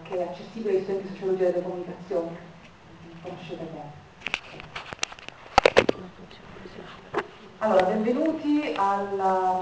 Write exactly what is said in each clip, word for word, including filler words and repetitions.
che è accessibile agli studenti di sociologia delle comunicazioni, conoscete bene. Allora, benvenuti al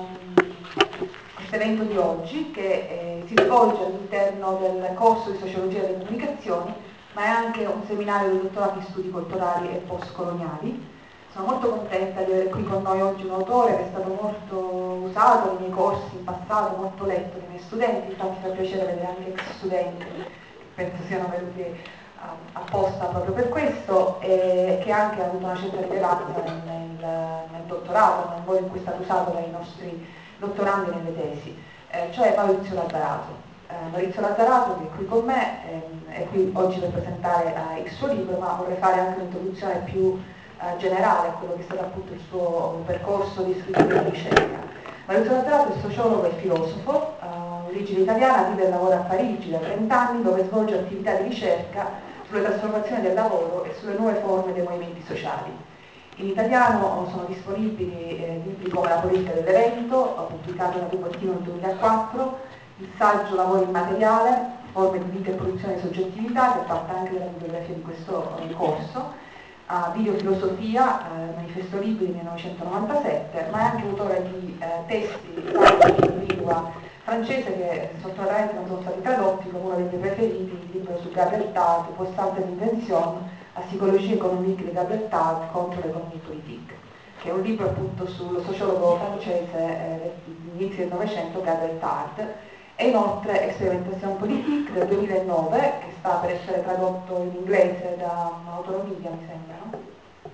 questo evento di oggi che eh, si svolge all'interno del corso di sociologia delle comunicazioni, ma è anche un seminario di dottorato in studi culturali e postcoloniali. Sono molto contenta di avere qui con noi oggi un autore che è stato molto usato nei miei corsi in passato, molto letto dai miei studenti, infatti fa piacere vedere anche ex studenti che penso siano venuti apposta proprio per questo, e che anche ha avuto una certa rilevanza nel, nel, nel dottorato, nel modo in cui è stato usato dai nostri dottorandi nelle tesi, eh, cioè Maurizio Lazzarato. Eh, Maurizio Lazzarato, che è qui con me, ehm, è qui oggi per presentare eh, il suo libro, ma vorrei fare anche un'introduzione più eh, generale a quello che è stato appunto il suo percorso di scrittura e di ricerca. Maurizio Lazzarato è sociologo e filosofo, eh, origine italiana, vive e lavora a Parigi da trenta anni, dove svolge attività di ricerca sulle trasformazioni del lavoro e sulle nuove forme dei movimenti sociali. In italiano sono disponibili eh, libri come La politica dell'evento, pubblicato da Cupertino nel duemilaquattro, il saggio Lavoro immateriale, forme di vita e produzione di soggettività, che è fatta anche dalla bibliografia di questo eh, corso, uh, Videofilosofia, eh, manifesto libri millenovecentonovantasette, ma è anche autore di eh, testi, saggi in lingua francese che sfortunatamente non sono stati tradotti, come uno dei miei preferiti, il libro su Gabriel Tarde, Postante d'invenzione, la psicologia economica di Gabriel Tarde contro l'economia politica, che è un libro appunto sul sociologo francese eh, dell'inizio del Novecento, Gabriel Tarde, e inoltre Experimentation politique del duemilanove, che sta per essere tradotto in inglese da un'autonomia, mi sembra, no?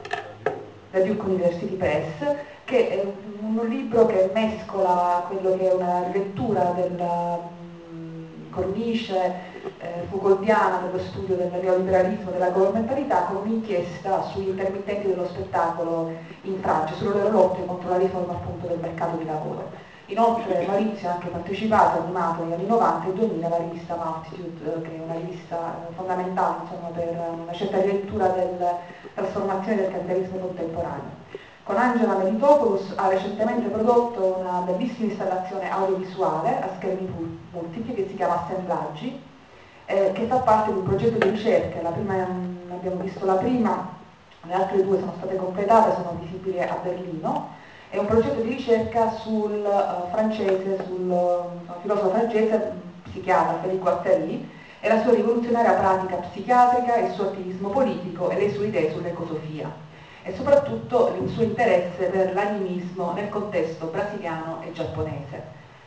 Da Duke University Press, che è un, un libro che mescola quello che è una lettura della um, cornice eh, Foucauldiana dello studio del neoliberalismo e della governmentalità con un'inchiesta sugli intermittenti dello spettacolo in Francia, sulle loro lotte contro la riforma appunto del mercato di lavoro. Inoltre Maurizio ha anche partecipato, animato negli anni novanta e duemila alla rivista Multitude, che è una rivista fondamentale insomma, per una certa rilettura della trasformazione del capitalismo contemporaneo. Con Angela Melitopoulos ha recentemente prodotto una bellissima installazione audiovisuale a schermi multipli che si chiama Assemblaggi, eh, che fa parte di un progetto di ricerca. La prima, abbiamo visto la prima, le altre due sono state completate, sono visibili a Berlino. È un progetto di ricerca sul uh, francese, sul uh, filosofo francese, psichiatra Frédéric Guattari, e la sua rivoluzionaria pratica psichiatrica, il suo attivismo politico e le sue idee sull'ecosofia, e soprattutto il suo interesse per l'animismo nel contesto brasiliano e giapponese.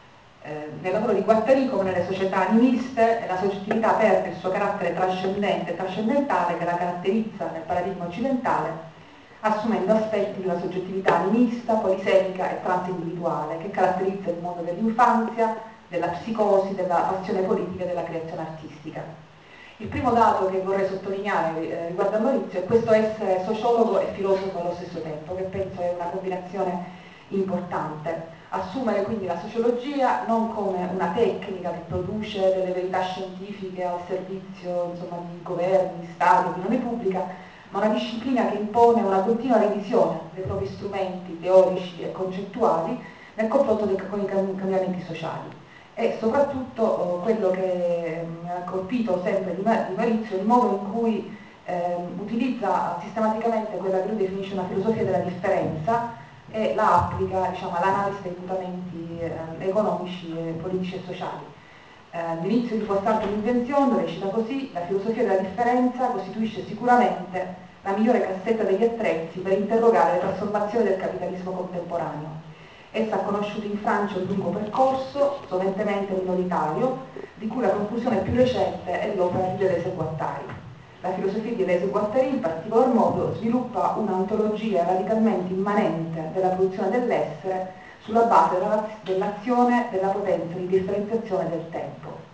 Eh, nel lavoro di Guattari, come nelle società animiste, la soggettività perde il suo carattere trascendente e trascendentale che la caratterizza nel paradigma occidentale, assumendo aspetti di una soggettività animista, polisemica e transindividuale che caratterizza il mondo dell'infanzia, della psicosi, della passione politica e della creazione artistica. Il primo dato che vorrei sottolineare eh, riguardo a Maurizio è questo essere sociologo e filosofo allo stesso tempo, che penso è una combinazione importante. Assumere quindi la sociologia non come una tecnica che produce delle verità scientifiche al servizio insomma, di governi, stati, opinione pubblica, ma una disciplina che impone una continua revisione dei propri strumenti teorici e concettuali nel confronto dei, con i cambiamenti sociali. E soprattutto oh, quello che mi ha colpito sempre di, di Maurizio è il modo in cui eh, utilizza sistematicamente quella che lui definisce una filosofia della differenza e la applica diciamo, all'analisi dei mutamenti eh, economici, e politici e sociali. Eh, L'inizio di Postante l'invenzione recita così: la filosofia della differenza costituisce sicuramente la migliore cassetta degli attrezzi per interrogare le trasformazioni del capitalismo contemporaneo. Essa ha conosciuto in Francia un lungo percorso, soventemente minoritario, di cui la conclusione più recente è l'opera di Deleuze e Guattari. La filosofia di Deleuze e Guattari, in particolar modo, sviluppa un'ontologia radicalmente immanente della produzione dell'essere sulla base dell'azione della potenza di differenziazione del tempo.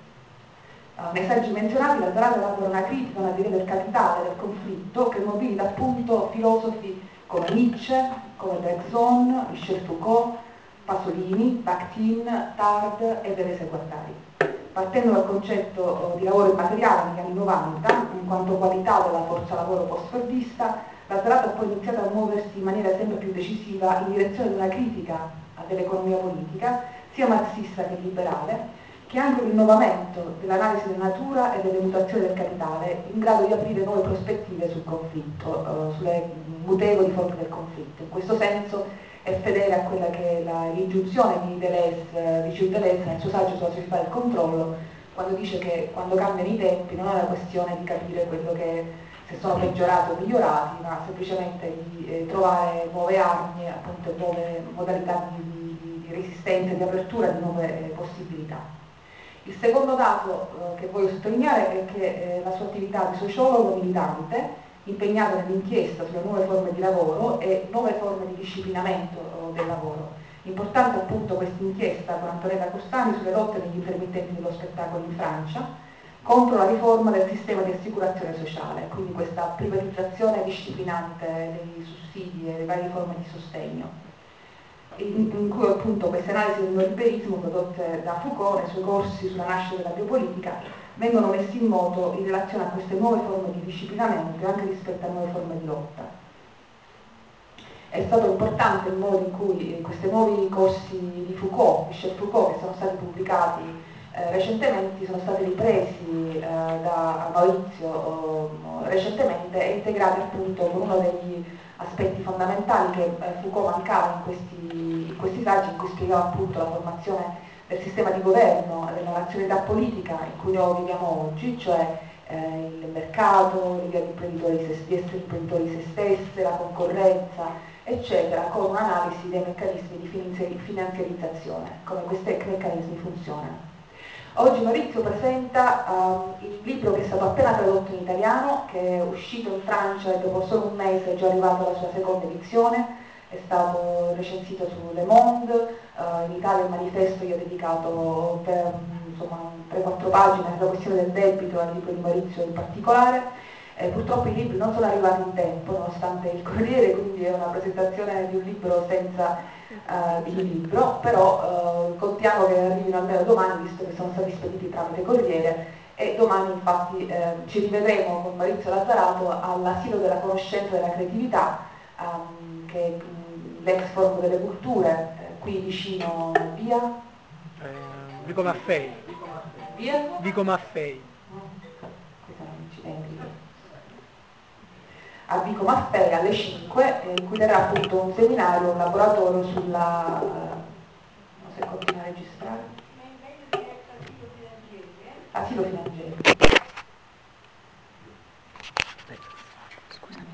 Uh, nei saggi menzionati Lazzarato elabora una critica, una teoria del capitale, del conflitto, che mobilita appunto filosofi come Nietzsche, come Bergson, Michel Foucault, Pasolini, Bakhtin, Tarde e Deleuze e Guattari. Partendo dal concetto uh, di lavoro immateriale negli anni novanta, in quanto qualità della forza lavoro post-fordista, Lazzarato ha poi iniziato a muoversi in maniera sempre più decisiva in direzione di una critica dell'economia politica, sia marxista che liberale, che è anche un rinnovamento dell'analisi della natura e delle mutazioni del capitale, in grado di aprire nuove prospettive sul conflitto, eh, sulle mutevoli forme del conflitto. In questo senso è fedele a quella che è la, l'ingiunzione di Deleuze, di Gilles Deleuze nel suo saggio sulla società del controllo, quando dice che quando cambiano i tempi non è una questione di capire quello che se sono peggiorati o migliorati, ma semplicemente di eh, trovare nuove armi, appunto nuove modalità di, di, di resistenza, di apertura, di nuove eh, possibilità. Il secondo dato eh, che voglio sottolineare è che eh, la sua attività di sociologo militante, impegnato nell'inchiesta sulle nuove forme di lavoro e nuove forme di disciplinamento eh, del lavoro. Importante appunto questa inchiesta con Antonella Costani sulle lotte degli intermittenti dello spettacolo in Francia contro la riforma del sistema di assicurazione sociale, quindi questa privatizzazione disciplinante dei sussidi e delle varie forme di sostegno. In, in cui appunto queste analisi del neoliberismo prodotte da Foucault nei suoi corsi sulla nascita della biopolitica vengono messi in moto in relazione a queste nuove forme di disciplinamento e anche rispetto a nuove forme di lotta. È stato importante il modo in cui questi nuovi corsi di Foucault, Michel Foucault, che sono stati pubblicati eh, recentemente, sono stati ripresi eh, da Maurizio eh, recentemente e integrati appunto con uno degli aspetti fondamentali che eh, Foucault mancava in questi, in questi saggi, in cui spiegava appunto la formazione del sistema di governo, della razionalità politica in cui noi viviamo oggi, cioè eh, il mercato, l'idea di, imprenditori, di essere imprenditori se stesse, la concorrenza, eccetera, con un'analisi dei meccanismi di finanziarizzazione, come questi meccanismi funzionano. Oggi Maurizio presenta um, il libro che è stato appena tradotto in italiano, che è uscito in Francia e dopo solo un mese è già arrivato alla sua seconda edizione, è stato recensito su Le Monde, uh, in Italia il manifesto gli ho dedicato per tre quattro pagine sulla questione del debito al libro di Maurizio in particolare. Eh, purtroppo i libri non sono arrivati in tempo, nonostante il Corriere, quindi è una presentazione di un libro senza uh, il libro, però uh, contiamo che arrivino almeno domani, visto che sono stati spediti tramite Corriere, e domani infatti eh, ci rivedremo con Maurizio Lazzarato all'Asilo della Conoscenza e della Creatività, um, che è um, l'ex Forum delle Culture, eh, qui vicino via? Eh, Vico Maffei. Via? Vico Maffei. Questa è un'incidente. A Vico Maffei alle cinque, eh, in cui terrà appunto un seminario, un laboratorio sulla... non so se continua a registrare. Asilo Filangieri. Scusami,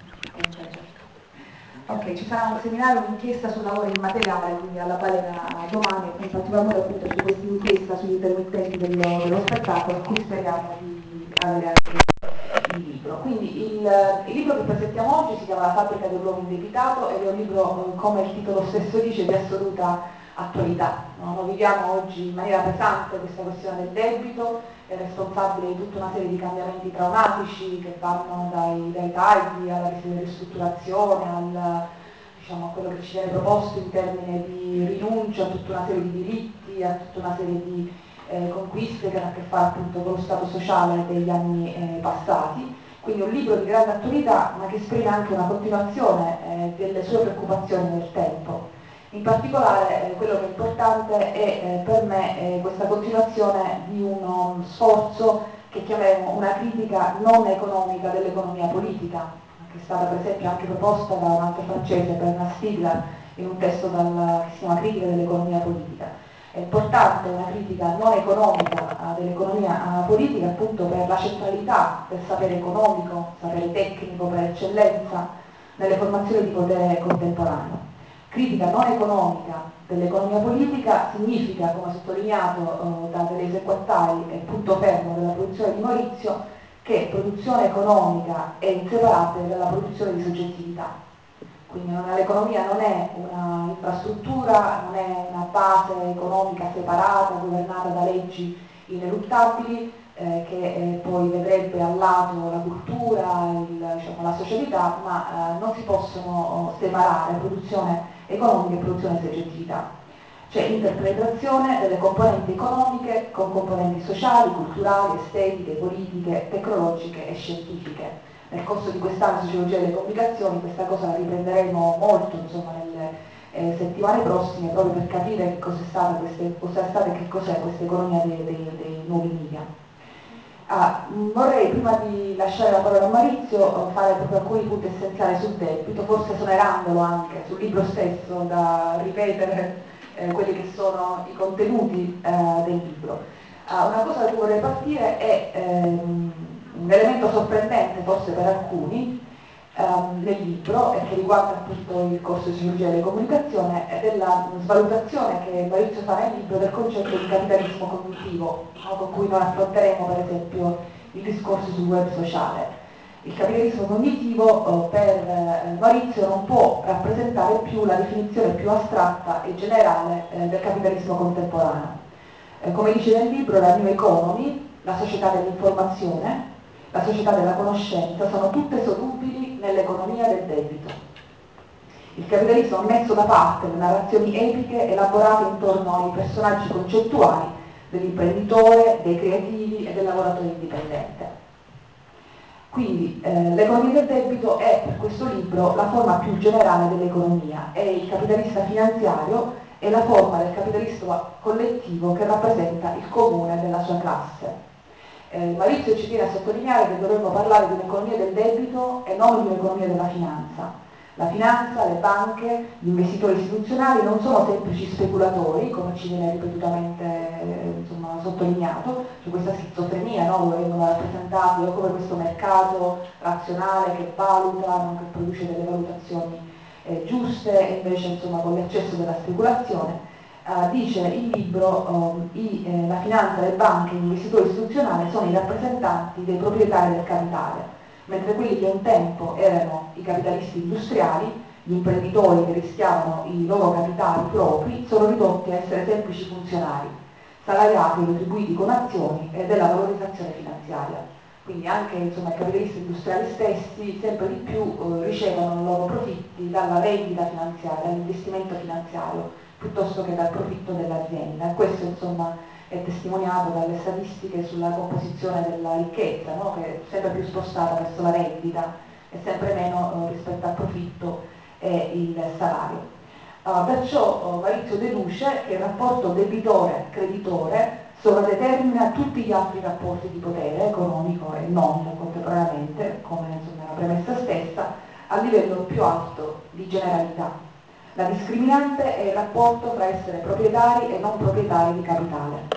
ok, ci sarà un seminario, un'inchiesta sul lavoro immateriale, quindi alla Balena domani, in particolar modo appunto su questa inchiesta sugli intermittenti dello, dello spettacolo, qui speriamo di avere anche il libro. Quindi il, il libro che presentiamo oggi si chiama La fabbrica dell'uomo indebitato ed è un libro, come il titolo stesso dice, di assoluta attualità. No? Noi viviamo oggi in maniera pesante questa questione del debito, è responsabile di tutta una serie di cambiamenti traumatici che vanno dai, dai tagli alla ristrutturazione, al, diciamo, a quello che ci viene proposto in termini di rinuncia a tutta una serie di diritti, a tutta una serie di eh, conquiste che hanno a che fare appunto con lo stato sociale degli anni eh, passati. Quindi un libro di grande attualità, ma che esprime anche una continuazione eh, delle sue preoccupazioni nel tempo. In particolare eh, quello che è importante è eh, per me eh, questa continuazione di uno sforzo che chiameremo una critica non economica dell'economia politica, che è stata per esempio anche proposta da un altro francese, Bernard Stiegler, in un testo dal, che si chiama Critica dell'economia politica. È importante una critica non economica eh, dell'economia eh, politica appunto per la centralità del sapere economico, sapere tecnico per eccellenza, nelle formazioni di potere contemporaneo. Critica non economica dell'economia politica significa, come sottolineato eh, da Deleuze e Guattari, e punto fermo della produzione di Maurizio, che produzione economica è inseparabile dalla produzione di soggettività. Quindi non, l'economia non è una infrastruttura, non è una base economica separata, governata da leggi ineluttabili, eh, che eh, poi vedrebbe al lato la cultura, il, diciamo, la socialità, ma eh, non si possono separare produzione economica e produzione di soggettività. C'è interpretazione delle componenti economiche con componenti sociali, culturali, estetiche, politiche, tecnologiche e scientifiche. Nel corso di quest'anno sociologia delle comunicazioni questa cosa la riprenderemo molto insomma, nelle, eh, settimane prossime proprio per capire che cos'è stata, queste, cos'è stata e che cos'è questa economia dei, dei, dei nuovi media. Ah, vorrei prima di lasciare la parola a Maurizio fare proprio alcuni punti essenziali sul debito, forse esonerandolo anche sul libro stesso da ripetere eh, quelli che sono i contenuti eh, del libro. Ah, una cosa da cui vorrei partire è ehm, un elemento sorprendente forse per alcuni ehm, nel libro e che riguarda appunto il corso di sociologia della comunicazione è della svalutazione che Maurizio fa nel libro del concetto di capitalismo cognitivo, no? Con cui noi affronteremo per esempio il discorso sul web sociale. Il capitalismo cognitivo eh, per eh, Maurizio non può rappresentare più la definizione più astratta e generale eh, del capitalismo contemporaneo. Eh, come dice nel libro, la New Economy, la società dell'informazione, la società della conoscenza sono tutte solubili nell'economia del debito. Il capitalismo ha messo da parte le narrazioni epiche elaborate intorno ai personaggi concettuali dell'imprenditore, dei creativi e del lavoratore indipendente. Quindi eh, l'economia del debito è per questo libro la forma più generale dell'economia e il capitalista finanziario è la forma del capitalista collettivo che rappresenta il comune della sua classe. Eh, Maurizio ci tiene a sottolineare che dovremmo parlare di un'economia del debito e non di un'economia della finanza. La finanza, le banche, gli investitori istituzionali non sono semplici speculatori, come ci viene ripetutamente eh, insomma, sottolineato, c'è questa schizofrenia, no? Dove vengono rappresentati come questo mercato razionale che valuta, no? Che produce delle valutazioni eh, giuste e invece insomma, con l'eccesso della speculazione. Uh, dice il libro um, i, eh, la finanza, le banche, gli investitori istituzionali sono i rappresentanti dei proprietari del capitale, mentre quelli che un tempo erano i capitalisti industriali, gli imprenditori che rischiavano i loro capitali propri, sono ridotti a essere semplici funzionari, salariati e retribuiti con azioni e della valorizzazione finanziaria. Quindi anche insomma, i capitalisti industriali stessi sempre di più eh, ricevono i loro profitti dalla vendita finanziaria, dall'investimento finanziario, piuttosto che dal profitto dell'azienda. Questo insomma è testimoniato dalle statistiche sulla composizione della ricchezza, no? Che è sempre più spostata verso la rendita e sempre meno eh, rispetto al profitto e il salario. Uh, perciò uh, Maurizio deduce che il rapporto debitore-creditore sovradetermina tutti gli altri rapporti di potere economico e non contemporaneamente, come insomma la premessa stessa, a livello più alto di generalità. La discriminante è il rapporto tra essere proprietari e non proprietari di capitale.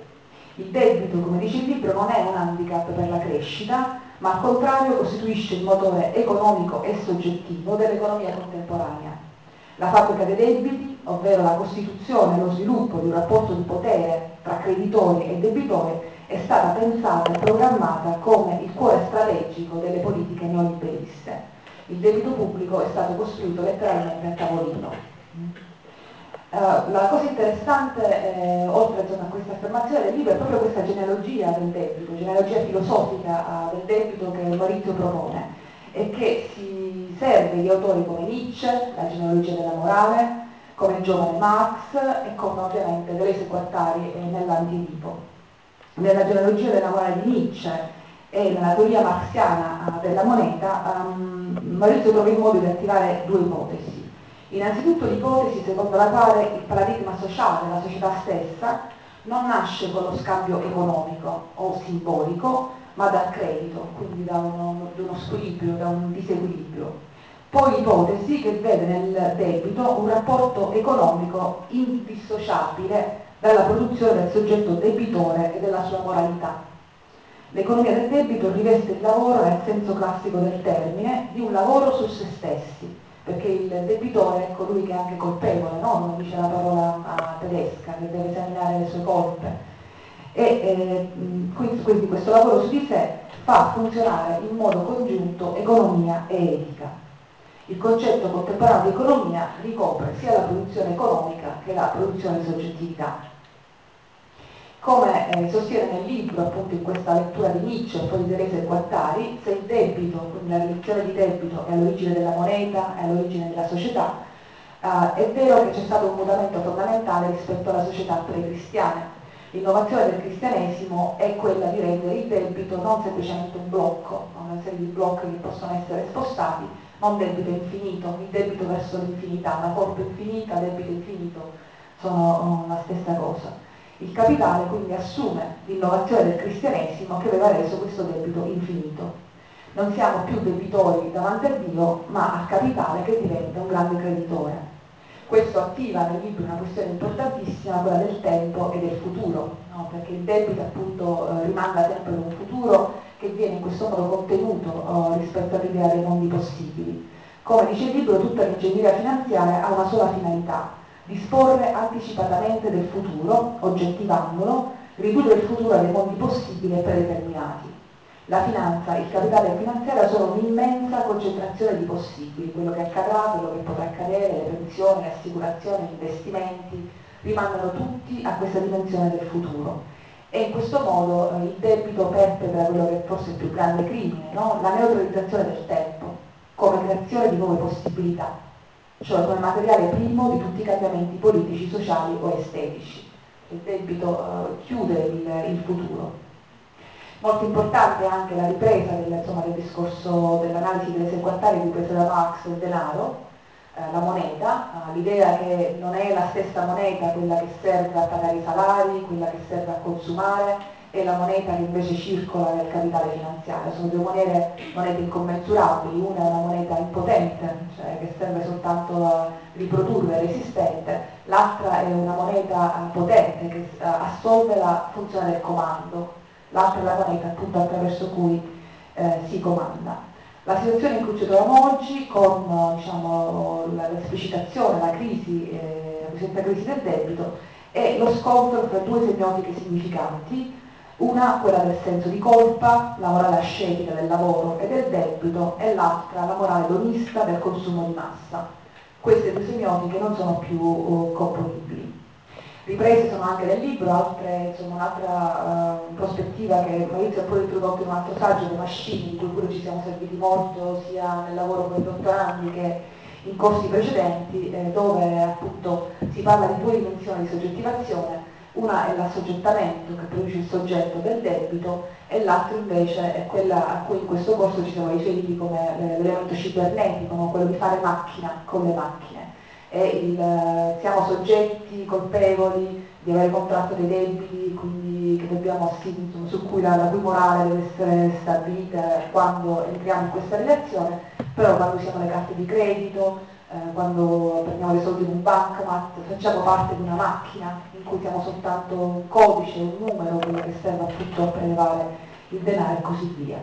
Il debito, come dice il libro, non è un handicap per la crescita, ma al contrario costituisce il motore economico e soggettivo dell'economia contemporanea. La fabbrica dei debiti, ovvero la costituzione e lo sviluppo di un rapporto di potere tra creditori e debitori, è stata pensata e programmata come il cuore strategico delle politiche neoliberiste. Il debito pubblico è stato costruito letteralmente a tavolino. Uh, la cosa interessante, eh, oltre insomma, a questa affermazione del libro, è proprio questa genealogia del debito, genealogia filosofica uh, del debito che Maurizio propone e che si serve di autori come Nietzsche, la genealogia della morale, come il giovane Marx e come ovviamente Deleuze e Guattari eh, nell'Antidipo. Nella genealogia della morale di Nietzsche e nella teoria marxiana uh, della moneta, um, Maurizio trova il modo di attivare due ipotesi. Innanzitutto l'ipotesi secondo la quale il paradigma sociale della società stessa non nasce con lo scambio economico o simbolico, ma dal credito, quindi da uno, da uno squilibrio, da un disequilibrio. Poi l'ipotesi che vede nel debito un rapporto economico indissociabile dalla produzione del soggetto debitore e della sua moralità. L'economia del debito riveste il lavoro nel senso classico del termine di un lavoro su se stessi, perché il debitore è colui che è anche colpevole, no? Come dice la parola uh, tedesca, che deve esaminare le sue colpe. E eh, quindi, quindi questo lavoro su di sé fa funzionare in modo congiunto economia e etica. Il concetto contemporaneo di economia ricopre sia la produzione economica che la produzione di soggettività. Come eh, sostiene nel libro, appunto in questa lettura di Nietzsche e poi di Deleuze e Guattari, se il debito, quindi la relazione di debito è all'origine della moneta, è all'origine della società, eh, è vero che c'è stato un mutamento fondamentale rispetto alla società pre-cristiana. L'innovazione del cristianesimo è quella di rendere il debito non semplicemente un blocco, una serie di blocchi che possono essere spostati, non debito infinito, il debito verso l'infinità, una forma infinita, debito infinito sono la stessa cosa. Il capitale quindi assume l'innovazione del cristianesimo che aveva reso questo debito infinito. Non siamo più debitori davanti a Dio, ma al capitale che diventa un grande creditore. Questo attiva nel libro una questione importantissima, quella del tempo e del futuro, no? Perché il debito appunto eh, rimanda sempre ad un futuro che viene in questo modo contenuto eh, rispetto all'idea dei mondi possibili. Come dice il libro, tutta l'ingegneria finanziaria ha una sola finalità: disporre anticipatamente del futuro, oggettivandolo, ridurre il futuro a dei mondi possibili e predeterminati. La finanza, il capitale finanziario sono un'immensa concentrazione di possibili, quello che accadrà, quello che potrà accadere, le pensioni, le assicurazioni, gli investimenti, rimandano tutti a questa dimensione del futuro. E in questo modo eh, il debito perpetra quello che è forse il più grande crimine, no? La neutralizzazione del tempo, come creazione di nuove possibilità, cioè come materiale primo di tutti i cambiamenti politici, sociali o estetici. Il debito eh, chiude il, il futuro. Molto importante anche la ripresa del, insomma, del discorso dell'analisi delle sequenziali ripresa da Marx del denaro, eh, la moneta, eh, l'idea che non è la stessa moneta quella che serve a pagare i salari, quella che serve a consumare, e la moneta che invece circola nel capitale finanziario. Sono due monete, monete incommensurabili, una è una moneta impotente, cioè che serve soltanto a riprodurre l'esistente, l'altra è una moneta potente che eh, assolve la funzione del comando. L'altra è la moneta appunto attraverso cui eh, si comanda. La situazione in cui ci troviamo oggi, con diciamo, l'esplicitazione, la crisi, eh, la cosiddetta crisi del debito, è lo scontro tra due semiotiche significanti, una quella del senso di colpa, la morale ascetica del lavoro e del debito, e l'altra la morale edonista del consumo di massa. Queste due semiotiche non sono più uh, componibili. Riprese sono anche nel libro altre, insomma, un'altra uh, prospettiva che Maurizio ha poi introdotto in un altro saggio, Le Machine, di cui pure ci siamo serviti molto sia nel lavoro con i dottorandi che in corsi precedenti, eh, dove appunto si parla di due dimensioni di soggettivazione. Una è l'assoggettamento che produce il soggetto del debito e l'altra invece è quella a cui in questo corso ci siamo riferiti come l'elemento cibernetico, no? Quello di fare macchina con le macchine. E il, siamo soggetti colpevoli di aver contratto dei debiti, quindi che dobbiamo, insomma, su cui la, la cui morale deve essere stabilita quando entriamo in questa relazione, però quando usiamo le carte di credito, eh, quando prendiamo dei soldi in un bancomat, facciamo parte di una macchina in cui siamo soltanto un codice, un numero, quello che serve appunto a prelevare il denaro e così via.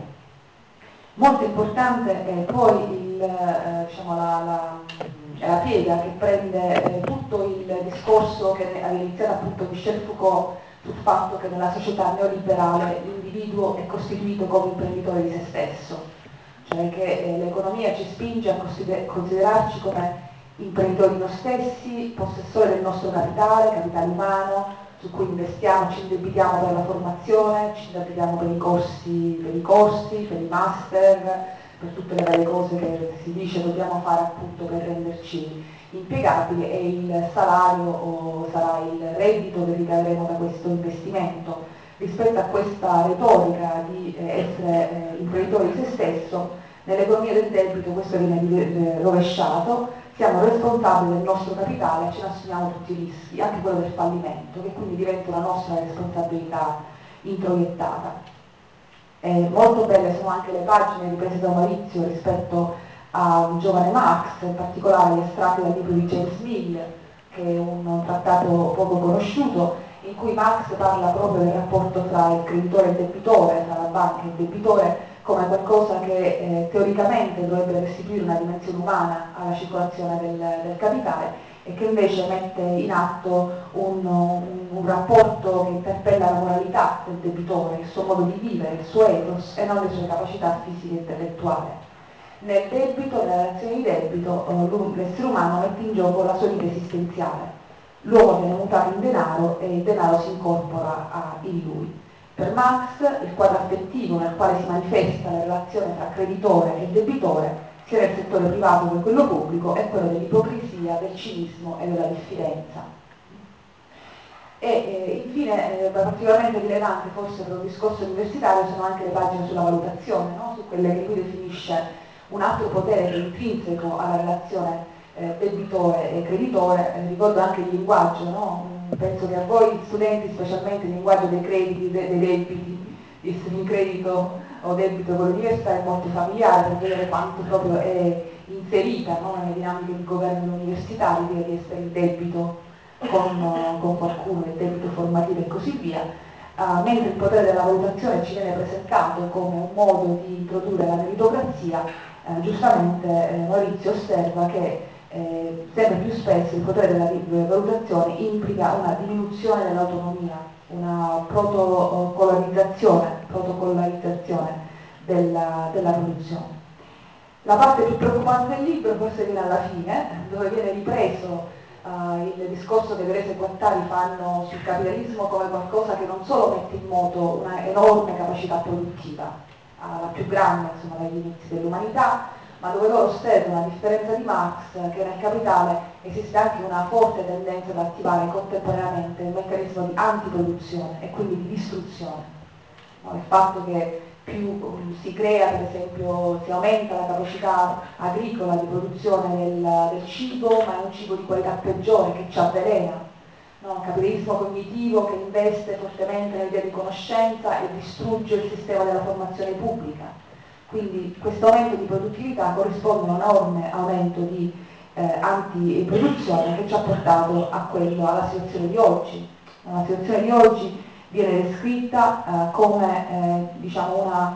Molto importante è poi il, eh, diciamo la, la, la piega che prende eh, tutto il discorso che aveva iniziato appunto Michel Foucault sul fatto che nella società neoliberale l'individuo è costituito come imprenditore di se stesso, cioè che eh, l'economia ci spinge a consider- considerarci come imprenditori di noi stessi, possessori del nostro capitale, capitale umano, su cui investiamo, ci indebitiamo per la formazione, ci indebitiamo per i corsi, per i corsi, per i master, per tutte le varie cose che si dice dobbiamo fare appunto per renderci impiegabili, e il salario o sarà il reddito che ricaveremo da questo investimento. Rispetto a questa retorica di eh, essere eh, imprenditori di se stesso, nell'economia del debito questo viene rovesciato: siamo responsabili del nostro capitale, ce ne assumiamo tutti i rischi, anche quello del fallimento, che quindi diventa una nostra responsabilità introiettata. Eh, molto belle sono anche le pagine riprese da Maurizio rispetto a un giovane Marx, in particolare gli estratti dal libro di James Mill, che è un, un trattato poco conosciuto, in cui Marx parla proprio del rapporto tra il creditore e il debitore, tra la banca e il debitore, come qualcosa che eh, teoricamente dovrebbe restituire una dimensione umana alla circolazione del, del capitale, e che invece mette in atto un, un, un rapporto che interpella la moralità del debitore, il suo modo di vivere, il suo ethos e non le sue capacità fisiche e intellettuali. Nel debito, nella relazione di debito, l'essere umano mette in gioco la sua vita esistenziale. L'uomo viene mutato in denaro e il denaro si incorpora a, in lui. Per Marx il quadro affettivo nel quale si manifesta la relazione tra creditore e debitore, sia nel settore privato che in quello pubblico, è quello dell'ipocrisia, del cinismo e della diffidenza. E eh, infine, eh, particolarmente rilevante forse per un discorso universitario sono anche le pagine sulla valutazione, no? Su quelle che lui definisce un altro potere che è intrinseco alla relazione eh, debitore e creditore. Eh, ricordo anche il linguaggio, no? Penso che a voi studenti, specialmente il linguaggio dei crediti, dei, dei debiti, di credito o debito con l'università è molto familiare, per vedere quanto proprio è inserita, no? Nelle dinamiche di governo universitario, l'idea di essere in debito con, con qualcuno, il debito formativo e così via. Uh, mentre il potere della valutazione ci viene presentato come un modo di introdurre la meritocrazia, eh, giustamente eh, Maurizio osserva che eh, sempre più spesso il potere della valutazione implica una diminuzione dell'autonomia, una protocolonizzazione, protocollarizzazione della, della produzione. La parte più preoccupante del libro forse viene alla fine, dove viene ripreso Uh, il discorso che Deleuze e Guattari fanno sul capitalismo come qualcosa che non solo mette in moto una enorme capacità produttiva, uh, la più grande insomma, dagli inizi dell'umanità, ma dove loro osservano, a differenza di Marx, che nel capitale esiste anche una forte tendenza ad attivare contemporaneamente il meccanismo di antiproduzione e quindi di distruzione. No? Il fatto che più um, si crea, per esempio, si aumenta la capacità agricola di produzione del, del cibo, ma è un cibo di qualità peggiore che ci avvelena. No? Un capitalismo cognitivo che investe fortemente nell'idea di conoscenza e distrugge il sistema della formazione pubblica. Quindi questo aumento di produttività corrisponde a un enorme aumento di eh, antiproduzione che ci ha portato a quello, alla situazione di oggi. La situazione di oggi viene descritta eh, come eh, diciamo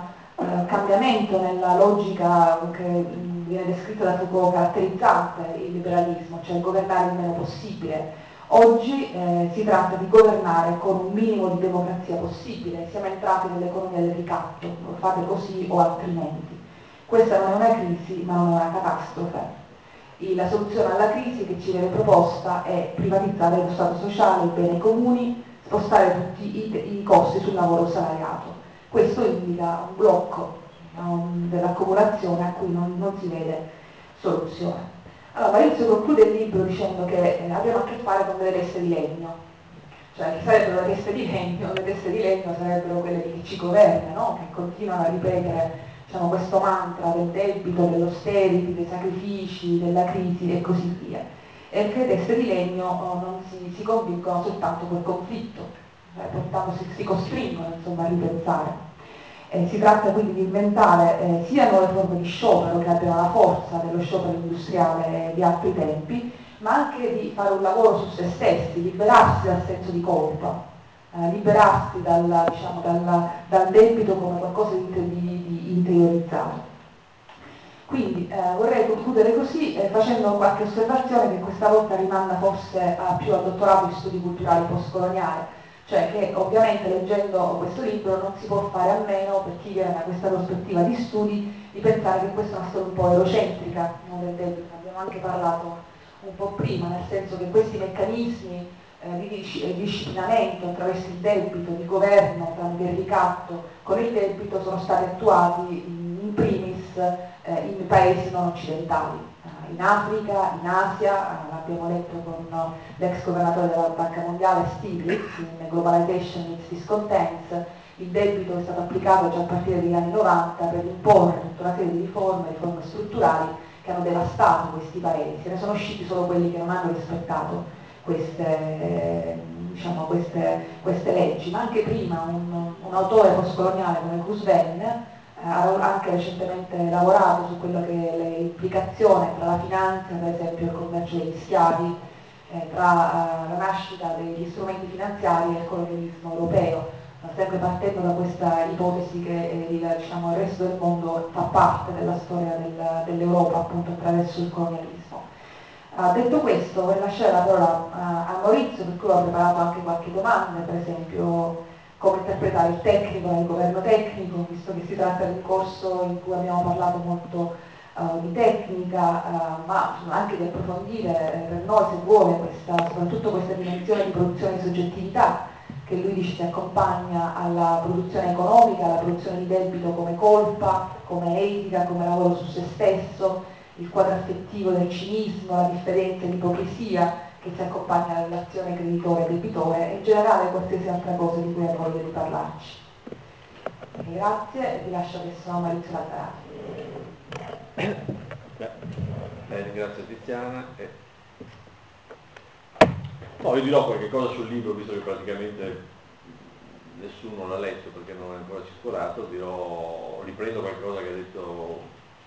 un eh, cambiamento nella logica che mh, viene descritta da Foucault caratterizzante il liberalismo, cioè governare il meno possibile. Oggi eh, si tratta di governare con un minimo di democrazia possibile, siamo entrati nell'economia del ricatto, fate così o altrimenti. Questa non è una crisi ma non è una catastrofe. E la soluzione alla crisi che ci viene proposta è privatizzare lo Stato sociale, i beni comuni, spostare tutti i, i costi sul lavoro salariato. Questo indica un blocco um, dell'accumulazione a cui non, non si vede soluzione. Allora Maurizio conclude il libro dicendo che eh, abbiamo a che fare con delle teste di legno, cioè che sarebbero le teste di legno, le teste di legno sarebbero quelle di chi ci governa, no? Che continuano a ripetere diciamo, questo mantra del debito, dell'austerity, dei sacrifici, della crisi e così via. E che le teste di legno oh, non si, si convincono soltanto col conflitto, cioè, portando, si, si costringono insomma, a ripensare. Eh, si tratta quindi di inventare eh, sia nuove forme di sciopero che abbiano la forza dello sciopero industriale di altri tempi, ma anche di fare un lavoro su se stessi, liberarsi dal senso di colpa, eh, liberarsi dal, diciamo, dal, dal debito come qualcosa di, di, di interiorizzato. Quindi eh, vorrei concludere così eh, facendo qualche osservazione che questa volta rimanda forse a, più al dottorato di studi culturali postcoloniali, cioè che ovviamente leggendo questo libro non si può fare a meno, per chi viene da questa prospettiva di studi, di pensare che questa è una storia un po' eurocentrica, no, del debito, ne abbiamo anche parlato un po' prima, nel senso che questi meccanismi eh, di dis- disciplinamento attraverso il debito, di governo tramite il ricatto con il debito sono stati attuati in, in primis eh, in paesi non occidentali, eh, in Africa, in Asia, eh, l'abbiamo letto con l'ex governatore della Banca Mondiale Stiglitz in Globalization Meets Discontents. Il debito è stato applicato già a partire dagli anni novanta per imporre tutta una serie di riforme, riforme strutturali che hanno devastato questi paesi, ne sono usciti solo quelli che non hanno rispettato queste, diciamo, queste, queste leggi, ma anche prima un, un autore postcoloniale come Cruz Venn eh, ha anche recentemente lavorato su quello che è l'implicazione tra la finanza, per esempio il commercio degli schiavi, eh, tra eh, la nascita degli strumenti finanziari e il colonialismo europeo, sempre partendo da questa ipotesi che eh, il, diciamo, il resto del mondo fa parte della storia del, dell'Europa appunto attraverso il colonialismo. Uh, detto questo vorrei lasciare la parola uh, a Maurizio, per cui ho preparato anche qualche domanda, per esempio come interpretare il tecnico nel governo tecnico, visto che si tratta di un corso in cui abbiamo parlato molto uh, di tecnica, uh, ma anche di approfondire eh, per noi, se vuole, questa, soprattutto questa dimensione di produzione di soggettività, che lui dice si accompagna alla produzione economica, alla produzione di debito come colpa, come etica, come lavoro su se stesso, il quadro affettivo del cinismo, la differenza e l'ipocrisia che si accompagna alla relazione creditore-debitore e in generale qualsiasi altra cosa di cui ha voglia di parlarci. Grazie e vi lascio adesso a Maurizio Lazzarato. Eh, ringrazio Tiziana. Eh. No, io dirò qualche cosa sul libro, visto che praticamente nessuno l'ha letto perché non è ancora circolato, dirò, riprendo qualcosa che ha detto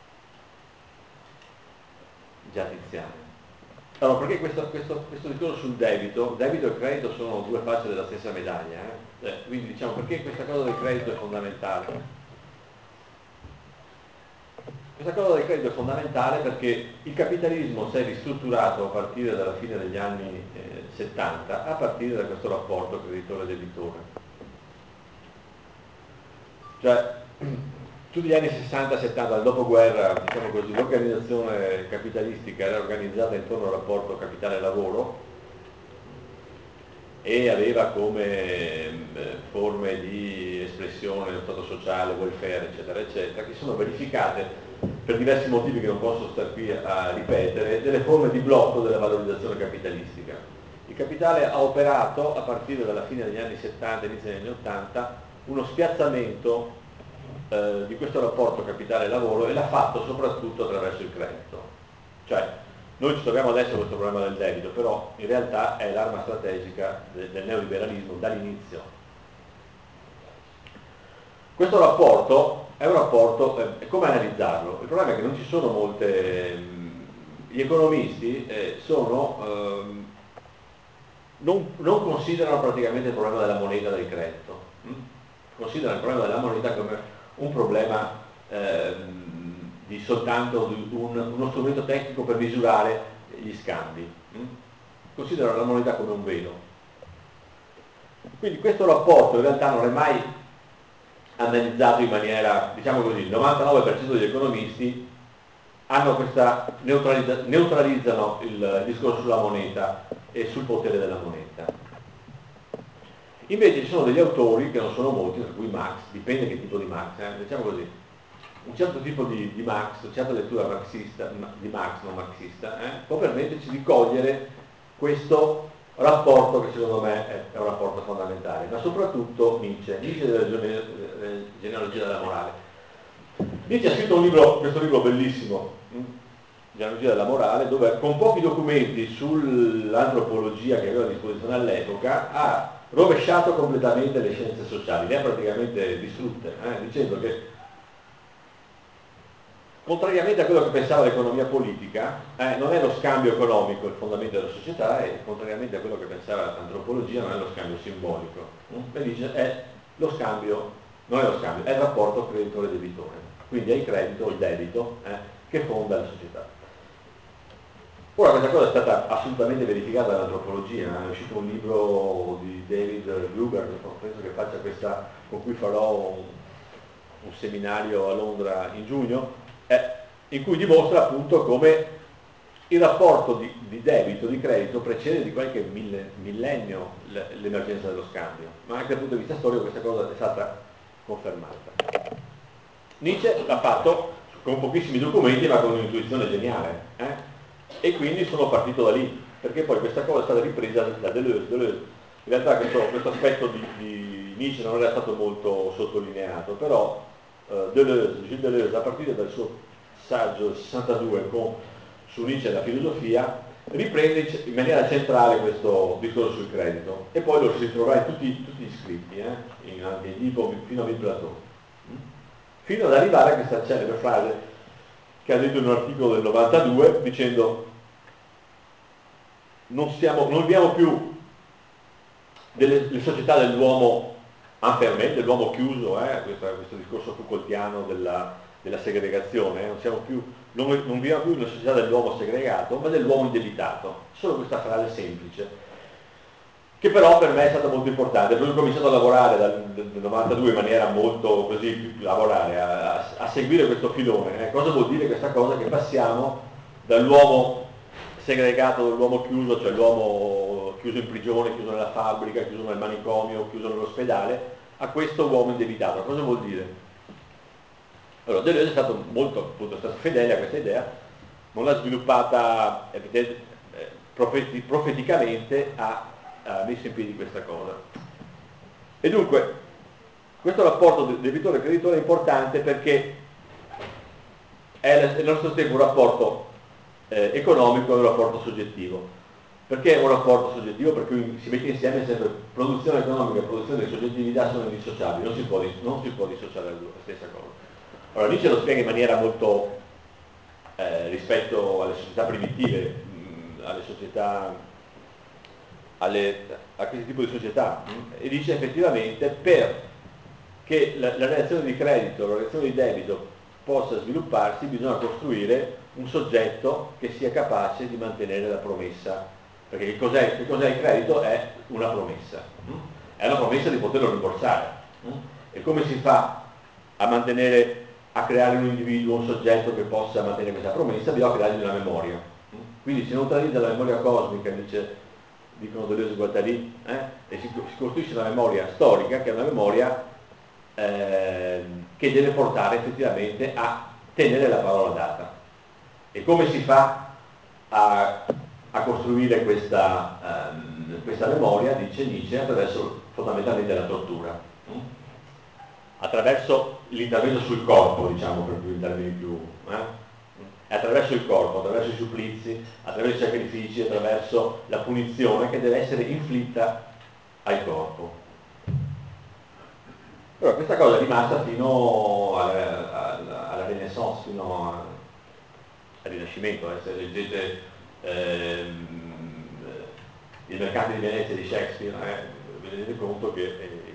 già Tiziana. Allora, perché questo, questo, questo discorso sul debito, debito e credito sono due facce della stessa medaglia, eh? Eh, quindi diciamo perché questa cosa del credito è fondamentale. Questa cosa del credito è fondamentale perché il capitalismo si è ristrutturato a partire dalla fine degli anni eh, settanta, a partire da questo rapporto creditore-debitore. Cioè, tutti gli anni sessanta settanta, al dopoguerra, diciamo così, l'organizzazione capitalistica era organizzata intorno al rapporto capitale-lavoro e aveva come eh, forme di espressione lo stato sociale, welfare, eccetera, eccetera, che sono verificate per diversi motivi che non posso stare qui a ripetere, delle forme di blocco della valorizzazione capitalistica. Il capitale ha operato a partire dalla fine degli anni settanta, inizio degli anni ottanta, uno spiazzamento eh, di questo rapporto capitale-lavoro e l'ha fatto soprattutto attraverso il credito. Cioè, noi ci troviamo adesso con questo problema del debito, però in realtà è l'arma strategica de- del neoliberalismo dall'inizio. Questo rapporto è un rapporto, eh, come analizzarlo? Il problema è che non ci sono molte, mh, gli economisti eh, sono, ehm, non, non considerano praticamente il problema della moneta del credito, mh? Considerano il problema della moneta come un problema ehm, di soltanto di un, uno strumento tecnico per misurare gli scambi, mh? Considerano la moneta come un velo. Quindi questo rapporto in realtà non è mai analizzato in maniera, diciamo così, il novantanove per cento degli economisti hanno questa, neutralizza, neutralizzano il discorso sulla moneta e sul potere della moneta. Invece ci sono degli autori, che non sono molti, tra cui Marx, dipende che tipo di Marx, eh, diciamo così, un certo tipo di, di Marx, una certa lettura marxista, di Marx, non marxista, eh, può permetterci di cogliere questo rapporto che secondo me è un rapporto fondamentale, ma soprattutto Nietzsche, Nietzsche della genealogia della morale. Nietzsche ha scritto un libro, questo libro bellissimo, Genealogia della morale, dove con pochi documenti sull'antropologia che aveva a disposizione all'epoca ha rovesciato completamente le scienze sociali, le ha praticamente distrutte, eh, dicendo che contrariamente a quello che pensava l'economia politica, eh, non è lo scambio economico il fondamento della società e contrariamente a quello che pensava l'antropologia non è lo scambio simbolico. E dice è lo scambio, non è lo scambio, è il rapporto creditore-debitore. Quindi è il credito, il debito, eh, che fonda la società. Ora questa cosa è stata assolutamente verificata dall'antropologia, è uscito un libro di David Gruber, penso che faccia questa, con cui farò un, un seminario a Londra in giugno, Eh, in cui dimostra appunto come il rapporto di, di debito, di credito precede di qualche mille, millennio l'emergenza dello scambio, ma anche dal punto di vista storico questa cosa è stata confermata. Nietzsche l'ha fatto con pochissimi documenti ma con un'intuizione geniale, eh? E quindi sono partito da lì, perché poi questa cosa è stata ripresa da Deleuze. Deleuze. In realtà questo, questo aspetto di, di Nietzsche non era stato molto sottolineato, però Deleuze, Gilles Deleuze, a partire dal suo saggio sessantadue con, su Nietzsche e la filosofia, riprende in maniera centrale questo discorso sul credito e poi lo si ritroverà in tutti, tutti gli scritti, eh, in, anche in Lipo, fino a Platone, fino ad arrivare a questa celebre frase che ha detto in un articolo del novantadue dicendo non, siamo, non viviamo più delle le società dell'uomo enfermé, dell'uomo chiuso, eh, questo, questo discorso Foucaultiano della, della segregazione, eh, non, siamo più, non, non viviamo più nella società dell'uomo segregato, ma dell'uomo indebitato. Solo questa frase semplice, che però per me è stata molto importante, perché ho cominciato a lavorare dal, dal novantadue in maniera molto così, lavorare, a, a, a seguire questo filone. Eh. Cosa vuol dire questa cosa? Che passiamo dall'uomo segregato, dall'uomo chiuso, cioè l'uomo chiuso in prigione, chiuso nella fabbrica, chiuso nel manicomio, chiuso nell'ospedale, a questo uomo indebitato. Cosa vuol dire? Allora, Deleuze è stato molto, appunto, è stato fedele a questa idea, non l'ha sviluppata eh, profeti, profeticamente, ha, ha messo in piedi questa cosa. E dunque, questo rapporto debitore-creditore è importante perché è è nello stesso tempo un rapporto eh, economico e un rapporto soggettivo. Perché è un rapporto soggettivo? Perché si mette insieme sempre produzione economica e produzione di soggettività sono indissociabili, non si può, non si può dissociare la stessa cosa. Allora Nietzsche lo spiega in maniera molto eh, rispetto alle società primitive, mh, alle società, alle, a questo tipo di società, mh, e dice effettivamente per che la, la relazione di credito, la relazione di debito possa svilupparsi bisogna costruire un soggetto che sia capace di mantenere la promessa. Perché che cos'è, che cos'è il credito? È una promessa, è una promessa di poterlo rimborsare. E come si fa a mantenere, a creare un individuo, un soggetto che possa mantenere questa promessa? Bisogna creargli una memoria. Quindi si neutralizza la memoria cosmica, dice, dicono Deleuze e Guattari, eh? e si, si costruisce una memoria storica, che è una memoria eh, che deve portare effettivamente a tenere la parola data. E come si fa a a costruire questa, um, questa memoria, dice Nietzsche, attraverso fondamentalmente la tortura, mm? attraverso l'intervento sul corpo, diciamo per più in termini più, eh? attraverso il corpo, attraverso i supplizi, attraverso i sacrifici, attraverso la punizione che deve essere inflitta al corpo. Allora, questa cosa è rimasta fino alla, alla, alla Renaissance, fino a, al Rinascimento, eh? Se leggete Ehm, il Mercante di Venezia di Shakespeare, eh, vi rendete conto che eh,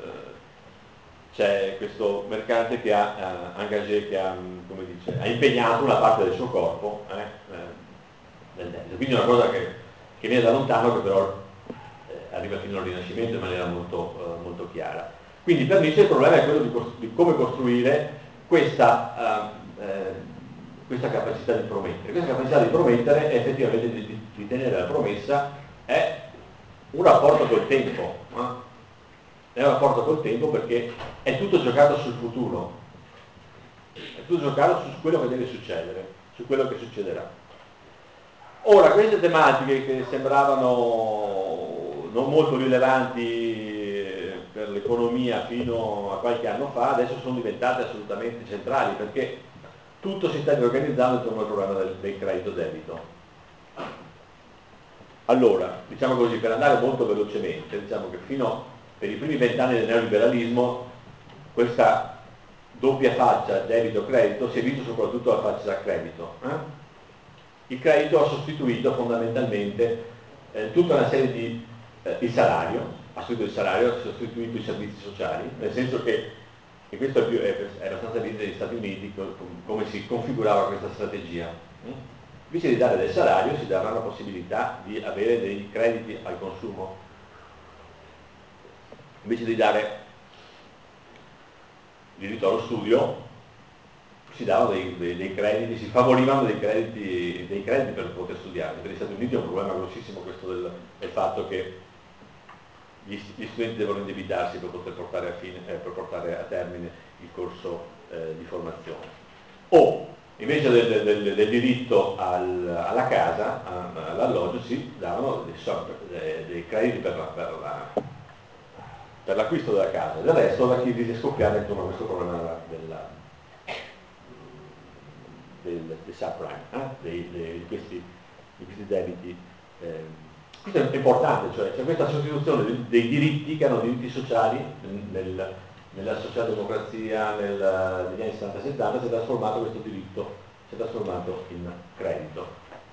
c'è questo mercante che ha eh, engagé, che ha, come dice, ha impegnato una parte del suo corpo eh, eh, nel debito. Quindi è una cosa che, che viene da lontano, che però eh, arriva fino al Rinascimento in maniera molto, eh, molto chiara. Quindi per Nietzsche il problema è quello di, costru- di come costruire questa eh, eh, questa capacità di promettere. Questa capacità di promettere è effettivamente di, di, di tenere la promessa, è un rapporto col tempo, eh? è un rapporto col tempo perché è tutto giocato sul futuro, è tutto giocato su quello che deve succedere, su quello che succederà. Ora, queste tematiche che sembravano non molto rilevanti per l'economia fino a qualche anno fa, adesso sono diventate assolutamente centrali perché tutto si sta riorganizzando intorno al problema del, del credito debito. Allora, diciamo così, per andare molto velocemente, diciamo che fino per i primi vent'anni del neoliberalismo questa doppia faccia debito-credito si è visto soprattutto la faccia da credito. Eh? Il credito ha sostituito fondamentalmente eh, tutta una serie di... Eh, il salario, ha sostituito il salario, ha sostituito i servizi sociali, nel senso che e questo è, più, è, è abbastanza evidente negli Stati Uniti come si configurava questa strategia. Invece di dare del salario si dava la possibilità di avere dei crediti al consumo, invece di dare diritto allo studio si davano dei, dei, dei crediti, si favorivano dei crediti, dei crediti per poter studiare. Per gli Stati Uniti è un problema grossissimo questo del, del fatto che Gli, gli studenti devono indebitarsi per poter portare a, fine, eh, per portare a termine il corso eh, di formazione. O invece del, del, del diritto al, alla casa, all'alloggio, si davano dei, dei crediti per, la, per, la, per l'acquisto della casa. Del resto la crisi è scoppiata intorno a questo problema della, del, del subprime, eh? dei, dei, di, questi, di questi debiti. Eh, Questo è importante, cioè c'è questa sostituzione dei, dei diritti che erano diritti sociali nel, nella socialdemocrazia nel, negli anni settanta settanta, si è trasformato questo diritto, si è trasformato in credito.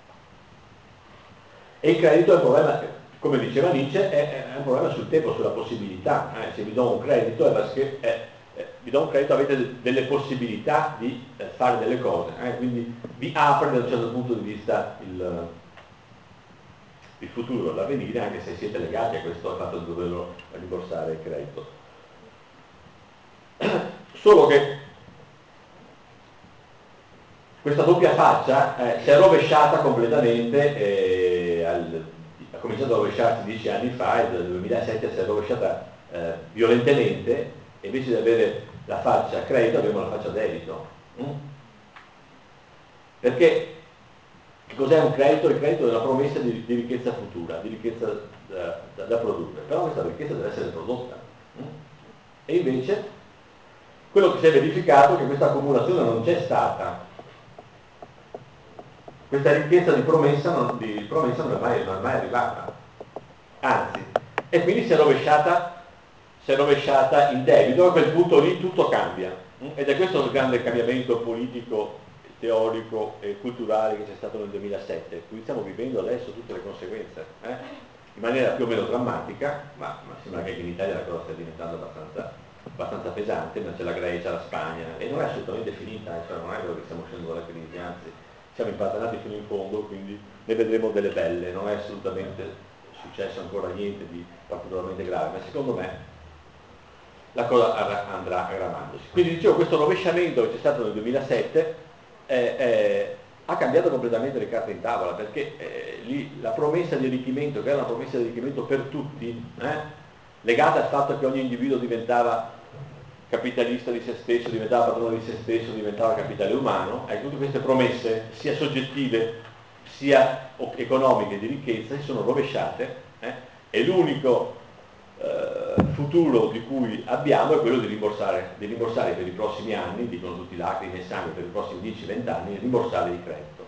E il credito è un problema, come diceva Nietzsche, è, è un problema sul tempo, sulla possibilità. Eh, se vi do un credito è perché è, eh, vi do un credito, avete delle possibilità di eh, fare delle cose, eh, quindi vi apre da un certo punto di vista il il futuro, l'avvenire, anche se siete legati a questo fatto di doverlo rimborsare il credito. Solo che questa doppia faccia eh, si è rovesciata completamente, eh, al, ha cominciato a rovesciarsi dieci anni fa e dal duemilasette si è rovesciata eh, violentemente, e invece di avere la faccia credito abbiamo la faccia debito. Mm? Perché che cos'è un credito? Il credito è una promessa di, di ricchezza futura, di ricchezza da, da, da produrre, però questa ricchezza deve essere prodotta. Mm? E invece quello che si è verificato è che questa accumulazione non c'è stata questa ricchezza di promessa non, di promessa non, è mai, non è mai arrivata, anzi, e quindi si è rovesciata, si è rovesciata in debito. A quel punto lì tutto cambia, ed è questo il grande cambiamento politico, teorico e culturale che c'è stato nel duemilasette, cui stiamo vivendo adesso tutte le conseguenze, eh? in maniera più o meno drammatica, ma, ma sembra che in Italia la cosa stia diventando abbastanza, abbastanza pesante, ma c'è la Grecia, la Spagna, e non è assolutamente finita, eh? Cioè non è vero che stiamo uscendo dalla crisi, anzi siamo impantanati fino in fondo, quindi ne vedremo delle belle, non è assolutamente successo ancora niente di particolarmente grave, ma secondo me la cosa andrà aggravandosi. Quindi dicevo, questo rovesciamento che c'è stato nel duemilasette eh, eh, ha cambiato completamente le carte in tavola, perché eh, lì la promessa di arricchimento, che era una promessa di arricchimento per tutti, eh, legata al fatto che ogni individuo diventava capitalista di se stesso, diventava padrone di se stesso, diventava capitale umano, ecco, tutte queste promesse, sia soggettive sia economiche di ricchezza, si sono rovesciate, eh, e l'unico eh, futuro di cui abbiamo è quello di rimborsare, di rimborsare per i prossimi anni, dicono tutti lacrime e sangue, per i prossimi dieci venti anni, rimborsare il credito.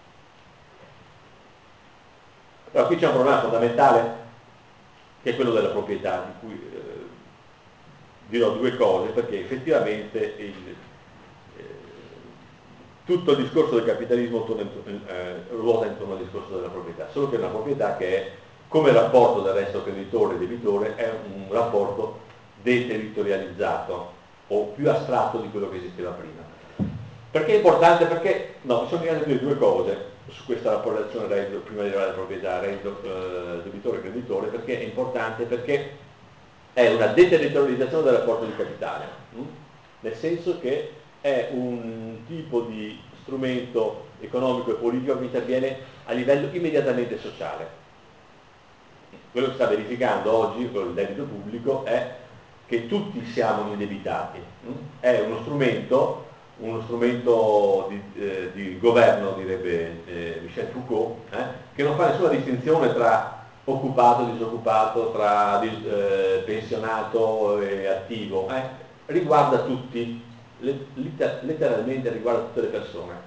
Però qui c'è un problema fondamentale, che è quello della proprietà, di cui eh, dirò due cose, perché effettivamente il, eh, tutto il discorso del capitalismo torna in, eh, ruota intorno al discorso della proprietà, solo che è una proprietà che è, come rapporto del resto creditore e debitore, è un rapporto deterritorializzato o più astratto di quello che esisteva prima. Perché è importante? Perché, no, mi sono dimenticato di dire due cose su questa rapportazione reddito, prima di arrivare alla proprietà, reddito, eh, debitore e creditore, perché è importante, perché è una deterritorializzazione del rapporto di capitale, hm? nel senso che è un tipo di strumento economico e politico che interviene a livello immediatamente sociale. Quello che sta verificando oggi con il debito pubblico è che tutti siamo indebitati, hm? è uno strumento, uno strumento di, eh, di governo, direbbe eh, Michel Foucault, eh? che non fa nessuna distinzione tra occupato, disoccupato, tra eh, pensionato e attivo, eh? riguarda tutti, letteralmente riguarda tutte le persone.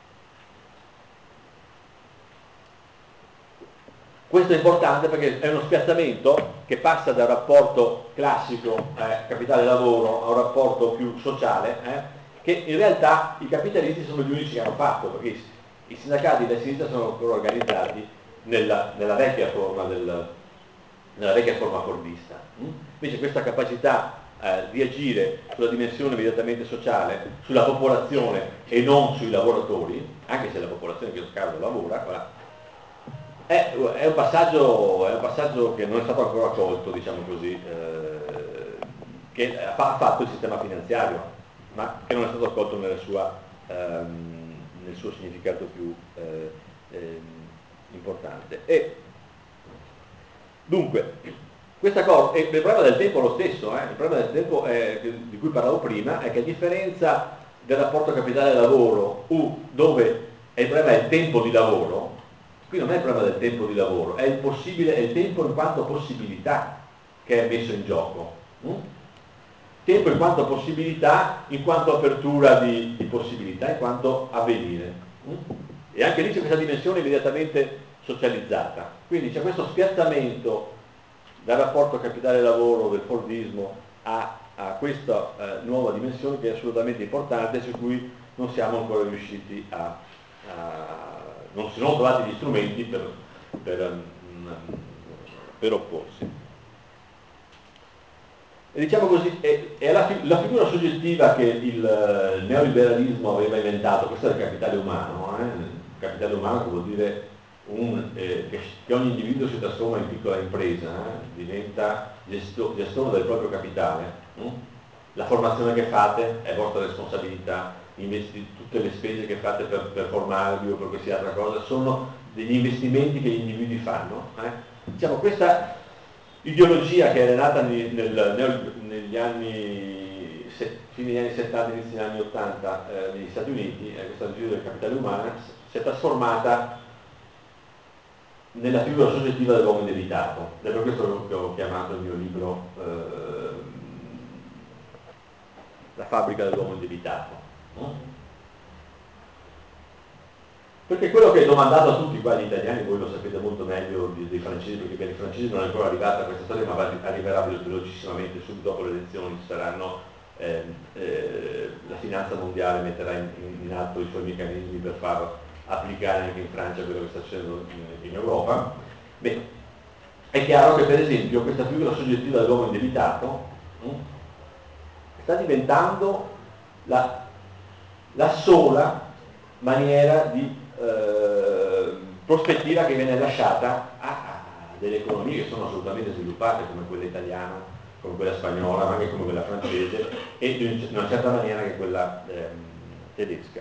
Questo è importante perché è uno spiazzamento che passa dal rapporto classico eh, capitale-lavoro a un rapporto più sociale, eh, che in realtà i capitalisti sono gli unici che hanno fatto, perché i, i sindacati della sinistra sono ancora organizzati nella, nella vecchia forma del, nella vecchia forma fordista. Invece questa capacità eh, di agire sulla dimensione immediatamente sociale, sulla popolazione e non sui lavoratori, anche se la popolazione in questo caso lavora, voilà, è, è, un passaggio, è un passaggio che non è stato ancora colto, diciamo così, eh, che ha fatto il sistema finanziario, ma che non è stato colto nella sua, ehm, nel suo significato più eh, eh, importante. E, dunque, questa cosa, e il problema del tempo è lo stesso, eh? il problema del tempo è, di cui parlavo prima, è che a differenza del rapporto capitale-lavoro, uh, dove il problema è il tempo di lavoro, qui non è il problema del tempo di lavoro, è il, possibile, è il tempo in quanto possibilità che è messo in gioco. Mm? Tempo in quanto possibilità, in quanto apertura di, di possibilità, in quanto avvenire. Mm? E anche lì c'è questa dimensione immediatamente socializzata. Quindi c'è questo spiazzamento dal rapporto capitale-lavoro del fordismo a, a questa eh, nuova dimensione che è assolutamente importante, su cui non siamo ancora riusciti a, a non si sono trovati gli strumenti per, per, per opporsi. E diciamo così, è, è la, la figura soggettiva che il, il neoliberalismo aveva inventato, questo è il capitale umano, eh? il capitale umano che vuol dire un, eh, che, che ogni individuo si trasforma in piccola impresa, eh? diventa gesto, gestore del proprio capitale. Hm? La formazione che fate è vostra responsabilità, investi, tutte le spese che fate per, per formarvi o per qualsiasi altra cosa sono degli investimenti che gli individui fanno. Eh? Diciamo, questa ideologia che era nata nel, nel, negli anni, fine degli anni settanta, inizio degli anni ottanta eh, negli Stati Uniti, eh, questa visione del capitale umano si è trasformata nella figura soggettiva dell'uomo indebitato. È per questo che ho chiamato il mio libro eh, La fabbrica dell'uomo indebitato. No? Perché quello che è domandato a tutti qua gli italiani, voi lo sapete molto meglio dei francesi, perché per i francesi non è ancora arrivata questa storia, ma arriverà velocissimamente, subito dopo le elezioni ci saranno, eh, eh, la finanza mondiale metterà in, in atto i suoi meccanismi per far applicare anche in Francia quello che sta succedendo in, in Europa. Beh, è chiaro che per esempio questa figura soggettiva dell'uomo indebitato mh, sta diventando la, la sola maniera di eh, prospettiva che viene lasciata a, a delle economie che sono assolutamente sviluppate, come quella italiana, come quella spagnola, ma anche come quella francese e in una certa maniera anche quella eh, tedesca.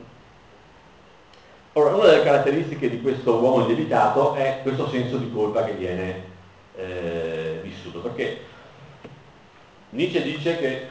Ora, una delle caratteristiche di questo uomo indebitato è questo senso di colpa che viene eh, vissuto, perché Nietzsche dice che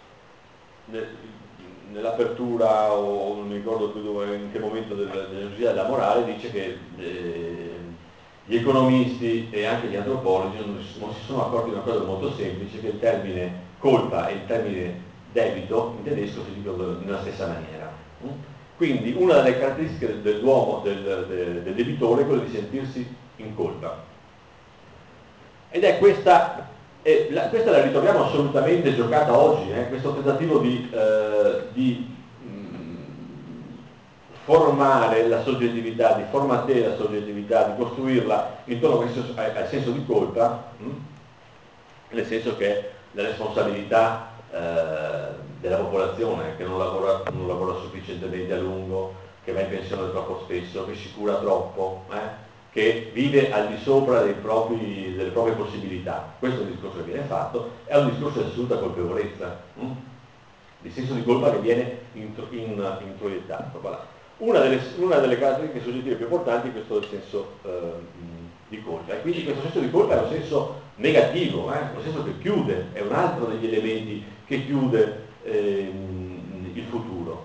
nell'apertura, o non mi ricordo più dove, in che momento dell'energia della morale, dice che eh, gli economisti e anche gli antropologi non si, non si sono accorti di una cosa molto semplice, che il termine colpa e il termine debito in tedesco si dicono nella stessa maniera. Quindi una delle caratteristiche dell'uomo, del, del, del debitore, è quella di sentirsi in colpa. Ed è questa, eh, la, questa la ritroviamo assolutamente giocata oggi, eh, questo tentativo di, eh, di mh, formare la soggettività, di formatare la soggettività, di costruirla intorno al senso, al senso di colpa, mh, nel senso che la responsabilità eh, della popolazione che non lavora, non lavora sufficientemente a lungo, che va in pensione troppo spesso, che si cura troppo, eh, che vive al di sopra dei propri, delle proprie possibilità. Questo è un discorso che viene fatto, è un discorso di assoluta colpevolezza, hm? di senso di colpa che viene intro, in, introiettato. Voilà. Una, delle, una delle caratteristiche soggettive più importanti è questo del senso eh, di colpa, e quindi questo senso di colpa è un senso negativo, eh? un senso che chiude, è un altro degli elementi che chiude eh, il futuro,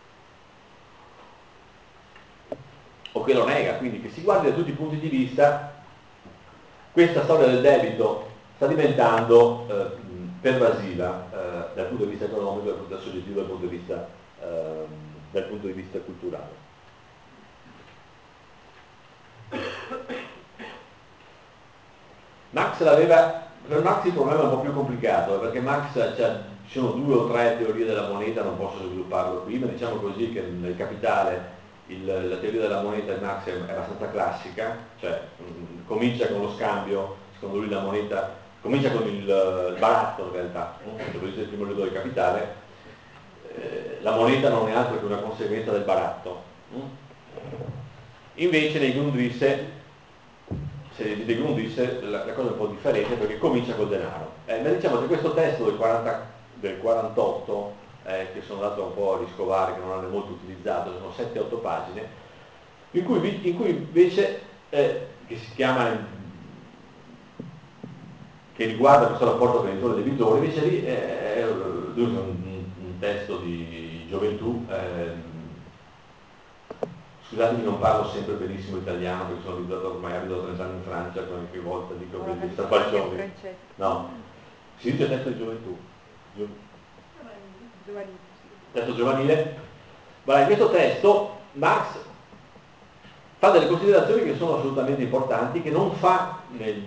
o che lo nega, quindi che si guardi da tutti i punti di vista. Questa storia del debito sta diventando eh, pervasiva eh, dal punto di vista economico, dal punto di vista soggettivo, dal punto di vista, eh, dal punto di vista culturale. Marx l'aveva, per Marx il problema è un po' più complicato, perché Marx c'ha, ci sono due o tre teorie della moneta, non posso svilupparlo qui, ma diciamo così che nel Capitale il, la teoria della moneta di Marx è, è abbastanza classica, cioè mh, comincia con lo scambio, secondo lui la moneta, comincia con il, il baratto in realtà, se lo dice il primo libro del Capitale, eh, la moneta non è altro che una conseguenza del baratto. Invece nei Grundrisse, se di Grundrisse la, la cosa è un po' differente, perché comincia col denaro. Eh, ma diciamo che questo testo del, quaranta, del quarantotto, eh, che sono andato un po' a riscovare, che non hanno molto utilizzato, sono sette otto pagine, in cui, in cui invece, eh, che si chiama, che riguarda questo rapporto creditore-debitore, invece lì è, è un, un testo di gioventù. Eh, Scusatemi, non parlo sempre benissimo italiano, perché sono abituato ormai, abito trenta anni in Francia, qualche volta dico che mi sta faccione. No, si dice testo di gioventù. Giovanile. Testo giovanile. Ma in questo testo Marx fa delle considerazioni che sono assolutamente importanti, che non fa nel,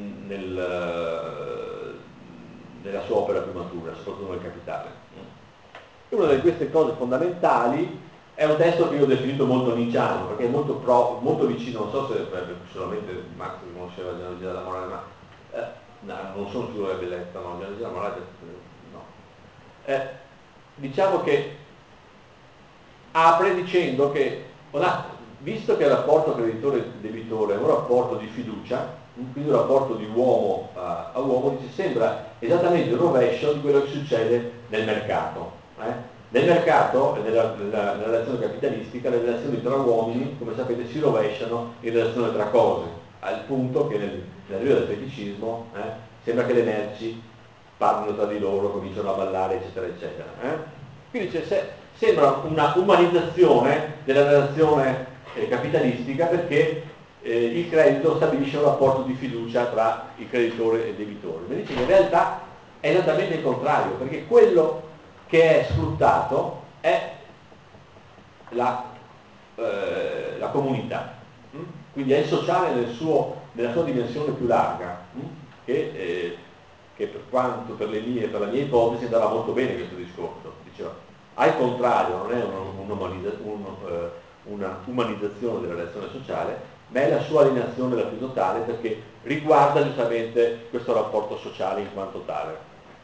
nel, nella sua opera più matura, soprattutto nel Capitale. E una di queste cose fondamentali è un testo che io ho definito molto nietzschiano, perché è molto, pro, molto vicino, non so se per, solamente Marx conosceva la genealogia della morale, ma eh, no, non sono sicuro che abbia letto, no, la genealogia della morale, no. Eh, diciamo che apre dicendo che, visto che il rapporto creditore-debitore è un rapporto di fiducia, quindi un rapporto di uomo a, a uomo, dice, sembra esattamente il rovescio di quello che succede nel mercato. Eh? Nel mercato e nella, nella, nella relazione capitalistica le relazioni tra uomini, come sapete, si rovesciano in relazione tra cose, al punto che nel, nella teoria del feticismo eh, sembra che le merci parlino tra di loro, cominciano a ballare, eccetera, eccetera. Eh? Quindi c'è, se, sembra una umanizzazione della relazione eh, capitalistica, perché eh, il credito stabilisce un rapporto di fiducia tra il creditore e il debitore. Ma dice che in realtà è esattamente il contrario, perché quello che è sfruttato è la, eh, comunità. Mm? Quindi è il sociale nel suo, nella sua dimensione più larga, mm? che, eh, che per quanto per le mie, per la mia ipotesi andava molto bene questo discorso. Diceva, al contrario, non è un'umanizzazione un, un, una umanizzazione della relazione sociale, ma è la sua alienazione la più totale, perché riguarda giustamente questo rapporto sociale in quanto tale.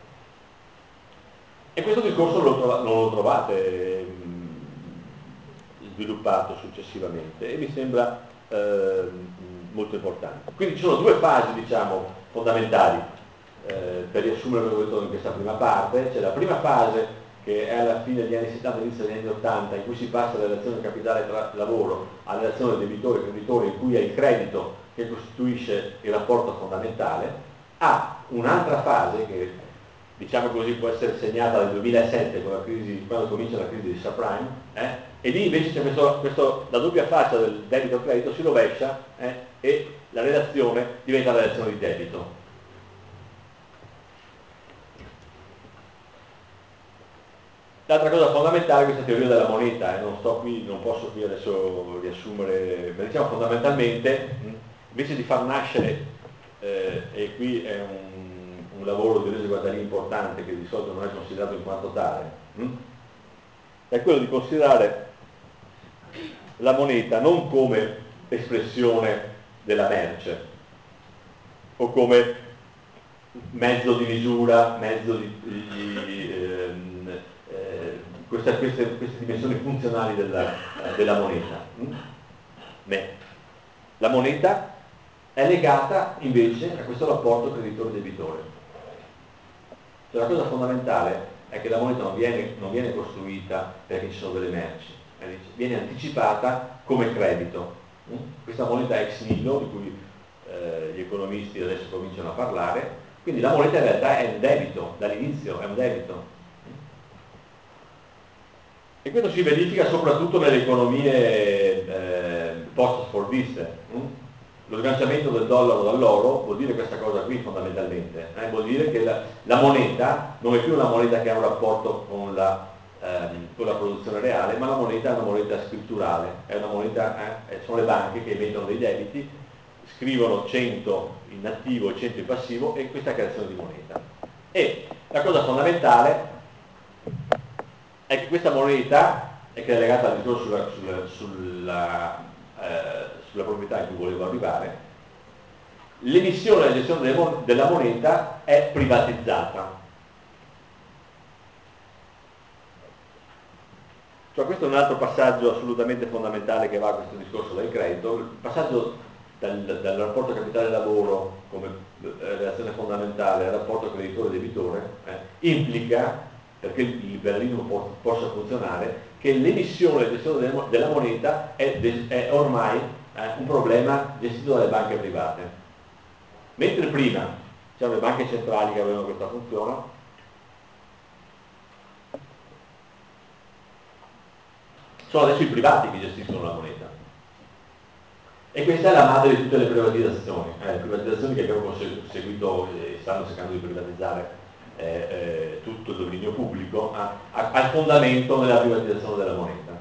E questo discorso non lo, trova, non lo trovate mh, sviluppato successivamente e mi sembra eh, molto importante. Quindi ci sono due fasi, diciamo, fondamentali eh, per riassumere quello che ho detto in questa prima parte. C'è la prima fase, che è alla fine degli anni settanta, inizio degli anni ottanta, in cui si passa dalla relazione capitale tra lavoro alla relazione debitore e creditore, in cui è il credito che costituisce il rapporto fondamentale, a un'altra fase che, diciamo così, può essere segnata dal duemilasette, con la crisi, quando comincia la crisi di subprime, eh? E lì invece c'è questo, questo, la doppia faccia del debito-credito si rovescia eh? E la relazione diventa la relazione di debito. L'altra cosa fondamentale è questa teoria della moneta, eh, non sto qui, non posso qui adesso riassumere, ma diciamo fondamentalmente, mh, invece di far nascere, eh, e qui è un, un lavoro di Deleuze e Guattari importante, che di solito non è considerato in quanto tale, mh, è quello di considerare la moneta non come espressione della merce, o come mezzo di misura, mezzo di... di, di ehm, Queste, queste, queste dimensioni funzionali della, della moneta. Beh, la moneta è legata invece a questo rapporto creditore-debitore. Cioè, la cosa fondamentale è che la moneta non viene, non viene costruita perché ci sono delle merci, viene anticipata come credito. Questa moneta è ex nihilo, di cui eh, gli economisti adesso cominciano a parlare, quindi la moneta in realtà è un debito, dall'inizio è un debito. E questo si verifica soprattutto nelle economie eh, post-fordiste. Mm? Lo sganciamento del dollaro dall'oro vuol dire questa cosa qui fondamentalmente, eh? Vuol dire che la, la moneta non è più una moneta che ha un rapporto con la, ehm, con la produzione reale, ma la moneta è una moneta scritturale, è una moneta, eh? Sono le banche che emettono dei debiti, scrivono cento in attivo e cento in passivo, e questa è la creazione di moneta. E la cosa fondamentale è che questa moneta, è che è legata al discorso sulla, sulla, sulla, eh, sulla proprietà in cui volevo arrivare, l'emissione e la gestione della moneta è privatizzata. Cioè, questo è un altro passaggio assolutamente fondamentale che va a questo discorso del credito. Il passaggio dal, dal rapporto capitale-lavoro come relazione fondamentale al rapporto creditore-debitore eh, implica, perché il liberalismo po- possa funzionare, che l'emissione e la gestione della moneta è, è ormai eh, un problema gestito dalle banche private. Mentre prima c'erano le banche centrali che avevano questa funzione, sono adesso i privati che gestiscono la moneta. E questa è la madre di tutte le privatizzazioni, eh, le privatizzazioni che abbiamo seguito e stanno cercando di privatizzare eh, eh, tutto il dominio pubblico, ha, ha, ha il fondamento nella privatizzazione della moneta.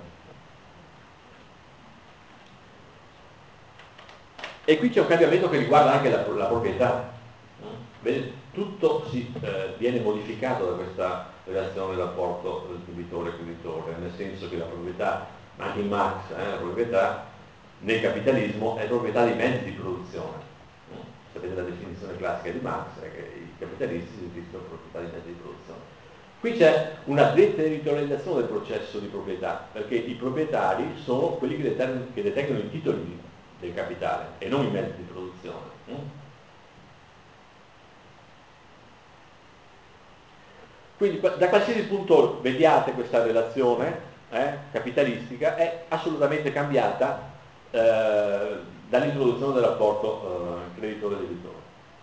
E qui c'è un cambiamento che riguarda anche la, la proprietà. Bene, tutto si, eh, viene modificato da questa relazione del rapporto del debitore-creditore, nel senso che la proprietà, anche in Marx, eh, la proprietà nel capitalismo è proprietà dei mezzi di produzione. Sapete la definizione classica di Marx, è che i capitalisti si definiscono proprietà dei mezzi di produzione. Qui c'è una deterritorializzazione del processo di proprietà, perché i proprietari sono quelli che determinano, che detengono i titoli del capitale e non i mezzi di produzione. Quindi da qualsiasi punto vediate questa relazione eh, capitalistica è assolutamente cambiata eh, dall'introduzione del rapporto eh, creditore-debitore.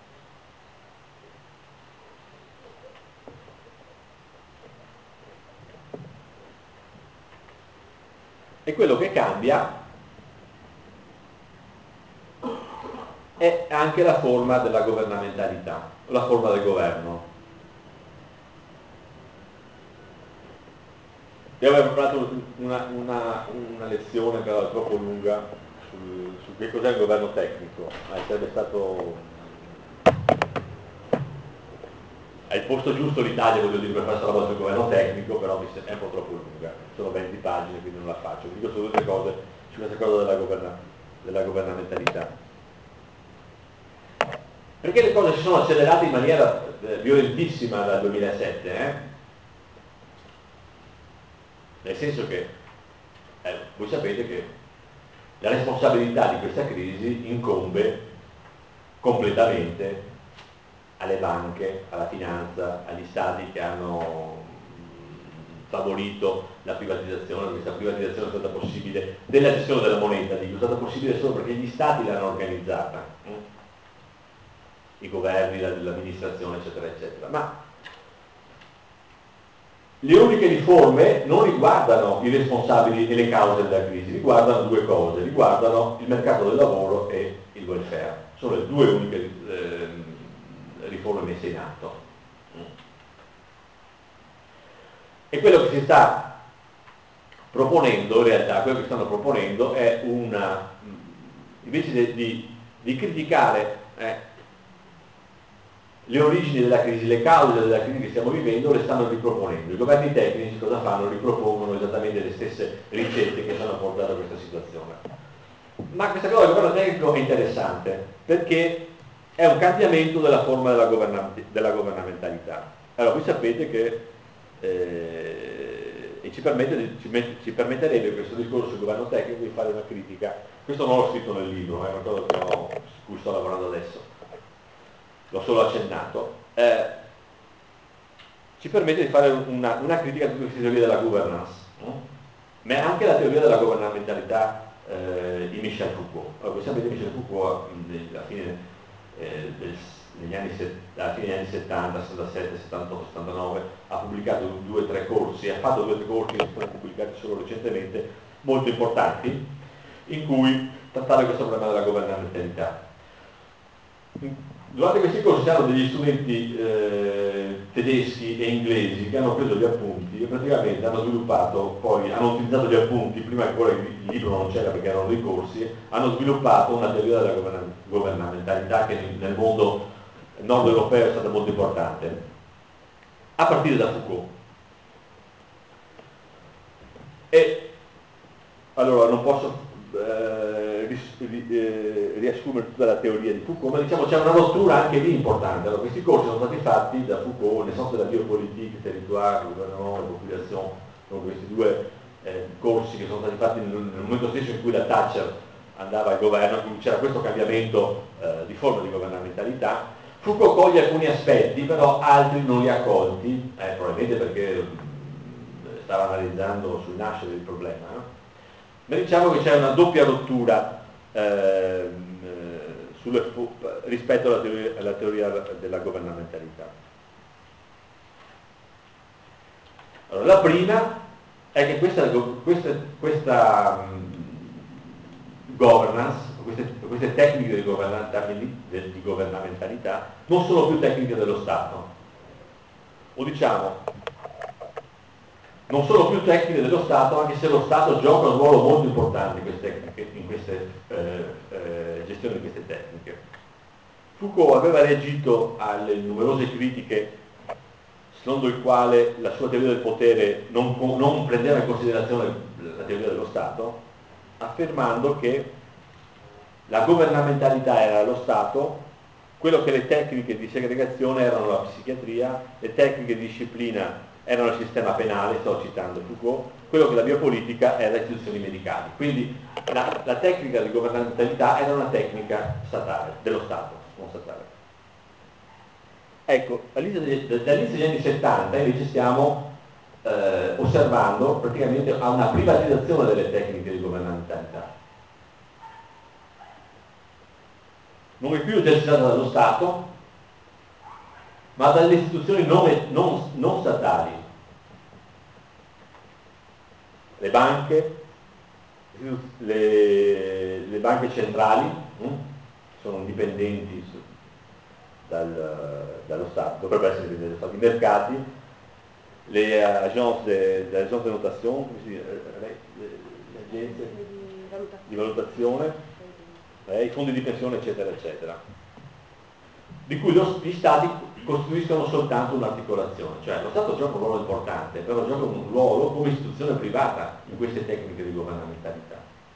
E quello che cambia è anche la forma della governamentalità, la forma del governo. Io avevo preparato una, una, una lezione però troppo lunga su, su che cos'è il governo tecnico, ma sarebbe stato al posto giusto l'Italia, voglio dire, per fare questa roba sul governo tecnico, però mi sembra un po' troppo lunga, sono venti pagine quindi non la faccio, vi dico solo due cose su questa cosa della, governa, della governamentalità. Perché le cose si sono accelerate in maniera eh, violentissima dal duemilasette, eh? Nel senso che eh, voi sapete che la responsabilità di questa crisi incombe completamente alle banche, alla finanza, agli stati che hanno favorito la privatizzazione. Questa privatizzazione è stata possibile, della gestione della moneta, dico, è stata possibile solo perché gli stati l'hanno organizzata, i governi, l'amministrazione, eccetera, eccetera. Ma le uniche riforme non riguardano i responsabili e le cause della crisi, riguardano due cose, riguardano il mercato del lavoro e il welfare. Sono le due uniche eh, riforme messe in atto. E quello che si sta proponendo, in realtà, quello che stanno proponendo è una, invece di, di, di criticare eh, le origini della crisi, le cause della crisi che stiamo vivendo, le stanno riproponendo. I governi tecnici cosa fanno? Ripropongono esattamente le stesse ricette che ci hanno portato a questa situazione. Ma questa cosa del governo tecnico è interessante perché è un cambiamento della forma della, governa della governamentalità. Allora, voi sapete che eh, e ci, permette, ci, met, ci permetterebbe questo discorso sul governo tecnico di fare una critica. Questo non l'ho scritto nel libro, è una cosa che ho, su cui sto lavorando adesso, l'ho solo accennato. Eh, ci permette di fare una, una critica a tutte queste teorie della governance, no? Ma anche la teoria della governamentalità eh, di Michel Foucault. Allora, voi sapete che Michel Foucault alla fine, eh, del, negli anni, alla fine degli anni settanta, settantasette, settantotto, settantanove ha pubblicato due o tre corsi, ha fatto due o tre corsi che sono pubblicati solo recentemente, molto importanti, in cui trattava questo problema della governamentalità. Durante questi corsi c'erano degli studenti eh, tedeschi e inglesi che hanno preso gli appunti e praticamente hanno sviluppato, poi hanno utilizzato gli appunti, prima ancora il libro non c'era perché erano dei corsi, hanno sviluppato una teoria della govern governamentalità che nel mondo nord europeo è stata molto importante, a partire da Foucault. E allora non posso eh, ris eh, riassumere tutta la teoria di Foucault, ma diciamo c'è una rottura anche lì importante. Allora, questi corsi sono stati fatti da Foucault, nel senso della biopolitica, territoire, gouvernement e population, sono questi due eh, corsi che sono stati fatti nel, nel momento stesso in cui la Thatcher andava al governo, quindi c'era questo cambiamento eh, di forma di governamentalità. Foucault coglie alcuni aspetti, però altri non li ha colti, eh, probabilmente perché stava analizzando sul nascere del problema, no? Ma diciamo che c'è una doppia rottura eh, sulle, rispetto alla teoria, alla teoria della governamentalità. Allora, la prima è che questa, questa, questa um, governance, queste, queste tecniche di governamentalità non sono più tecniche dello Stato, o diciamo non sono più tecniche dello Stato, anche se lo Stato gioca un ruolo molto importante in queste, in queste eh, eh, gestioni di queste tecniche. Foucault aveva reagito alle numerose critiche secondo il quale la sua teoria del potere non, non prendeva in considerazione la teoria dello Stato, affermando che la governamentalità era lo Stato, quello che le tecniche di segregazione erano la psichiatria, le tecniche di disciplina erano il sistema penale, sto citando Foucault, quello che la biopolitica era le istituzioni medicali. Quindi la, la tecnica di governamentalità era una tecnica statale, dello Stato, non statale. Ecco, dall'inizio degli anni settanta invece stiamo eh, osservando praticamente una privatizzazione delle tecniche di governamentalità. Non è più esercitata dallo Stato, ma dalle istituzioni non, non, non statali. Le banche, le, le banche centrali hm, sono indipendenti dal, dallo Stato, dovrebbero essere indipendenti dallo Stato. I mercati, le agence de, de, agence de notation, come si dice, le, le agenzie di valutazione, eh, i fondi di pensione, eccetera, eccetera, di cui lo, gli stati costituiscono soltanto un'articolazione, cioè lo Stato gioca un ruolo importante, però gioca un ruolo come istituzione privata in queste tecniche di governamentalità.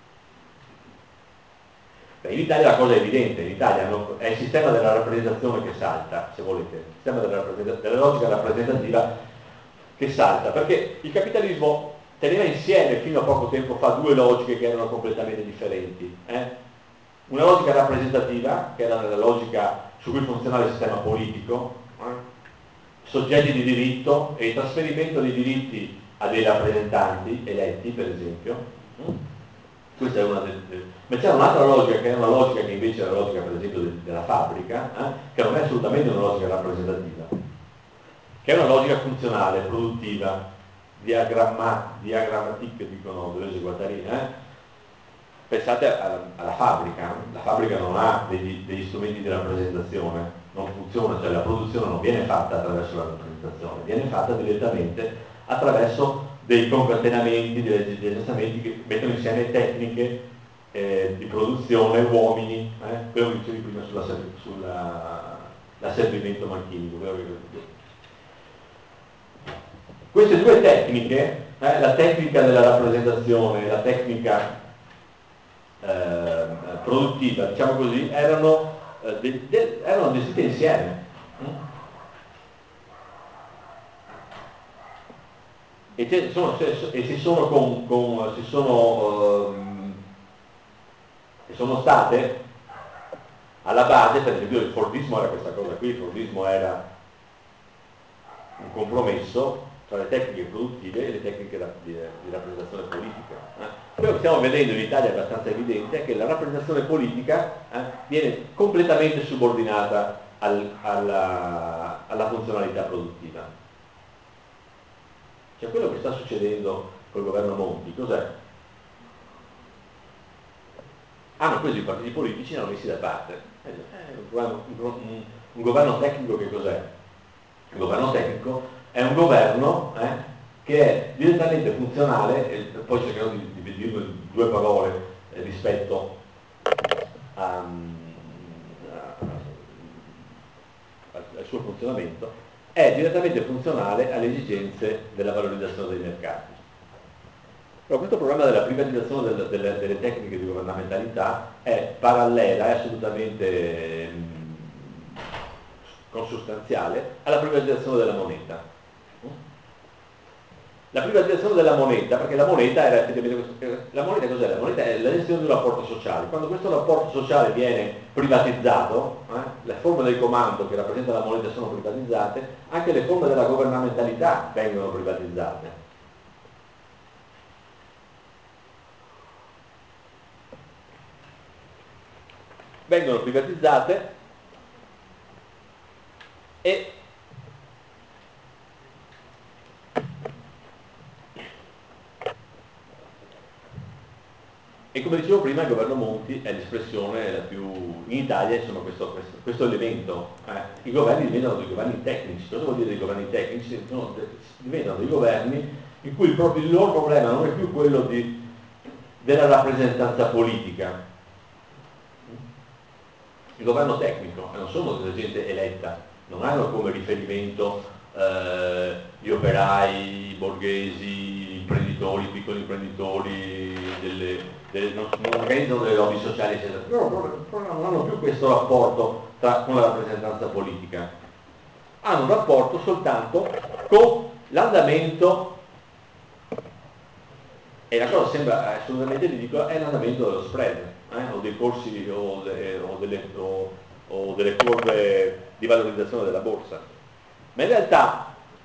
Beh, in Italia la cosa è evidente, in Italia no, è il sistema della rappresentazione che salta, se volete, il sistema della, della logica rappresentativa che salta, perché il capitalismo teneva insieme fino a poco tempo fa due logiche che erano completamente differenti. Eh? Una logica rappresentativa, che era la logica su cui funzionava il sistema politico, eh? Soggetti di diritto e il trasferimento dei diritti a dei rappresentanti eletti, per esempio. Eh? Questa è una delle... Ma c'era un'altra logica, che è una logica che invece è la logica, per esempio, de- della fabbrica, eh? Che non è assolutamente una logica rappresentativa, che è una logica funzionale, produttiva, diagramma, diagrammatica, dicono Deleuze e Guattari. Eh? Pensate alla, alla fabbrica, la fabbrica non ha degli, degli strumenti di rappresentazione, non funziona, cioè la produzione non viene fatta attraverso la rappresentazione, viene fatta direttamente attraverso dei concatenamenti, degli aggiustamenti che mettono insieme tecniche eh, di produzione, uomini, eh? Quello che dicevi prima sulla, sulla l'asservimento macchinico. Queste due tecniche, eh, la tecnica della rappresentazione e la tecnica eh, produttiva, diciamo così, erano, eh, de, de, erano gestite insieme. E, te, sono, e si sono, con, con, si sono, um, sono state alla base, per esempio il Fordismo era questa cosa qui, il Fordismo era un compromesso tra le tecniche produttive e le tecniche di, di rappresentazione politica. Eh? Quello che stiamo vedendo in Italia è abbastanza evidente, è che la rappresentazione politica eh, viene completamente subordinata al, alla, alla funzionalità produttiva. Cioè quello che sta succedendo col governo Monti, cos'è? Hanno preso i partiti politici e li hanno messi da parte. Eh, un, governo, un, un governo tecnico che cos'è? Il governo tecnico è un governo eh, che è direttamente funzionale, e poi cercherò di, di dire due parole eh, rispetto a, a, al suo funzionamento, è direttamente funzionale alle esigenze della valorizzazione dei mercati. Però questo problema della privatizzazione delle, delle, delle tecniche di governamentalità è parallela, è assolutamente mh, consustanziale alla privatizzazione della moneta. La privatizzazione della moneta, perché la moneta era effettivamente, la moneta cos'è? La moneta è la gestione di un rapporto sociale. Quando questo rapporto sociale viene privatizzato, eh, le forme del comando che rappresenta la moneta sono privatizzate, anche le forme della governamentalità vengono privatizzate. Vengono privatizzate e E come dicevo prima, il governo Monti è l'espressione la più in Italia, insomma, questo, questo, questo elemento. Eh. I governi diventano dei governi tecnici. Cosa vuol dire dei governi tecnici? Sono, diventano dei governi in cui il, proprio, il loro problema non è più quello di, della rappresentanza politica. Il governo tecnico, non sono della gente eletta, non hanno come riferimento eh, gli operai, i borghesi, gli imprenditori, i piccoli imprenditori, delle, delle, non, non organizzano delle lobby sociali, eccetera. Però, però non hanno più questo rapporto tra, con la rappresentanza politica. Hanno un rapporto soltanto con l'andamento, e la cosa sembra assolutamente ridicola, è l'andamento dello spread, eh? o dei corsi o, de, o, delle, o, o delle curve di valorizzazione della borsa. Ma in realtà,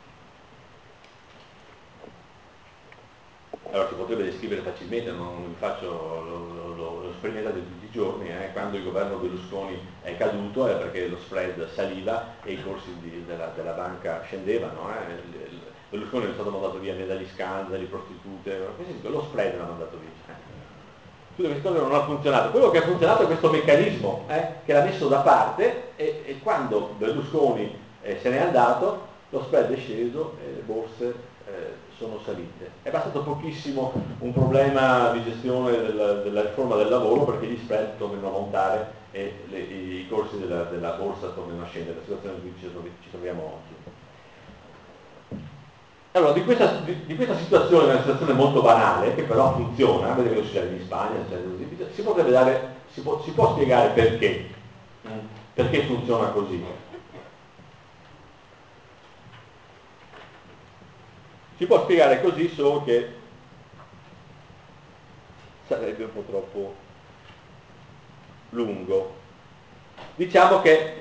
allora si potrebbe descrivere facilmente, non vi faccio, lo, lo, lo sperimentate tutti i giorni, eh? Quando il governo Berlusconi è caduto è perché lo spread saliva e i corsi di, della, della banca scendevano. Eh? Berlusconi non è stato mandato via né dagli scandali, prostitute, lo spread l'ha mandato via. Tutte queste cose non hanno funzionato. Quello che ha funzionato è questo meccanismo eh, che l'ha messo da parte e, e quando Berlusconi eh, se n'è andato, lo spread è sceso e le borse eh, sono salite. È bastato pochissimo un problema di gestione del, della riforma del lavoro perché gli spread tornano a montare e le, i corsi della, della borsa tornano a scendere, la situazione in cui ci, ci troviamo oggi. Allora, di questa, di, di questa situazione, una situazione molto banale, che però funziona, vedete che lo succede in Spagna, così, si potrebbe dare, si può, si può spiegare perché, perché funziona così. Si può spiegare così solo che sarebbe un po' troppo lungo. Diciamo che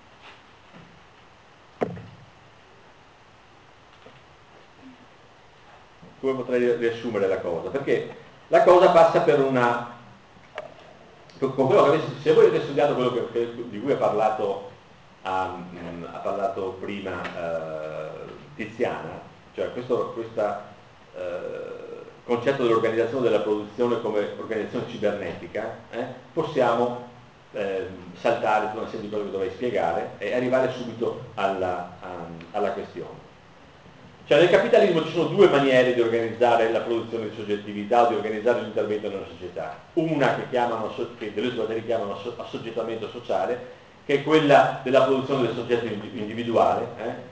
come potrei riassumere la cosa? Perché la cosa passa per una... Con quello che avete, se voi avete studiato quello che, che, di cui ha parlato, um, ha parlato prima uh, Tiziana, cioè questo questa, uh, concetto dell'organizzazione della produzione come organizzazione cibernetica, eh, possiamo eh, saltare tutta una serie di cose che dovrei spiegare e arrivare subito alla, um, alla questione. Cioè nel capitalismo ci sono due maniere di organizzare la produzione di soggettività o di organizzare l'intervento nella società. Una che, chiamano, che delle sue chiamano assoggettamento sociale, che è quella della produzione del soggetto individuale. Eh?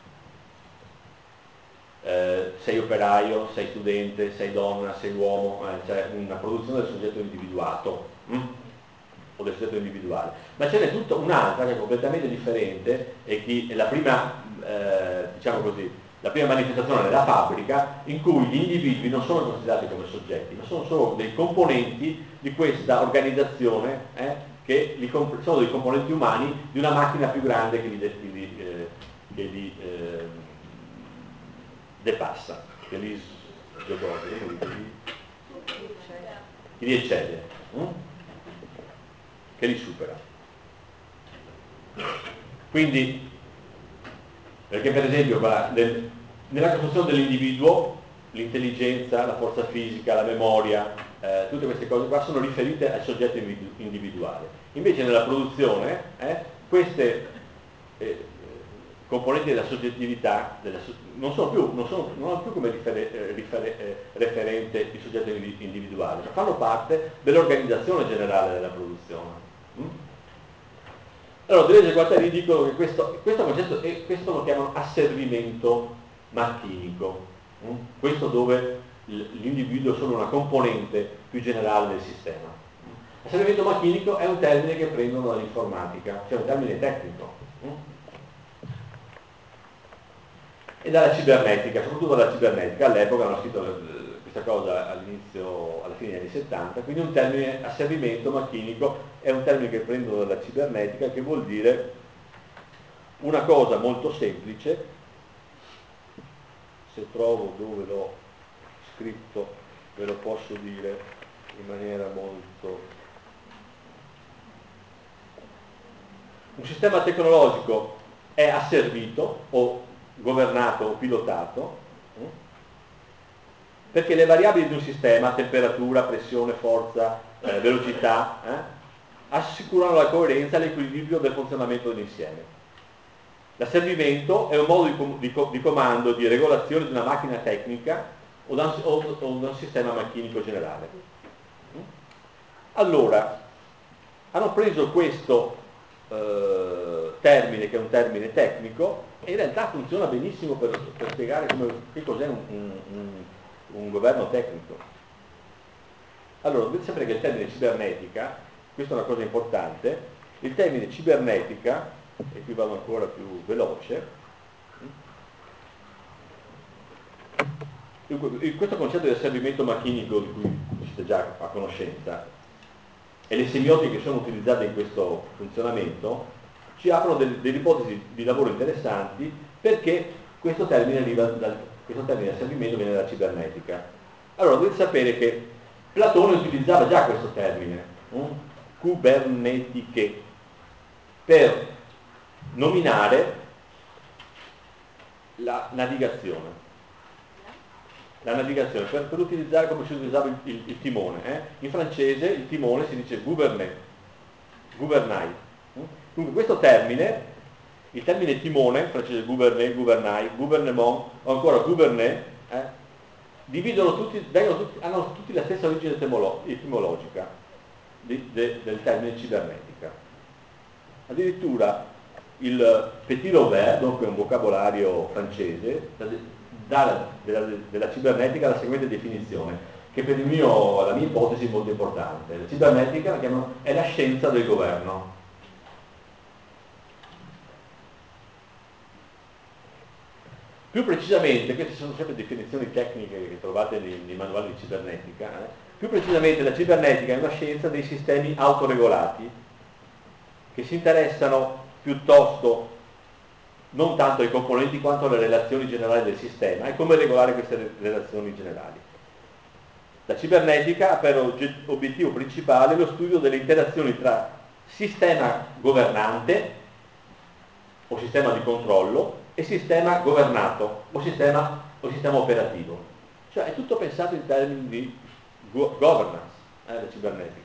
Eh, sei operaio, sei studente, sei donna, sei uomo, eh? Cioè una produzione del soggetto individuato. Hm? O del soggetto individuale. Ma ce n'è tutta un'altra che è completamente differente e che è la prima, eh, diciamo così, la prima manifestazione nella fabbrica in cui gli individui non sono considerati come soggetti, ma sono solo dei componenti di questa organizzazione eh, che li sono dei componenti umani di una macchina più grande che li, de, che li, eh, che li eh, depassa, che li, che li, che li eccede, hm? Che li supera. Quindi, perché per esempio nel, nella costruzione dell'individuo l'intelligenza, la forza fisica, la memoria, eh, tutte queste cose qua sono riferite al soggetto individuale. Invece nella produzione eh, queste eh, componenti della soggettività della, non sono più, non sono, non hanno più come rifere, eh, rifere, eh, referente il soggetto individuale, ma fanno parte dell'organizzazione generale della produzione. Mm? Allora, Deleuze e Guattari dicono che questo, questo concetto, e questo lo chiamano asservimento macchinico, mm? Questo dove l'individuo è solo una componente più generale del sistema. Asservimento macchinico è un termine che prendono dall'informatica, cioè un termine tecnico. Mm? E dalla cibernetica, soprattutto dalla cibernetica. All'epoca hanno scritto questa cosa all'inizio, alla fine degli anni settanta, quindi un termine asservimento macchinico è un termine che prendono dalla cibernetica, che vuol dire una cosa molto semplice. Se trovo dove l'ho scritto ve lo posso dire in maniera molto... Un sistema tecnologico è asservito o governato o pilotato perché le variabili di un sistema, temperatura, pressione, forza, eh, velocità, eh, assicurano la coerenza e l'equilibrio del funzionamento dell'insieme. L'asservimento è un modo di, com- di, co- di comando, di regolazione di una macchina tecnica o da un, o, o da un sistema macchinico generale. Allora, hanno preso questo eh, termine, che è un termine tecnico, e in realtà funziona benissimo per, per spiegare come, che cos'è un, un, un un governo tecnico. Allora, dovete sapere che il termine cibernetica, questa è una cosa importante, il termine cibernetica, e qui vado ancora più veloce, questo concetto di asservimento macchinico di cui siete già a conoscenza e le semiotiche che sono utilizzate in questo funzionamento ci aprono delle, delle ipotesi di lavoro interessanti, perché questo termine arriva dal questo termine di asservimento viene dalla cibernetica. Allora dovete sapere che Platone utilizzava già questo termine, um, kubernetiche, per nominare la navigazione. La navigazione, per, per utilizzare come si utilizzava il, il, il timone. Eh? In francese il timone si dice gouverner, gouvernai. Um? Dunque questo termine Il termine timone, francese gouverner, gouvernail, gouvernement o ancora gouverner, eh, dividono tutti, vengono tutti, hanno tutti la stessa origine etimolo- etimologica di, de, del termine cibernetica. Addirittura il Petit Robert, dunque un vocabolario francese, dà della, della cibernetica la seguente definizione, che per il mio, la mia ipotesi è molto importante. La cibernetica la chiamano, è la scienza del governo. Più precisamente, queste sono sempre definizioni tecniche che trovate nei, nei manuali di cibernetica, eh? Più precisamente la cibernetica è una scienza dei sistemi autoregolati che si interessano piuttosto non tanto ai componenti quanto alle relazioni generali del sistema e come regolare queste relazioni generali. La cibernetica ha per obiettivo principale lo studio delle interazioni tra sistema governante o sistema di controllo e sistema governato o sistema, o sistema operativo. Cioè è tutto pensato in termini di go- governance, eh, la cibernetica.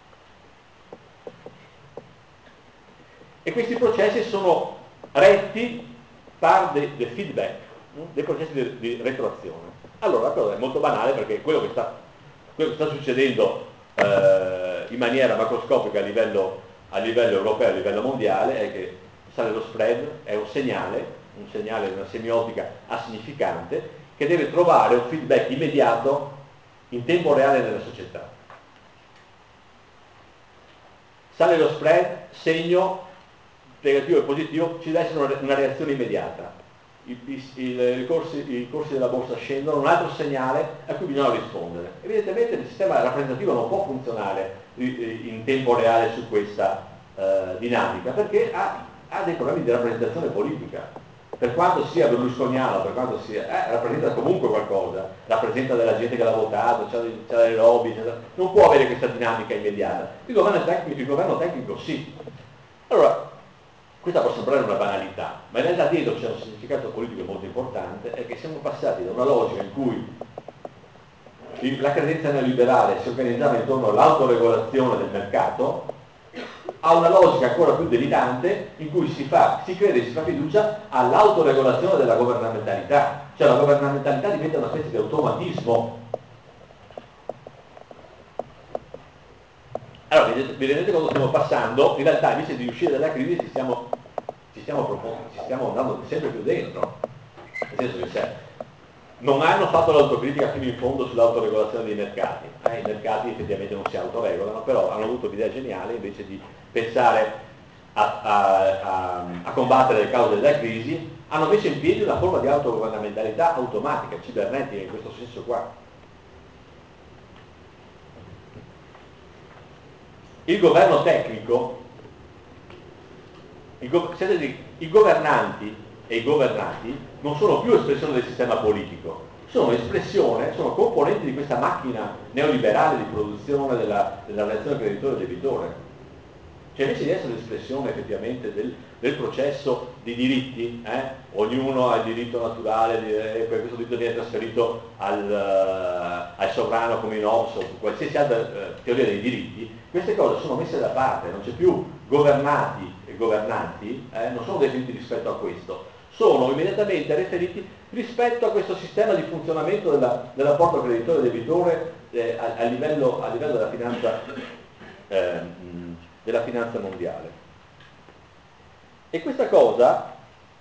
E questi processi sono retti par de, de feedback, no? Dei processi di, di retroazione. Allora la cosa è molto banale perché quello che sta, quello che sta succedendo eh, in maniera macroscopica a livello, a livello europeo, a livello mondiale, è che sale lo spread, è un segnale, un segnale di una semiotica asignificante che deve trovare un feedback immediato in tempo reale nella società. Sale lo spread, segno negativo e positivo, ci deve essere una, una reazione immediata. I, i, i, i, corsi, I corsi della borsa scendono, un altro segnale a cui bisogna rispondere. Evidentemente il sistema rappresentativo non può funzionare in tempo reale su questa eh, dinamica perché ha, ha dei problemi di rappresentazione politica. Per quanto sia berlusconiano, per quanto sia, eh, rappresenta comunque qualcosa, rappresenta della gente che l'ha votato, c'ha, c'ha delle lobby, c'ha, non può avere questa dinamica immediata. Il governo tecnico, il governo tecnico sì. Allora, questa può sembrare una banalità, ma in realtà dietro c'è un significato politico molto importante, è che siamo passati da una logica in cui la credenza neoliberale si organizzava intorno all'autoregolazione del mercato a una logica ancora più delirante in cui si, fa, si crede e si fa fiducia all'autoregolazione della governamentalità, cioè la governamentalità diventa una specie di automatismo. Allora, vi rendete conto che stiamo passando, in realtà invece di uscire dalla crisi ci stiamo, ci stiamo, propon- ci stiamo andando sempre più dentro, nel senso che c'è. Non hanno fatto l'autocritica fino in fondo sull'autoregolazione dei mercati, eh, i mercati effettivamente non si autoregolano, però hanno avuto l'idea geniale invece di pensare a, a, a, a combattere le cause della crisi, hanno messo in piedi una forma di autogovernamentalità automatica, cibernetica in questo senso qua. Il governo tecnico, i, go- i governanti e i governati non sono più espressione del sistema politico, sono espressione, sono componenti di questa macchina neoliberale di produzione della, della relazione creditore-debitore. Cioè invece di essere l'espressione effettivamente del, del processo di diritti, eh? Ognuno ha il diritto naturale, di, eh, questo diritto viene trasferito al, uh, al sovrano come in Hobbes o qualsiasi altra uh, teoria dei diritti, queste cose sono messe da parte, non c'è più governati e governanti, eh? Non sono definiti rispetto a questo, sono immediatamente riferiti rispetto a questo sistema di funzionamento della, del rapporto creditore-debitore eh, a, a, livello, a livello della finanza eh, della finanza mondiale. E questa cosa,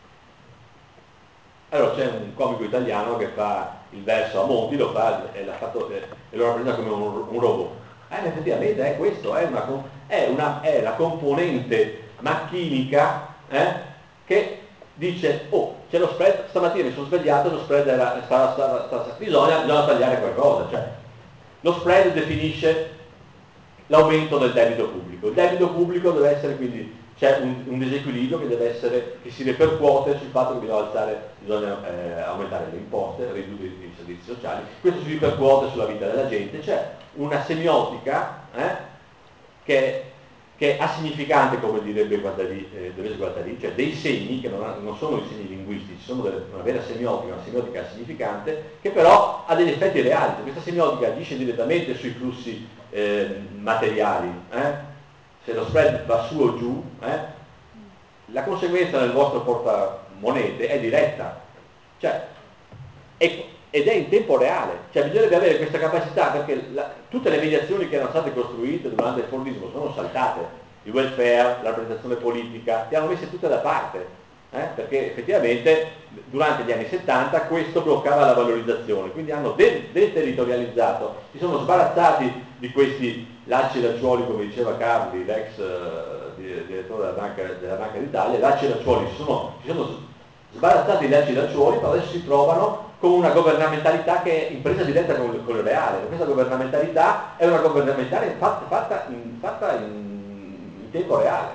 allora c'è un comico italiano che fa il verso a Monti, lo fa e, l'ha fatto, e lo rappresenta come un, un robot. Eh, effettivamente è questo, è, una, è, una, è la componente macchinica eh, che dice, oh, c'è lo spread, stamattina mi sono svegliato, lo spread era, stava, stava, stava, bisogna, bisogna tagliare qualcosa. Cioè, lo spread definisce l'aumento del debito pubblico. Il debito pubblico deve essere quindi, c'è un, un disequilibrio che deve essere, che si ripercuote sul fatto che bisogna, alzare, bisogna eh, aumentare le imposte, ridurre i servizi sociali, questo si ripercuote sulla vita della gente, c'è una semiotica eh, che, che è asignificante, come direbbe Guattari, eh, Deleuze Guattari, cioè dei segni che non, ha, non sono i segni linguistici, sono delle, una vera semiotica, una semiotica significante, che però ha degli effetti reali. Questa semiotica agisce direttamente sui flussi Eh, materiali, eh? Se lo spread va su o giù, eh? la conseguenza nel vostro portamonete è diretta, cioè, è, ed è in tempo reale, cioè bisognerebbe avere questa capacità, perché la, tutte le mediazioni che erano state costruite durante il Fordismo sono saltate, il welfare, la rappresentazione politica, le hanno messe tutte da parte, eh? Perché effettivamente durante gli anni settanta questo bloccava la valorizzazione, quindi hanno de- deterritorializzato, si sono sbarazzati di questi lacci e lacciuoli, come diceva Carli, l'ex uh, direttore della Banca, della Banca d'Italia. Lacci e lacciuoli si sono, si sono sbarazzati di lacci e lacciuoli, però adesso si trovano con una governamentalità che è in presa diretta con, con il reale. Questa governamentalità è una governamentalità fatta, fatta, in, fatta in, in tempo reale,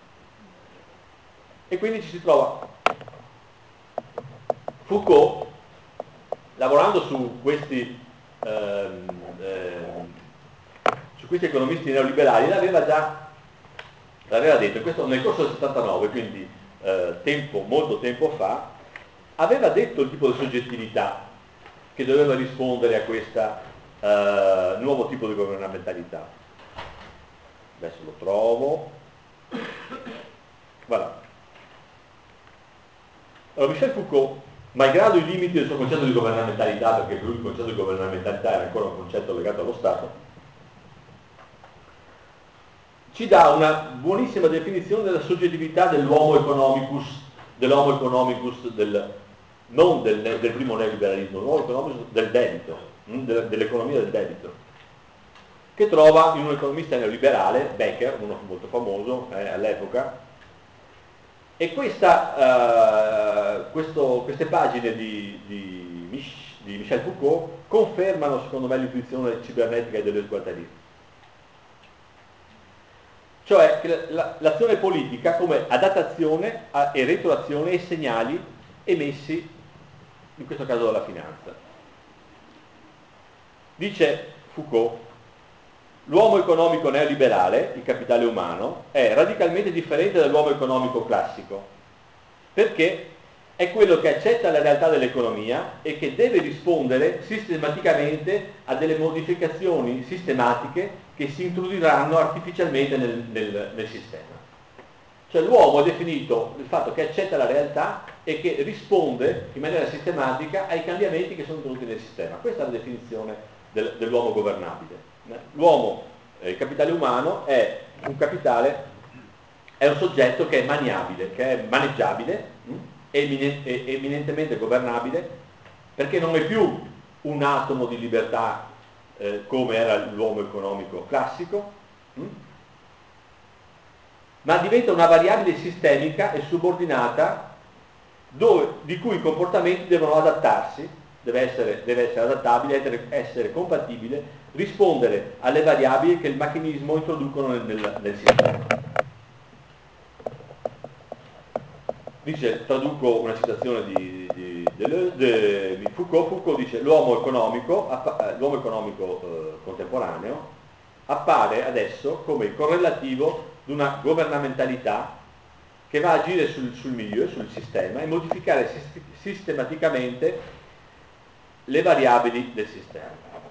e quindi ci si trova Foucault lavorando su questi ehm, ehm, su questi economisti neoliberali. L'aveva già l'aveva detto questo nel corso del settantanove, quindi eh, tempo, molto tempo fa, aveva detto il tipo di soggettività che doveva rispondere a questo eh, nuovo tipo di governamentalità. Adesso lo trovo. Voilà. Allora, Michel Foucault, malgrado i limiti del suo concetto di governamentalità, perché per lui il concetto di governamentalità era ancora un concetto legato allo Stato, ci dà una buonissima definizione della soggettività dell'uomo economicus, dell'uomo economicus del, non del, del primo neoliberalismo, l'uomo economicus del debito, dell'economia del debito, che trova in un economista neoliberale, Becker, uno molto famoso eh, all'epoca. E questa, uh, questo, queste pagine di, di, Mich- di Michel Foucault confermano, secondo me, l'intuizione cibernetica dello Guattari. Cioè che la, l'azione politica come adattazione a, e retroazione ai segnali emessi, in questo caso dalla finanza. Dice Foucault, l'uomo economico neoliberale, il capitale umano, è radicalmente differente dall'uomo economico classico, perché è quello che accetta la realtà dell'economia e che deve rispondere sistematicamente a delle modificazioni sistematiche che si introdurranno artificialmente nel, nel, nel sistema. Cioè l'uomo è definito il fatto che accetta la realtà e che risponde in maniera sistematica ai cambiamenti che sono introdotti nel sistema. Questa è la definizione del, dell'uomo governabile. L'uomo, eh, il capitale umano, è un capitale, è un soggetto che è maniabile, che è maneggiabile, mh? È eminentemente governabile, perché non è più un atomo di libertà eh, come era l'uomo economico classico, mh? ma diventa una variabile sistemica e subordinata dove, di cui i comportamenti devono adattarsi, deve essere, deve essere adattabile, essere, essere compatibile, rispondere alle variabili che il macchinismo introducono nel, nel, nel sistema. Dice, traduco una citazione di, di, di, di, di Foucault. Foucault dice l'uomo economico, l'uomo economico eh, contemporaneo appare adesso come il correlativo di una governamentalità che va a agire sul, sul milieu, sul sistema e modificare sistematicamente le variabili del sistema.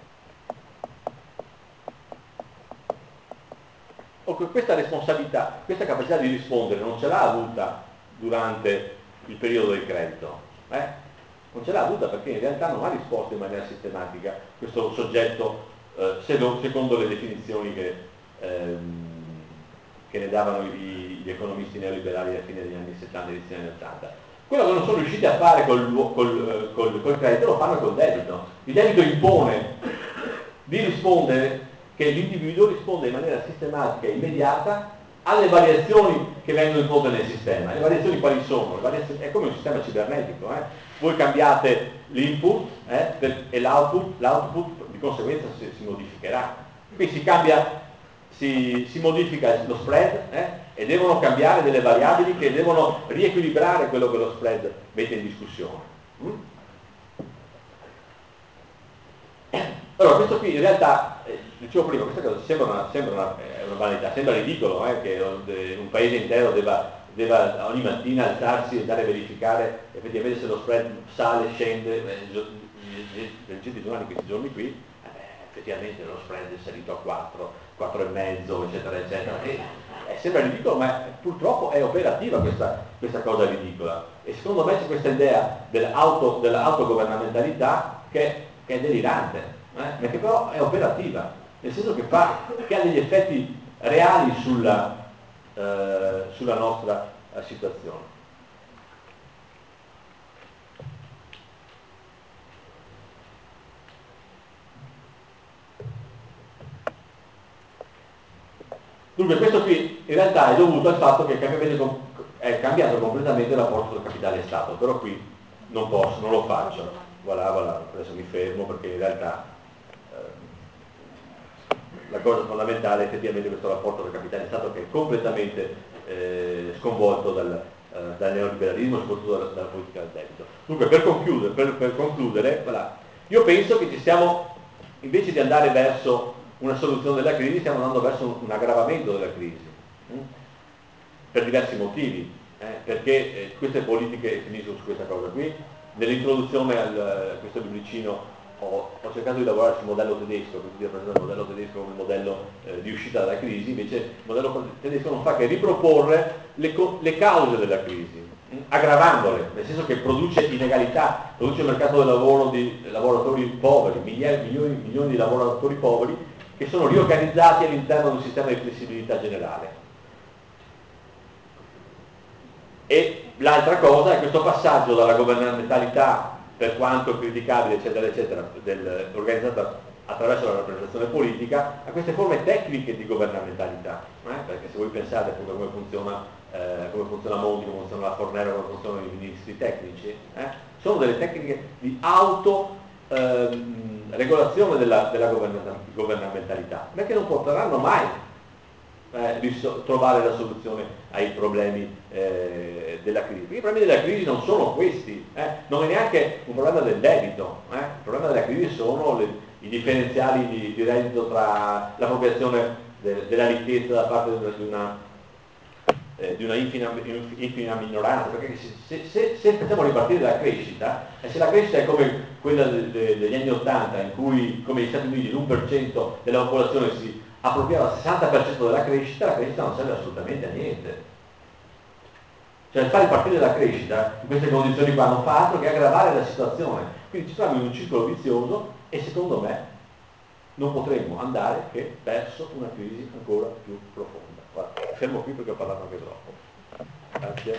Questa responsabilità, questa capacità di rispondere non ce l'ha avuta durante il periodo del credito, eh? non ce l'ha avuta perché in realtà non ha risposto in maniera sistematica questo soggetto eh, secondo le definizioni che, ehm, che ne davano gli, gli economisti neoliberali alla fine degli anni settanta e inizio degli anni ottanta. Quello che non sono riusciti a fare col, col, col, col credito lo fanno col debito. Il debito impone di rispondere, che l'individuo risponde in maniera sistematica e immediata alle variazioni che vengono introdotte nel sistema. Le variazioni quali sono? Le variazioni, è come un sistema cibernetico, eh? Voi cambiate l'input eh, per, e l'output, l'output di conseguenza si, si modificherà. Qui si cambia, si, si modifica lo spread eh, e devono cambiare delle variabili che devono riequilibrare quello che lo spread mette in discussione. Mm? Allora, questo qui in realtà, eh, dicevo prima, questa cosa sembra una, sembra una, eh, una banalità, sembra ridicolo eh, che un paese intero debba, debba ogni mattina alzarsi e andare a verificare effettivamente se lo spread sale, scende, eh, leggete i giornali questi giorni qui, eh, effettivamente lo spread è salito a quattro, quattro e mezzo, eccetera, eccetera. E, eh, sembra ridicolo, ma purtroppo è operativa questa, questa cosa ridicola. E secondo me c'è questa idea dell'auto, dell'autogovernamentalità che, che è delirante, eh? ma che però è operativa, nel senso che, fa, che ha degli effetti reali sulla, eh, sulla nostra eh, situazione. Dunque questo qui in realtà è dovuto al fatto che è cambiato completamente il rapporto tra capitale e Stato, però qui non posso, non lo faccio. Voilà, voilà, adesso mi fermo perché in realtà eh, la cosa fondamentale è effettivamente questo rapporto tra capitale e Stato che è completamente eh, sconvolto dal, eh, dal neoliberalismo, soprattutto dalla, dalla politica del debito. Dunque per concludere, per, per concludere voilà, io penso che ci stiamo, invece di andare verso una soluzione della crisi, stiamo andando verso un, un aggravamento della crisi, hm? per diversi motivi, eh? perché eh, queste politiche, finisco su questa cosa qui, nell'introduzione a questo libricino ho, ho cercato di lavorare sul modello tedesco, quindi ho presentato il modello tedesco come modello eh, di uscita dalla crisi, invece il modello tedesco non fa che riproporre le, le cause della crisi, hm? aggravandole, nel senso che produce inegalità, produce un mercato del lavoro di lavoratori poveri, migliaia, milioni, milioni di lavoratori poveri, che sono riorganizzati all'interno di un sistema di flessibilità generale. E l'altra cosa è questo passaggio dalla governamentalità, per quanto criticabile, eccetera, eccetera, del, organizzata attraverso la rappresentazione politica, a queste forme tecniche di governamentalità. Eh? Perché se voi pensate appunto come funziona, eh, come funziona Monti, come funziona la Fornero, come funzionano i ministri tecnici, eh? sono delle tecniche di auto Ehm, regolazione della, della governamentalità, ma che non porteranno mai eh, di so, trovare la soluzione ai problemi eh, della crisi. I problemi della crisi non sono questi, eh? non è neanche un problema del debito, eh? il problema della crisi sono le, i differenziali di, di reddito tra l'appropriazione de, della ricchezza da parte di una Eh, di una infima, infima minoranza, perché se, se, se facciamo ripartire dalla crescita, e se la crescita è come quella de, de, degli anni ottanta, in cui come gli Stati Uniti l'uno per cento della popolazione si appropriava il sessanta per cento della crescita, la crescita non serve assolutamente a niente. Cioè fare ripartire la crescita in queste condizioni qua non fa altro che aggravare la situazione, quindi ci troviamo in un ciclo vizioso e secondo me non potremmo andare che verso una crisi ancora più profonda. Guarda, fermo qui perché ho parlato anche troppo. Grazie.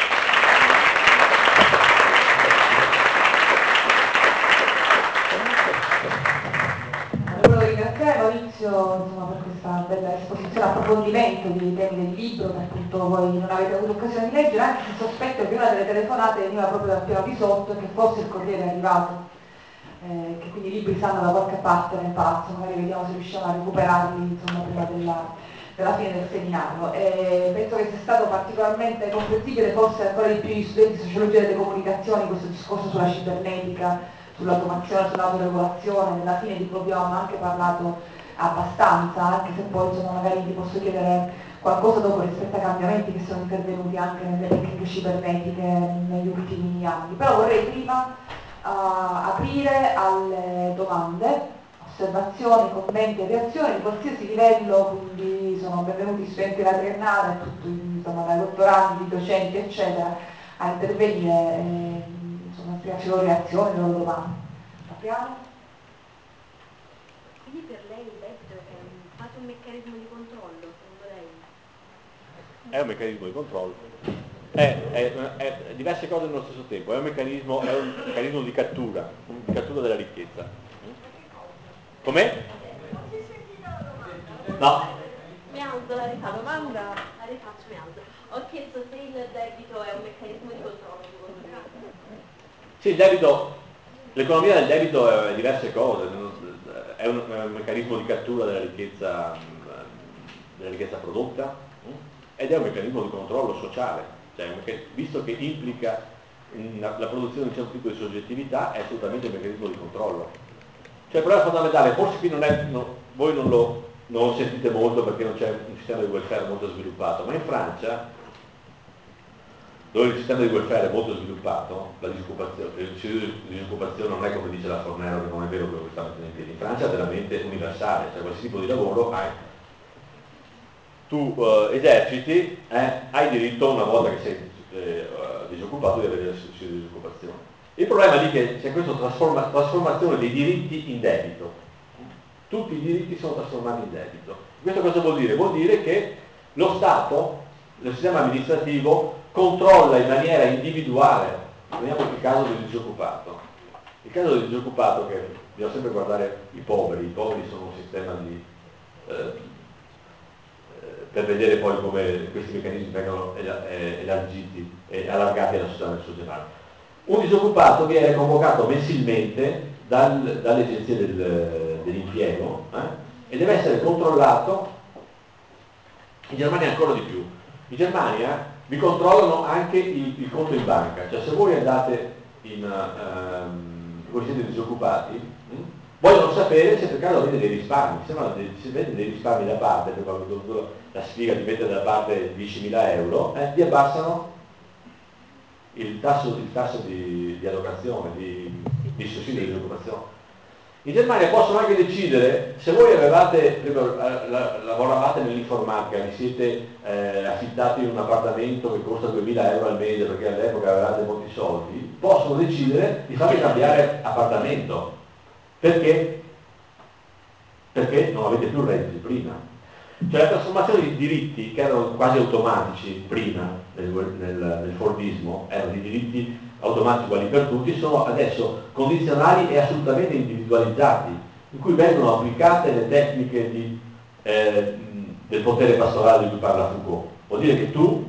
Volevo ringraziare Maurizio insomma, per questa bella esposizione, approfondimento dei temi del libro, che appunto voi non avete avuto occasione di leggere, anche se sospetto che una delle telefonate veniva proprio dal piano di sotto e che forse il corriere è arrivato. Eh, che quindi i libri stanno da qualche parte nel palazzo, magari vediamo se riusciamo a recuperarli insomma, prima della, della fine del seminario. E penso che sia stato particolarmente comprensibile, forse ancora di più gli studenti di sociologia delle comunicazioni, questo discorso sulla cibernetica, sull'automazione, sull'autoregolazione. Alla fine di cui abbiamo anche parlato abbastanza, anche se poi insomma, magari vi posso chiedere qualcosa dopo rispetto ai cambiamenti che sono intervenuti anche nelle tecniche cibernetiche negli ultimi anni. Però vorrei prima Uh, aprire alle domande, osservazioni, commenti e reazioni di qualsiasi livello, quindi sono benvenuti studenti della triennale, tutti, insomma, dai dottorandi, docenti, eccetera, a intervenire e insomma, spiegarci le loro reazioni, le loro domande. Apriamo. Quindi per lei il debito è un, quasi un meccanismo di controllo, secondo lei? È un meccanismo di controllo. È, è, è diverse cose nello stesso tempo, è un meccanismo, è un meccanismo di cattura, di cattura della ricchezza. Com'è? No. Mi alzo, la rifaccio. La domanda? La rifaccio, mi alzo. Ho chiesto se il debito è un meccanismo di controllo, secondo me. Sì, il debito, l'economia del debito è diverse cose, è un, è un meccanismo di cattura della ricchezza, della ricchezza prodotta ed è un meccanismo di controllo sociale. Cioè, visto che implica una, la produzione di un certo tipo di soggettività, è assolutamente un meccanismo di controllo. Cioè il problema fondamentale, forse qui non è, no, voi non lo, non lo sentite molto perché non c'è un sistema di welfare molto sviluppato, ma in Francia dove il sistema di welfare è molto sviluppato, la disoccupazione, il sistema di disoccupazione non è come dice la Fornero, che non è vero quello che sta mettendo in piedi. In Francia è veramente universale, cioè qualsiasi tipo di lavoro hai. Tu eh, eserciti, eh, hai diritto una volta che sei eh, disoccupato di avere il sussidio di disoccupazione. Il problema è lì che c'è questa trasforma, trasformazione dei diritti in debito. Tutti i diritti sono trasformati in debito. Questo cosa vuol dire? Vuol dire che lo Stato, il sistema amministrativo, controlla in maniera individuale. Prendiamo il caso del disoccupato. Il caso del disoccupato, che bisogna sempre guardare i poveri, i poveri sono un sistema di, eh, per vedere poi come questi meccanismi vengono elargiti e allargati alla società nel suo generale. Un disoccupato viene convocato mensilmente dal, dalle agenzie del, dell'impiego eh, e deve essere controllato. In Germania ancora di più. In Germania vi controllano anche il, il conto in banca, cioè se voi andate in, um, voi siete disoccupati, hm, vogliono sapere se per caso avete dei risparmi, se, no, se avete dei risparmi da parte, per quando la sfiga di mettere da parte diecimila euro, eh, vi abbassano il tasso, il tasso di, di allocazione, di, di sussidio di disoccupazione. In Germania possono anche decidere, se voi avevate, lavoravate nell'informatica, vi siete eh, affittati in un appartamento che costa duemila euro al mese perché all'epoca avevate molti soldi, possono decidere di farvi cambiare appartamento. Perché? Perché non avete più redditi prima. Cioè la trasformazione di diritti che erano quasi automatici prima nel, nel, nel Fordismo, erano di diritti automatici uguali per tutti, sono adesso condizionali e assolutamente individualizzati, in cui vengono applicate le tecniche di, eh, del potere pastorale di cui parla Foucault. Vuol dire che tu,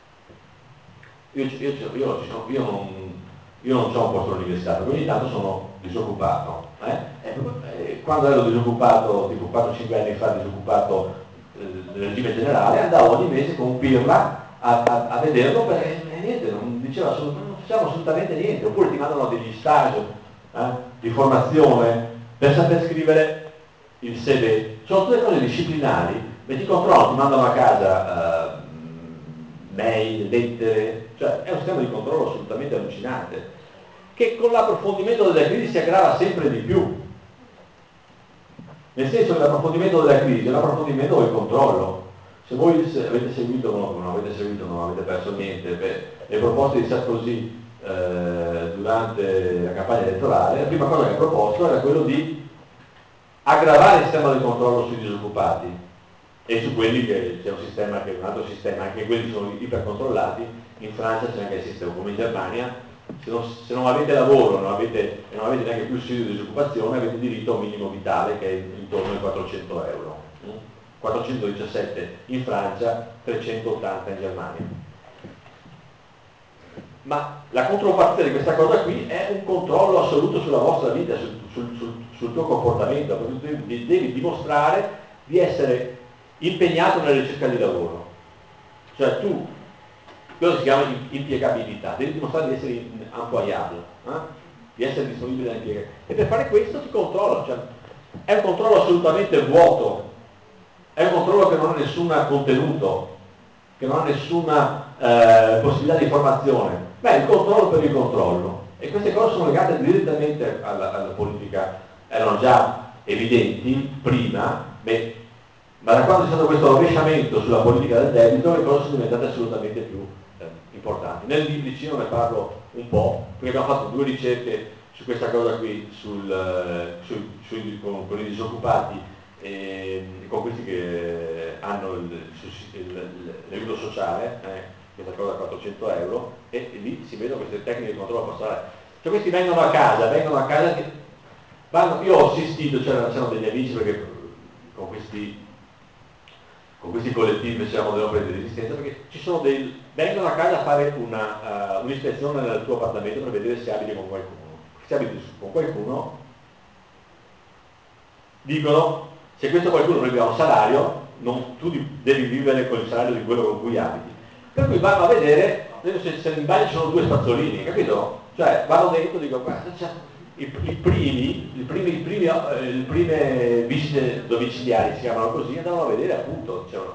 io, io, io, io non, io non ho un posto all'università, perché ogni tanto sono disoccupato. Eh? E quando ero disoccupato, tipo quattro cinque anni fa, disoccupato del regime generale, andavo ogni mese con un pirla a, a, a vederlo perché eh, niente, non diceva assolutamente, non facciamo assolutamente niente, oppure ti mandano degli stage eh, di formazione per saper scrivere il C V. Sono tutte cose disciplinari, e ti controllano, ti mandano a casa uh, mail, lettere, cioè è un sistema di controllo assolutamente allucinante, che con l'approfondimento della crisi si aggrava sempre di più. Nel senso che l'approfondimento della crisi è l'approfondimento del controllo. Se voi avete seguito o non avete seguito, non avete perso niente, beh, le proposte di Sarkozy eh, durante la campagna elettorale, la prima cosa che ha proposto era quello di aggravare il sistema del controllo sui disoccupati e su quelli che c'è un sistema che è un altro sistema, anche quelli sono ipercontrollati. In Francia c'è anche il sistema, come in Germania. Se non, se non avete lavoro non avete, e non avete neanche più il sussidio di disoccupazione, avete diritto a un minimo vitale che è intorno ai quattrocento euro. quattrocentodiciassette in Francia, trecentottanta in Germania. Ma la contropartita di questa cosa qui è un controllo assoluto sulla vostra vita, sul, sul, sul, sul tuo comportamento, perché tu devi dimostrare di essere impegnato nella ricerca di lavoro. Cioè tu, quello si chiama impiegabilità, devi dimostrare di essere employable, eh? di essere disponibile da impiegare. E per fare questo ti controlla, cioè è un controllo assolutamente vuoto, è un controllo che non ha nessun contenuto, che non ha nessuna eh, possibilità di informazione. Beh, il controllo per il controllo. E queste cose sono legate direttamente alla, alla politica, erano già evidenti prima, beh, ma da quando c'è stato questo rovesciamento sulla politica del debito le cose sono diventate assolutamente più eh, importanti. Nel libricino ne parlo un po', perché abbiamo fatto due ricerche su questa cosa qui, sul, eh, sui, sui, con, con i disoccupati e con questi che hanno il, il, l'aiuto sociale, eh, questa cosa da quattrocento euro, e, e lì si vedono queste tecniche di controllo pastorale. Cioè questi vengono a casa, vengono a casa che vanno, io ho assistito, c'erano, c'erano degli amici perché con questi con questi collettivi facciamo delle opere di resistenza, perché ci sono dei, vengono a casa a fare una, uh, un'ispezione nel tuo appartamento per vedere se abiti con qualcuno. Se abiti con qualcuno, dicono, se questo qualcuno non ha un salario, non, tu devi vivere con il salario di quello con cui abiti. Per cui vanno a vedere, se, se in bagno ci sono due spazzolini, capito? Cioè vanno dentro e dicono, guarda, cioè, i, i primi, i primi, i primi, eh, le prime visite domiciliari si chiamano così, andavano a vedere appunto, dicevano,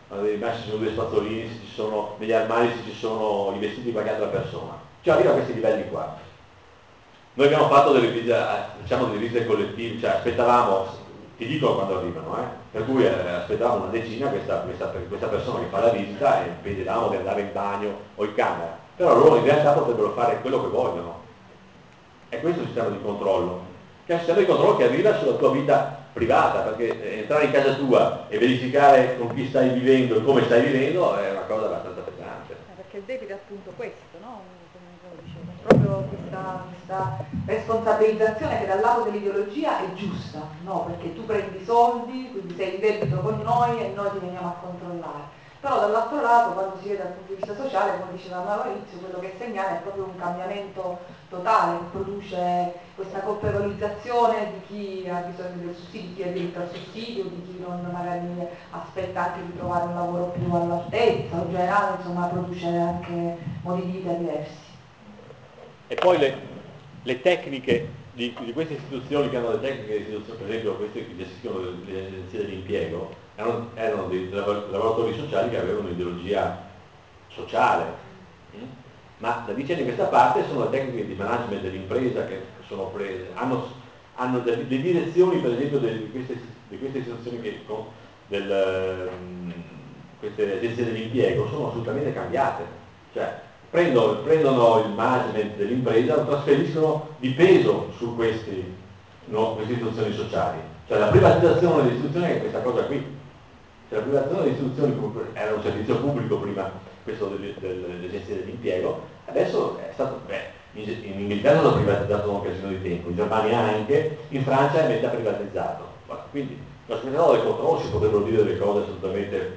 quando devi mettere su due spazzolini, se ci sono, negli armadi se ci sono i vestiti di qualche altra persona. Cioè arriva a questi livelli qua. Noi abbiamo fatto delle visite, diciamo delle visite collettive, cioè aspettavamo, ti dico quando arrivano, eh, per cui eh, aspettavamo una decina questa, questa, questa persona che fa la visita e vedevamo di andare in bagno o in camera, però loro in realtà potrebbero fare quello che vogliono. E questo è il sistema di controllo, che è un sistema di controllo che arriva sulla tua vita privata, perché entrare in casa tua e verificare con chi stai vivendo e come stai vivendo è una cosa abbastanza pesante. Perché il debito è appunto questo, no? Come dicevo, proprio questa, questa responsabilizzazione che dal lato dell'ideologia è giusta, no? Perché tu prendi soldi, quindi sei in debito con noi e noi ti veniamo a controllare. Però dall'altro lato, quando si vede dal punto di vista sociale, come diceva Maurizio, quello che segnala è proprio un cambiamento totale, che produce questa colpevolizzazione di chi ha bisogno del sussidio, di chi ha diritto al sussidio, di chi non magari aspetta anche di trovare un lavoro più all'altezza, in generale insomma produce anche modi di vita diversi. E poi le, le tecniche di, di queste istituzioni che hanno le tecniche di istituzione, per esempio queste che gestiscono le, le agenzie dell'impiego, erano, erano dei lavoratori sociali che avevano un'ideologia sociale, mm? Ma da dieci anni a questa parte sono le tecniche di management dell'impresa che sono prese, hanno, hanno le, le direzioni per esempio di queste, di queste istituzioni che con, del, um, queste agenzie dell'impiego sono assolutamente cambiate, cioè prendono, prendono il management dell'impresa, lo trasferiscono di peso su questi, no, queste istituzioni sociali, cioè la privatizzazione delle istituzioni è questa cosa qui, cioè la privatizzazione delle istituzioni era un servizio pubblico prima, questo delle, delle agenzie dell'impiego, adesso è stato, beh, in, in Inghilterra è stato privatizzato da un casino di tempo, in Germania anche, in Francia è metà privatizzato. Voilà, quindi lo spettacolo del controllo si potrebbero dire delle cose assolutamente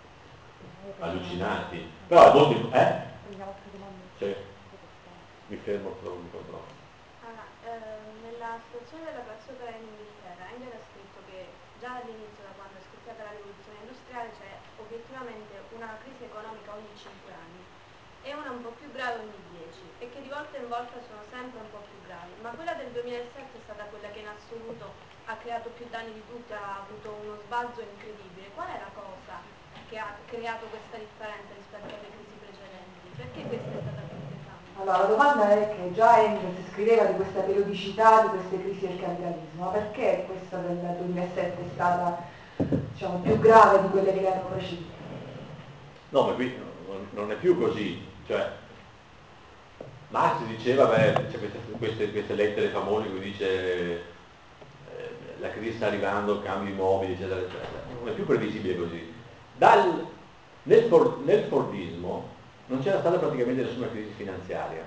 allucinanti, però è molto... Eh? Sì, mi fermo per un controllo. Allora, eh, nella situazione della classe operaia in Inghilterra, Engel ha scritto che già all'inizio, da quando è scoppiata la rivoluzione industriale, c'è obiettivamente una crisi economica ogni cinque anni e una un po' più grave ogni dieci e che di volta in volta sono sempre un po' più gravi, ma quella del duemilasette è stata quella che in assoluto ha creato più danni di tutti, ha avuto uno sbalzo incredibile. Qual è la cosa che ha creato questa differenza rispetto alle crisi precedenti? Perché questa è stata più pesante? Allora, la domanda è che già Engels scriveva di questa periodicità di queste crisi del capitalismo, ma perché questa del duemilasette è stata, diciamo, più grave di quelle che le hanno precedute? No, ma qui non è più così, cioè Marx diceva, beh, c'è queste, queste, queste lettere famose che dice eh, la crisi sta arrivando, cambi mobili, eccetera, eccetera, non è più previsibile così. Dal, nel, for, nel Fordismo non c'era stata praticamente nessuna crisi finanziaria.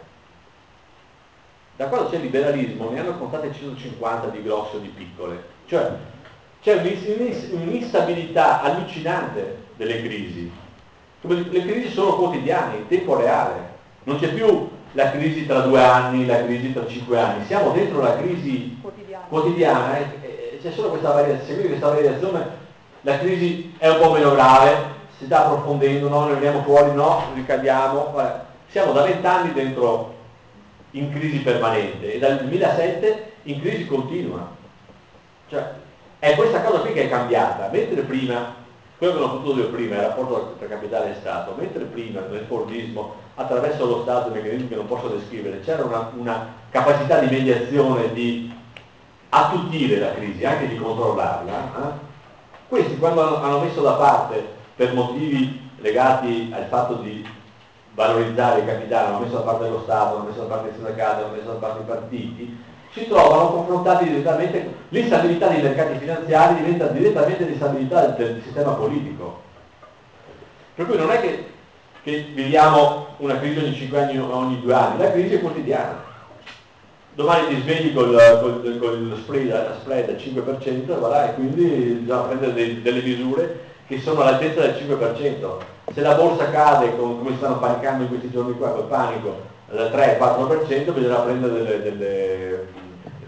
Da quando c'è il liberalismo ne hanno contate centocinquanta di grosse o di piccole, cioè c'è un'instabilità allucinante delle crisi. Le crisi sono quotidiane, in tempo reale, non c'è più la crisi tra due anni, la crisi tra cinque anni, siamo dentro la crisi quotidiana, quotidiana e, e c'è solo questa variazione, seguire questa variazione, la crisi è un po' meno grave, si sta approfondendo, no, ne veniamo fuori, no, ricadiamo, vabbè. Siamo da vent'anni dentro in crisi permanente e dal duemilasette in crisi continua, cioè è questa cosa qui che è cambiata, mentre prima, quello che non ho potuto dire prima è il rapporto tra capitale e Stato, mentre prima nel Fordismo attraverso lo Stato, i meccanismi che non posso descrivere, c'era una, una capacità di mediazione, di attutire la crisi, anche di controllarla, eh? Questi quando hanno, hanno messo da parte per motivi legati al fatto di valorizzare il capitale, hanno messo da parte dello Stato, hanno messo da parte i sindacati, hanno messo da parte i partiti, si trovano confrontati direttamente, l'instabilità dei mercati finanziari diventa direttamente l'instabilità del, del sistema politico. Per cui non è che, che viviamo una crisi ogni cinque anni o ogni due anni, la crisi è quotidiana. Domani ti svegli con lo spread, spread al cinque per cento e, voilà, e quindi bisogna prendere dei, delle misure che sono all'altezza del cinque per cento. Se la borsa cade, come stanno panicando in questi giorni qua, col panico, dal tre al quattro per cento, bisogna prendere delle... delle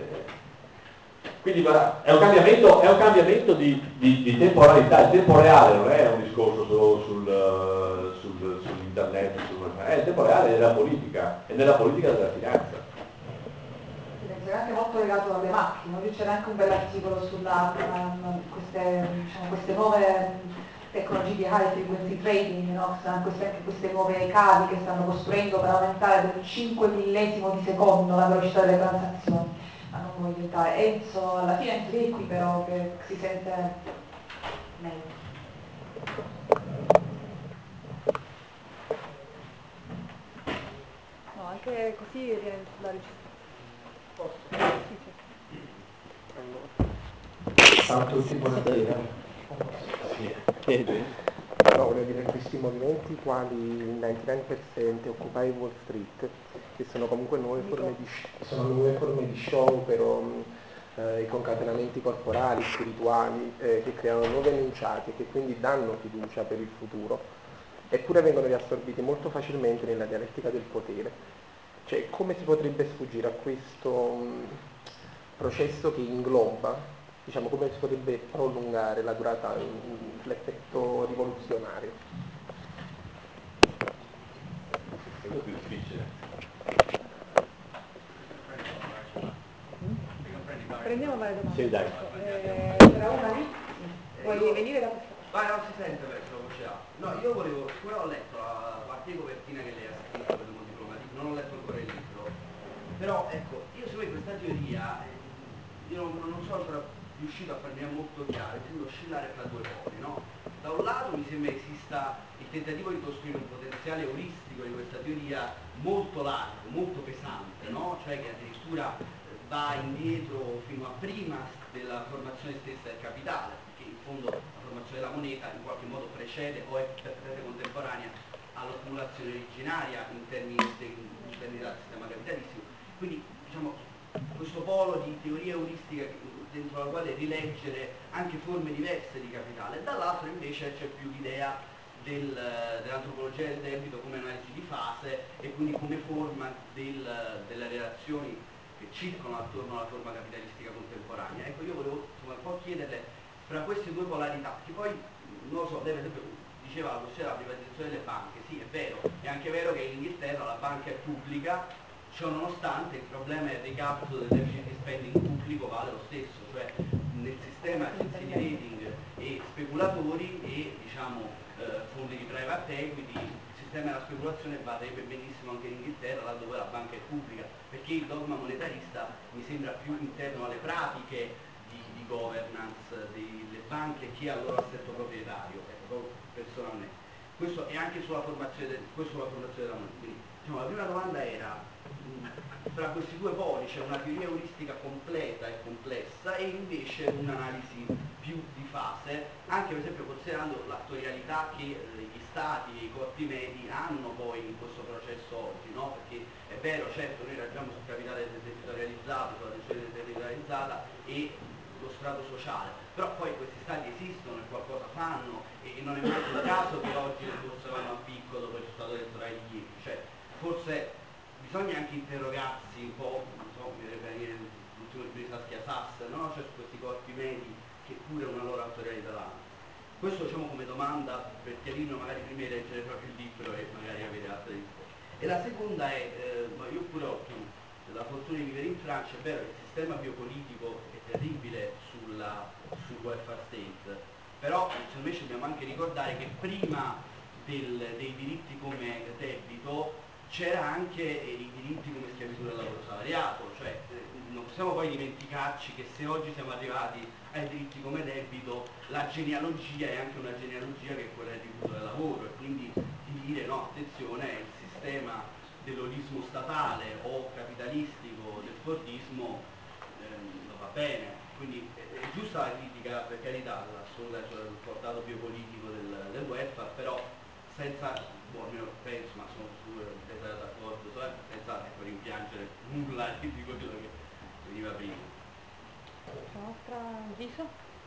quindi è un cambiamento, è un cambiamento di, di, di temporalità. Il tempo reale non è un discorso solo sul, sul, sull'internet, sul, è il tempo reale della politica e nella politica della finanza. È anche molto legato alle macchine, oggi c'era anche un bell'articolo sulla um, queste, diciamo, queste nuove tecnologie di high frequency trading, no? queste, anche queste nuove cavi che stanno costruendo per aumentare del cinque millesimo di secondo la velocità delle transazioni. Ma non voglio entrare. Enzo, alla fine Enzo è qui però che si sente meglio. No, anche così viene la registrazione. Posso? Sì, sì. Allora. Ciao a tutti, buonasera. Sì. No, volevo dire questi movimenti quali il novantanove per cento, Occupy Wall Street, che sono comunque nuove forme di, sono nuove forme di show, però eh, i concatenamenti corporali, spirituali, eh, che creano nuovi enunciati e che quindi danno fiducia per il futuro, eppure vengono riassorbiti molto facilmente nella dialettica del potere. Cioè, come si potrebbe sfuggire a questo mh, processo che ingloba, diciamo, come si potrebbe prolungare la durata, mh, l'effetto rivoluzionario? È molto difficile. Prendiamo varie domande. Sì, dai. Eh, c'era una lì? Vuoi io... venire da questa? Ma non si sente perché lo voce ha. No, io volevo, siccome ho letto la parte di copertina che lei ha scritto per il mondo diplomatico, non ho letto ancora il libro, però ecco, io se vuoi questa teoria, eh, io non, non sono ancora riuscito a farmi molto chiaro, mi sembra oscillare fra due poli, no? Da un lato mi sembra esista il tentativo di costruire un potenziale euristico di questa teoria molto largo, molto pesante, no? Cioè che addirittura va indietro fino a prima della formazione stessa del capitale, perché in fondo la formazione della moneta in qualche modo precede o è perfettamente contemporanea all'accumulazione originaria in termini, de, in termini del sistema capitalistico. Quindi diciamo questo polo di teoria euristica dentro la quale rileggere anche forme diverse di capitale, dall'altro invece c'è più l'idea del, dell'antropologia del debito come analisi di fase e quindi come forma del, delle relazioni che circolano attorno alla forma capitalistica contemporanea. Ecco, io volevo insomma, un po' chiederle fra queste due polarità, che poi, non lo so, lei per esempio diceva la questione della privatizzazione delle banche, sì è vero, è anche vero che in Inghilterra la banca è pubblica, ciò nonostante il problema del ricapito del deficit di spending pubblico vale lo stesso, cioè nel sistema agenzie di rating e speculatori e diciamo eh, fondi di private equity, il sistema della speculazione varrebbe benissimo anche in Inghilterra, là dove la banca è pubblica, perché il dogma monetarista mi sembra più interno alle pratiche di, di governance delle banche che al loro assetto proprietario, ecco, personalmente. Questo è anche sulla formazione, del, questo sulla formazione della moneta. Quindi, diciamo, la prima domanda era, mh, tra questi due poli c'è una teoria euristica completa e complessa e invece un'analisi più di fase, anche per esempio considerando l'attorialità che eh, gli stati e i corpi medi hanno poi in questo processo oggi, no? Perché è vero, certo, noi ragioniamo sul capitale territorializzato, sulla decisione territorializzata e lo strato sociale, però poi questi stati esistono e qualcosa fanno e, e non è mai un caso che oggi le borse vanno a picco dopo il risultato elettorale di ieri, cioè forse bisogna anche interrogarsi un po', non so, mi verrebbe a dire l'ultimo libro di Saskia Sass, no? Cioè su questi corpi medi che pure una loro autorialità danno. Questo diciamo come domanda per chiarirlo, magari prima di leggere proprio il libro e magari avere altre risposte. E la seconda è, eh, ma io pure ho diciamo, la fortuna di vivere in Francia, è vero che il sistema biopolitico è terribile sulla, sul welfare state, però secondo me ci dobbiamo anche ricordare che prima del, dei diritti come debito c'era anche eh, i diritti come schiavitù del lavoro salariato, cioè eh, non possiamo poi dimenticarci che se oggi siamo arrivati ai diritti come debito, la genealogia è anche una genealogia che è quella del tributo del lavoro e quindi di dire no, attenzione, il sistema dell'olismo statale o capitalistico del fordismo ehm, non va bene, quindi è, è giusta la critica per carità, l'assoluta, cioè il portato biopolitico del, del welfare, però senza, boh, almeno penso, ma sono sicuro che sarà d'accordo, cioè, senza ecco, rimpiangere nulla di quello che veniva prima. C'è un'altra avviso?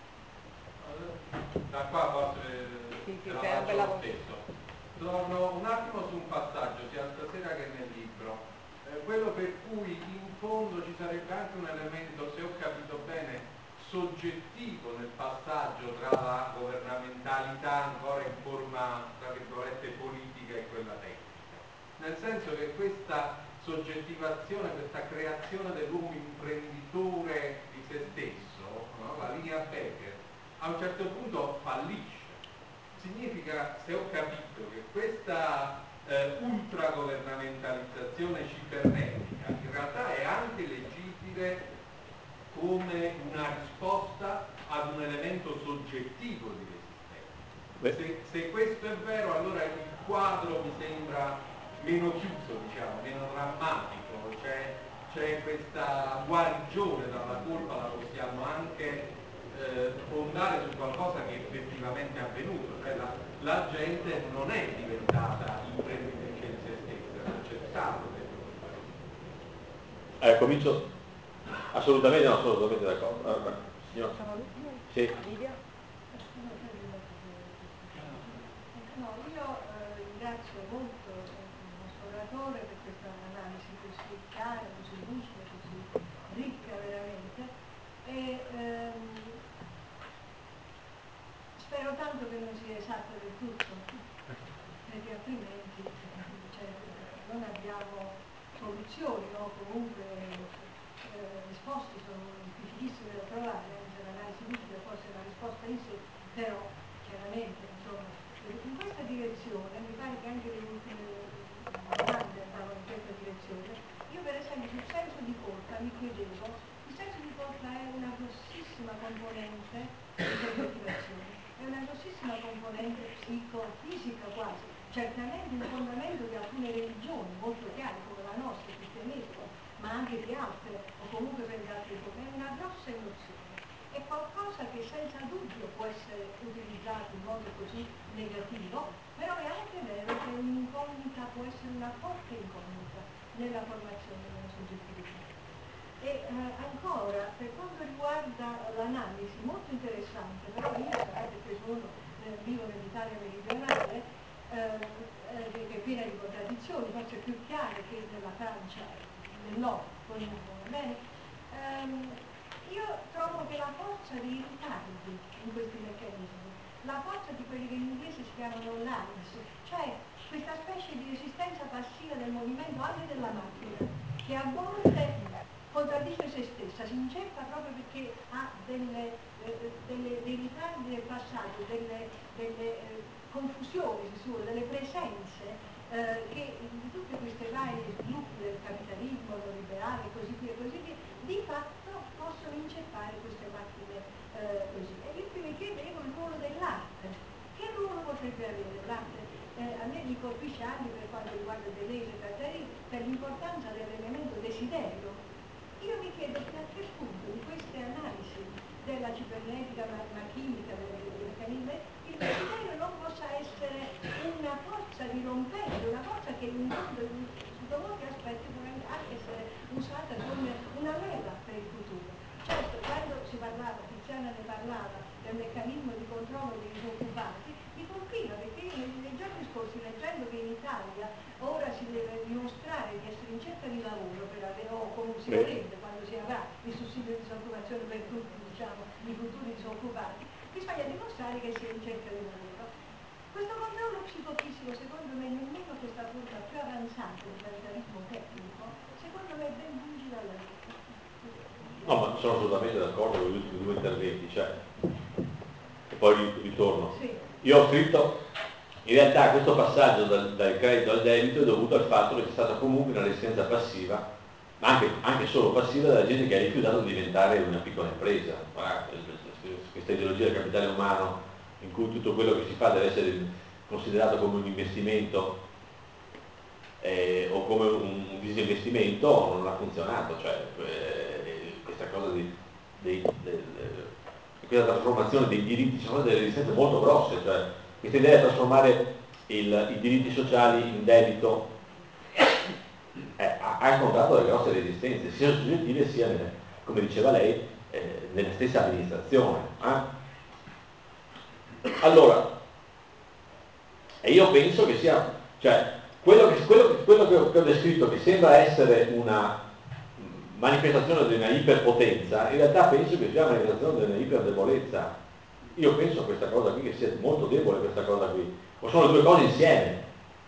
Da qua forse Sì, sì, ce la c'è faccio bella lo voce. stesso. Torno un attimo su un passaggio, sia stasera che nel libro. Eh, quello per cui in fondo ci sarebbe anche un elemento, se ho capito bene, soggettivo nel passaggio tra la governamentalità ancora in forma, tra virgolette, politica e quella tecnica. Nel senso che questa soggettivazione, questa creazione dell'uomo imprenditore di se stesso, no? La linea Becker, a un certo punto fallisce, significa, se ho capito, che questa eh, ultragovernamentalizzazione cibernetica in realtà è anche leggibile come una risposta ad un elemento soggettivo di resistenza. Se, se questo è vero, allora il quadro mi sembra meno chiuso, diciamo, meno drammatico, cioè c'è questa guarigione dalla colpa, la possiamo anche eh, fondare su qualcosa che effettivamente è avvenuto, cioè la, la gente non è diventata imprenditrice in se stessa, non c'è stato dentro questo. Eh, comincio assolutamente, no, assolutamente d'accordo. Allora, signor. Sì. No, io eh, ringrazio molto il nostro oratore per questa analisi così chiara, così lucida, così ricca veramente e ehm, spero tanto che non sia esatta del tutto, perché altrimenti cioè, non abbiamo soluzioni, no? Comunque eh, risposte sono difficilissime da trovare, anche l'analisi lucida forse è una risposta in sé, però chiaramente insomma in questa direzione, mi pare che anche le ultime domande andavano in questa direzione. Io per esempio sul senso di colpa mi chiedevo, il senso di colpa è una grossissima componente di soggettivazione, è una grossissima componente psicofisica quasi, certamente un fondamento di alcune religioni molto chiare come la nostra, il cristianesimo, ma anche di altre, o comunque per gli altri gruppi, è una grossa emozione. È qualcosa che senza dubbio può essere utilizzato in modo così negativo, però è anche vero che un'incognita può essere una forte incognita nella formazione della soggettività. E eh, ancora, per quanto riguarda l'analisi, molto interessante, però io sapete che sono, eh, vivo nell'Italia meridionale, eh, eh, che è piena di contraddizioni, forse più chiare che nella Francia del nord, poi non va bene. Um, Io trovo che la forza dei ritardi in questi meccanismi, la forza di quelli che in inglese si chiamano lags, cioè questa specie di resistenza passiva del movimento anche della macchina, che a volte contraddice se stessa, si inceppa proprio perché ha delle, eh, delle, dei ritardi del passaggio, delle, delle eh, confusioni, se si vuole, delle presenze eh, che in tutti questi vari sviluppi del capitalismo neoliberale e così via, così via, di fatto possono inceppare queste macchine eh, così. E io qui mi chiedevo il ruolo dell'arte. Che ruolo potrebbe avere l'arte? Eh, a me mi colpisce anche per quanto riguarda Deleuze e Guattari per l'importanza dell'elemento desiderio. Io mi chiedo fino a che punto di queste analisi della cibernetica, ma, ma chimica, del, del meccanismo, il desiderio non possa essere una forza dirompente, una forza che in modo, sotto molti aspetti potrebbe anche essere usata come una leva per il futuro. Certo, quando si parlava, Tiziana ne parlava, del meccanismo di controllo dei disoccupati, mi colpiva perché io nei, nei giorni scorsi, leggendo che in Italia ora si deve dimostrare di essere in cerca di lavoro per avere, o come si vorrebbe quando si avrà il sussidio di disoccupazione per tutti, diciamo, i futuri disoccupati, bisogna dimostrare che si è in cerca di lavoro. Questo controllo psicofisico, secondo me, nemmeno questa forma più avanzata del capitalismo tecnico, secondo me è ben lungi dalla vita. No, ma sono assolutamente d'accordo con gli ultimi due interventi, cioè, e poi ritorno. Sì. Io ho scritto, in realtà questo passaggio dal, dal credito al debito è dovuto al fatto che c'è stata comunque una resistenza passiva, ma anche, anche solo passiva, della gente che ha rifiutato di diventare una piccola impresa. Questa ideologia del capitale umano, in cui tutto quello che si fa deve essere considerato come un investimento eh, o come un, un disinvestimento, non ha funzionato, cioè eh, questa cosa di, di, di, di questa trasformazione dei diritti, ci sono delle resistenze molto grosse, cioè questa idea di trasformare il, i diritti sociali in debito eh, ha, ha incontrato delle grosse resistenze, sia soggettive sia, nelle, come diceva lei, eh, nella stessa amministrazione. Eh? Allora, e io penso che sia, cioè, quello che, quello, quello che, ho, che ho descritto, che sembra essere una manifestazione di una iperpotenza, in realtà penso che sia una manifestazione di una iperdebolezza. Io penso a questa cosa qui, che sia molto debole questa cosa qui, o sono le due cose insieme.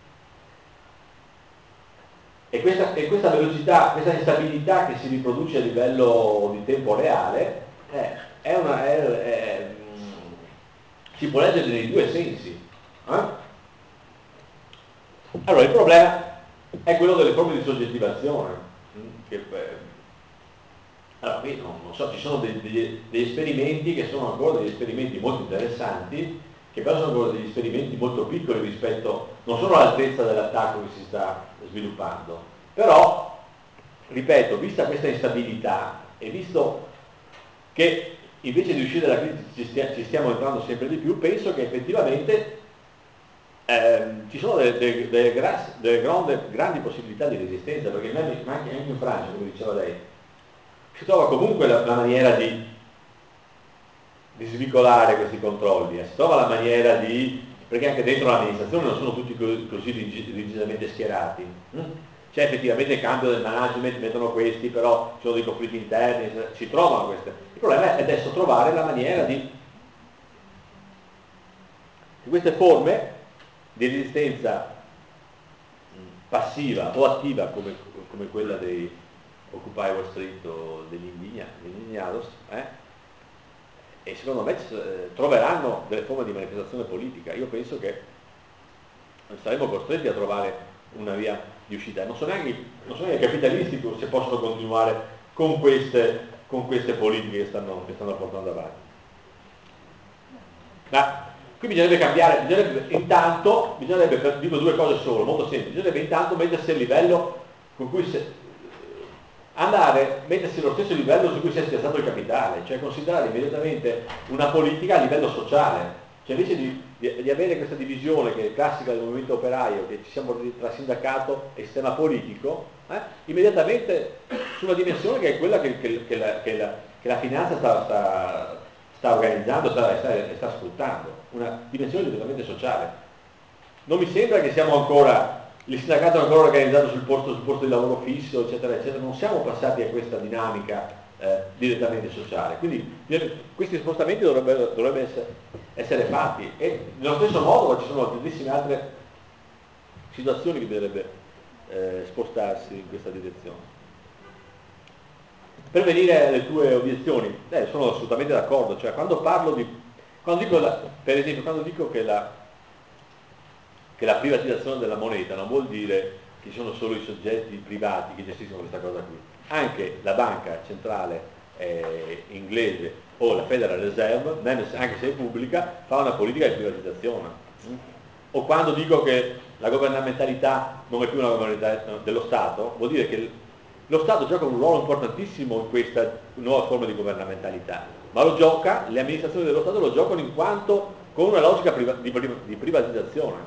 E questa, e questa velocità, questa instabilità che si riproduce a livello di tempo reale, eh, è una, è, è, si può leggere nei due sensi. Eh? Allora il problema è quello delle forme di soggettivazione. Che, eh, allora qui non, non so, ci sono dei, degli, degli esperimenti che sono ancora degli esperimenti molto interessanti, che però sono ancora degli esperimenti molto piccoli rispetto, non sono all'altezza dell'attacco che si sta sviluppando. Però, ripeto, vista questa instabilità e visto che invece di uscire dalla crisi ci, stia, ci stiamo entrando sempre di più, penso che effettivamente eh, ci sono delle, delle, delle, gra, delle grandi, grandi possibilità di resistenza, perché anche, anche in Francia, come diceva lei, si trova comunque la, la maniera di, di svicolare questi controlli, eh. Si trova la maniera di, perché anche dentro l'amministrazione non sono tutti così, così rigidamente schierati. Hm? C'è effettivamente il cambio del management, mettono questi, però ci sono dei conflitti interni, si trovano queste. Il problema è adesso trovare la maniera di, di queste forme di resistenza passiva o attiva come, come quella dei Occupy Wall Street o degli indignados, eh? E secondo me eh, troveranno delle forme di manifestazione politica. Io penso che saremo costretti a trovare una via di uscita. Non sono neanche, non sono neanche i capitalisti se possono continuare con queste, con queste politiche che stanno, che stanno portando avanti. Ma qui bisognerebbe cambiare, bisognerebbe intanto, bisognerebbe, dico due cose solo, molto semplici, bisognerebbe intanto mettersi a livello con cui se, andare, mettersi allo stesso livello su cui si è spiazzato il capitale, cioè considerare immediatamente una politica a livello sociale, cioè invece di, di, di avere questa divisione che è classica del movimento operaio, che ci siamo tra sindacato e sistema politico, eh, immediatamente su una dimensione che è quella che, che, che, la, che, la, che la finanza sta, sta, sta organizzando, sta, sta, sta sfruttando, una dimensione direttamente sociale. Non mi sembra che siamo ancora, il sindacato è ancora organizzato sul posto, sul posto di lavoro fisso, eccetera, eccetera, non siamo passati a questa dinamica eh, direttamente sociale. Quindi questi spostamenti dovrebbero, dovrebbero essere, essere fatti e nello stesso modo ci sono tantissime altre situazioni che bisognerebbe eh, spostarsi in questa direzione. Per venire alle tue obiezioni, eh, sono assolutamente d'accordo, cioè quando parlo di, quando dico la, per esempio quando dico che la che la privatizzazione della moneta non vuol dire che ci sono solo i soggetti privati che gestiscono questa cosa qui. Anche la banca centrale eh, inglese o la Federal Reserve, anche se è pubblica, fa una politica di privatizzazione. O quando dico che la governamentalità non è più una governamentalità dello Stato, vuol dire che lo Stato gioca un ruolo importantissimo in questa nuova forma di governamentalità, ma lo gioca, le amministrazioni dello Stato lo giocano in quanto con una logica di privatizzazione.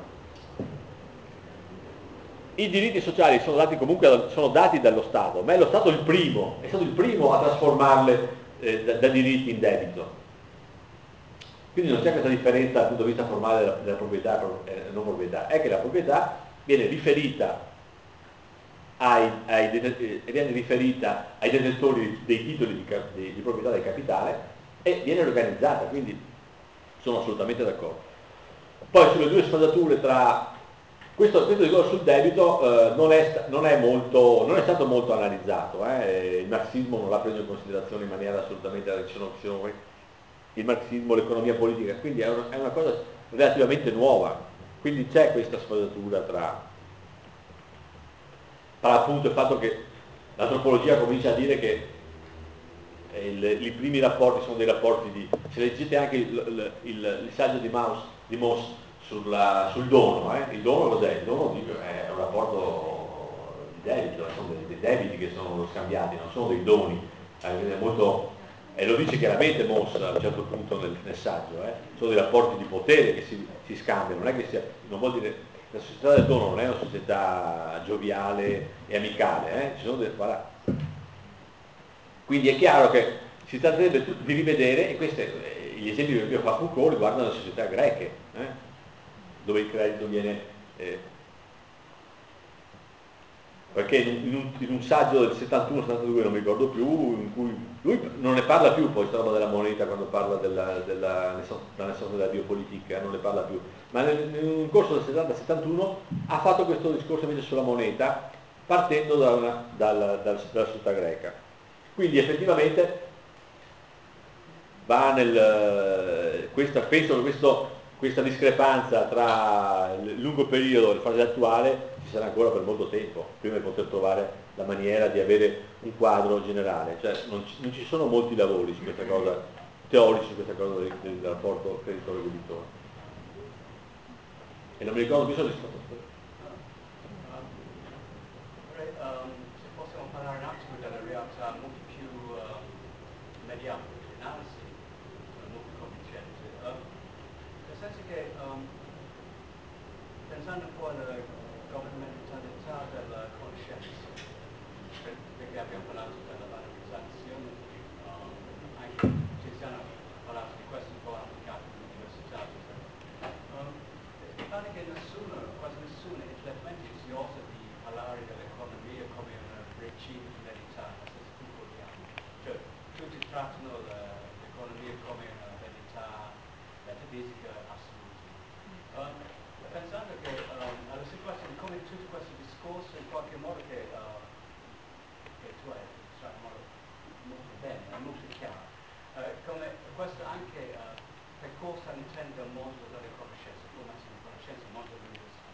I diritti sociali sono dati comunque sono dati dallo Stato, ma è lo Stato il primo, è stato il primo a trasformarle eh, da, da diritti in debito. Quindi non c'è questa differenza dal punto di vista formale della, della proprietà e eh, non proprietà, è che la proprietà viene riferita ai, ai, eh, viene riferita ai detentori dei titoli di, di, di proprietà del capitale e viene organizzata, quindi sono assolutamente d'accordo. Poi sulle due sfadature tra Questo, questo discorso sul debito eh, non, è, non, è molto, non è stato molto analizzato, eh. Il marxismo non l'ha preso in considerazione in maniera assolutamente, il marxismo, l'economia politica, quindi è una, è una cosa relativamente nuova, quindi c'è questa sfadatura tra, tra appunto il fatto che l'antropologia comincia a dire che il, i primi rapporti sono dei rapporti di, se leggete anche il, il, il, il saggio di Mauss, di Mauss Sulla, sul dono, eh? Il dono cos'è? Il dono è un rapporto di debito, sono dei, dei debiti che sono scambiati, non sono dei doni, eh, è molto, e lo dice chiaramente Mauss a un certo punto nel, nel saggio, eh? Sono dei rapporti di potere che si, si scambiano, non è che sia, non vuol dire, la società del dono non è una società gioviale e amicale, eh? Ci sono dei, voilà. Quindi è chiaro che si tratterebbe di rivedere, e questi gli esempi che io fa Foucault riguardano le società greche, eh? Dove il credito viene eh, perché in un, in un saggio del settantuno settantadue non mi ricordo più, in cui lui non ne parla più poi questa roba della moneta quando parla della, della, della, della biopolitica, non ne parla più, ma nel, nel corso del settanta settantuno ha fatto questo discorso invece sulla moneta partendo da una, dalla, dalla, dalla società greca, quindi effettivamente va nel questa, penso che questo, questa discrepanza tra il lungo periodo e la fase attuale ci sarà ancora per molto tempo, prima di poter trovare la maniera di avere un quadro generale. Cioè, non, ci, non ci sono molti lavori su questa cosa, teorici su questa cosa del, del rapporto creditore-debitore. E non mi ricordo più se ho risposto. Vorrei, um, se possiamo parlare un attimo della realtà molto più uh, immediata, di analisi uh, molto convincente. Uh, nel senso che, um, pensando un po' alla governamentalità della conoscenza, per, perché abbiamo parlato della valorizzazione, um, anche Tiziano ha parlato di questo un po' applicato all'università. Um, mi pare che nessuno, quasi nessuno, intellettualmente si osa di parlare dell'economia come un regime di verità, nel senso più vogliamo. Cioè, tutti trattano l'economia come una verità metafisica assoluta. Um, pensando che um, alla situazione, come tutto questo discorso, in qualche modo che, uh, che tu hai illustrato in modo molto bene, è molto chiaro, uh, come questo anche uh, percorsa all'interno del mondo delle conoscenze, formazione di conoscenze, il mondo dell'università.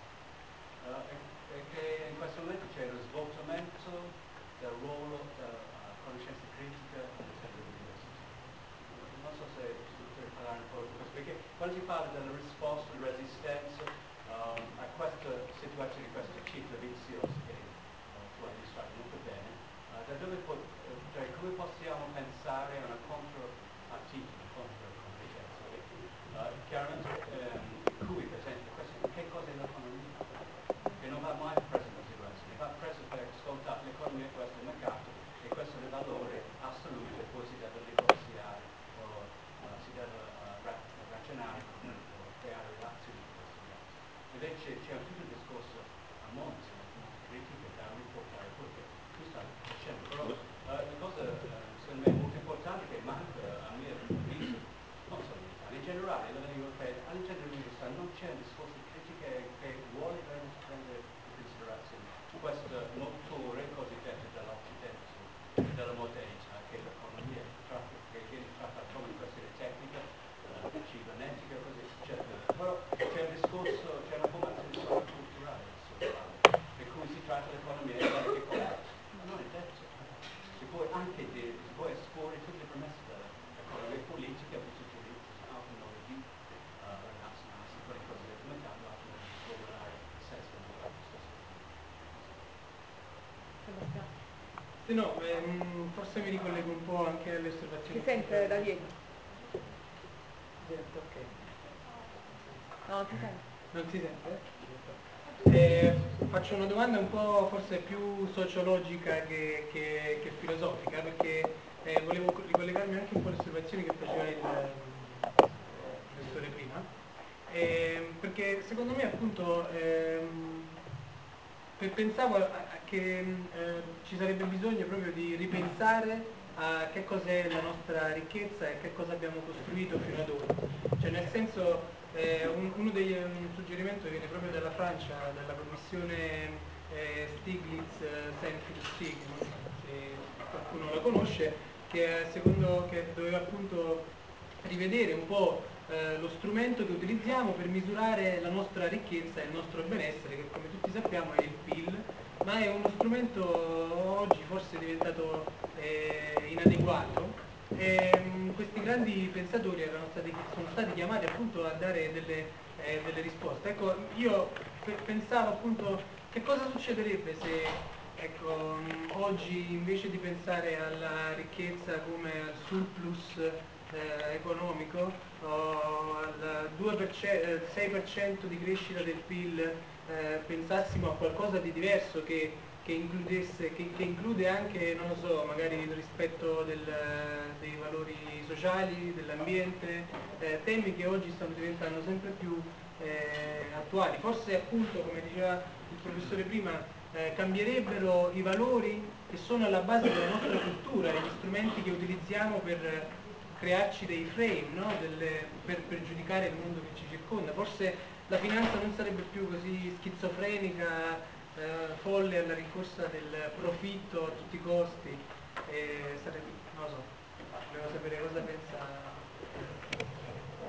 Uh, e che in questo momento c'è lo svolgimento del ruolo della uh, conoscenza critica all'interno dell'università. Non so se per parlare un po' di questo, perché quando si parla della risposta, della resistenza um, a questa situazione, a questo ciclo vizioso che uh, tu hai illustrato molto bene, uh, da dove po- uh, cioè, come possiamo pensare a una contropartita, una controconvergenza? Uh, chiaramente um, cui, per esempio, questo, che cosa è l'economia? Che non va mai preso in considerazione, va preso per scontato l'economia, questo è il mercato e questo è il valore assoluto e poi si deve negoziare o uh, si deve uh, ra- ragionare o creare relazioni con questi dati. Invece c'è tutto un discorso a monte, molto critico da riportare poi che tu stai facendo, però uh, la cosa uh, secondo me molto importante che manca a mio avviso, non solo in Italia, in generale a livello europeo, all'interno dell'università non c'è un discorso di critica che vuole prendere in considerazione questo motore cosiddetto dell'Occidente, della modernità, che è l'economia, che viene trattata come una questione tecnica, uh, cibernetica, così, eccetera. Però c'è un discorso, c'è una formazione culturale, per cui si tratta l'economia e che cosa, ma non è detto. Si può anche dire, si può esporre tutte le premesse dell'economia politica, per tutti i altri modi di uh, relazionarsi con le cose del mercato, altri modi di lavorare senza il Sì, no, ehm, forse mi ricollego un po' anche alle osservazioni. Si sente da dietro? Sento, ok. No, non si sente. Non si sente? Eh, faccio una domanda un po' forse più sociologica che, che, che filosofica, perché eh, volevo ricollegarmi anche un po' alle osservazioni che faceva il eh, professore prima, eh, perché secondo me appunto ehm, pensavo a, a che eh, ci sarebbe bisogno proprio di ripensare a che cos'è la nostra ricchezza e che cosa abbiamo costruito fino ad ora. Cioè nel senso, eh, un, uno degli un suggerimento viene proprio dalla Francia, dalla commissione eh, Stiglitz-Senfeld-Stig, non so se qualcuno la conosce, che secondo che doveva appunto rivedere un po' eh, lo strumento che utilizziamo per misurare la nostra ricchezza e il nostro benessere, che come tutti sappiamo è il P I L, ma è uno strumento oggi forse diventato eh, inadeguato. E, mh, questi grandi pensatori erano stati, sono stati chiamati appunto a dare delle, eh, delle risposte. Ecco, io pe- pensavo appunto che cosa succederebbe se ecco, mh, oggi invece di pensare alla ricchezza come al surplus eh, economico o al due per cento, sei per cento di crescita del P I L, eh, pensassimo a qualcosa di diverso che, che, includesse, che, che include anche, non lo so, magari il rispetto del, dei valori sociali, dell'ambiente, eh, temi che oggi stanno diventando sempre più eh, attuali. Forse appunto, come diceva il professore prima, eh, cambierebbero i valori che sono alla base della nostra cultura, gli strumenti che utilizziamo per crearci dei frame, no? Delle, per, per giudicare il mondo che ci circonda. Forse la finanza non sarebbe più così schizofrenica, eh, folle alla rincorsa del profitto a tutti i costi, e sarebbe, non lo so, volevo sapere cosa pensa.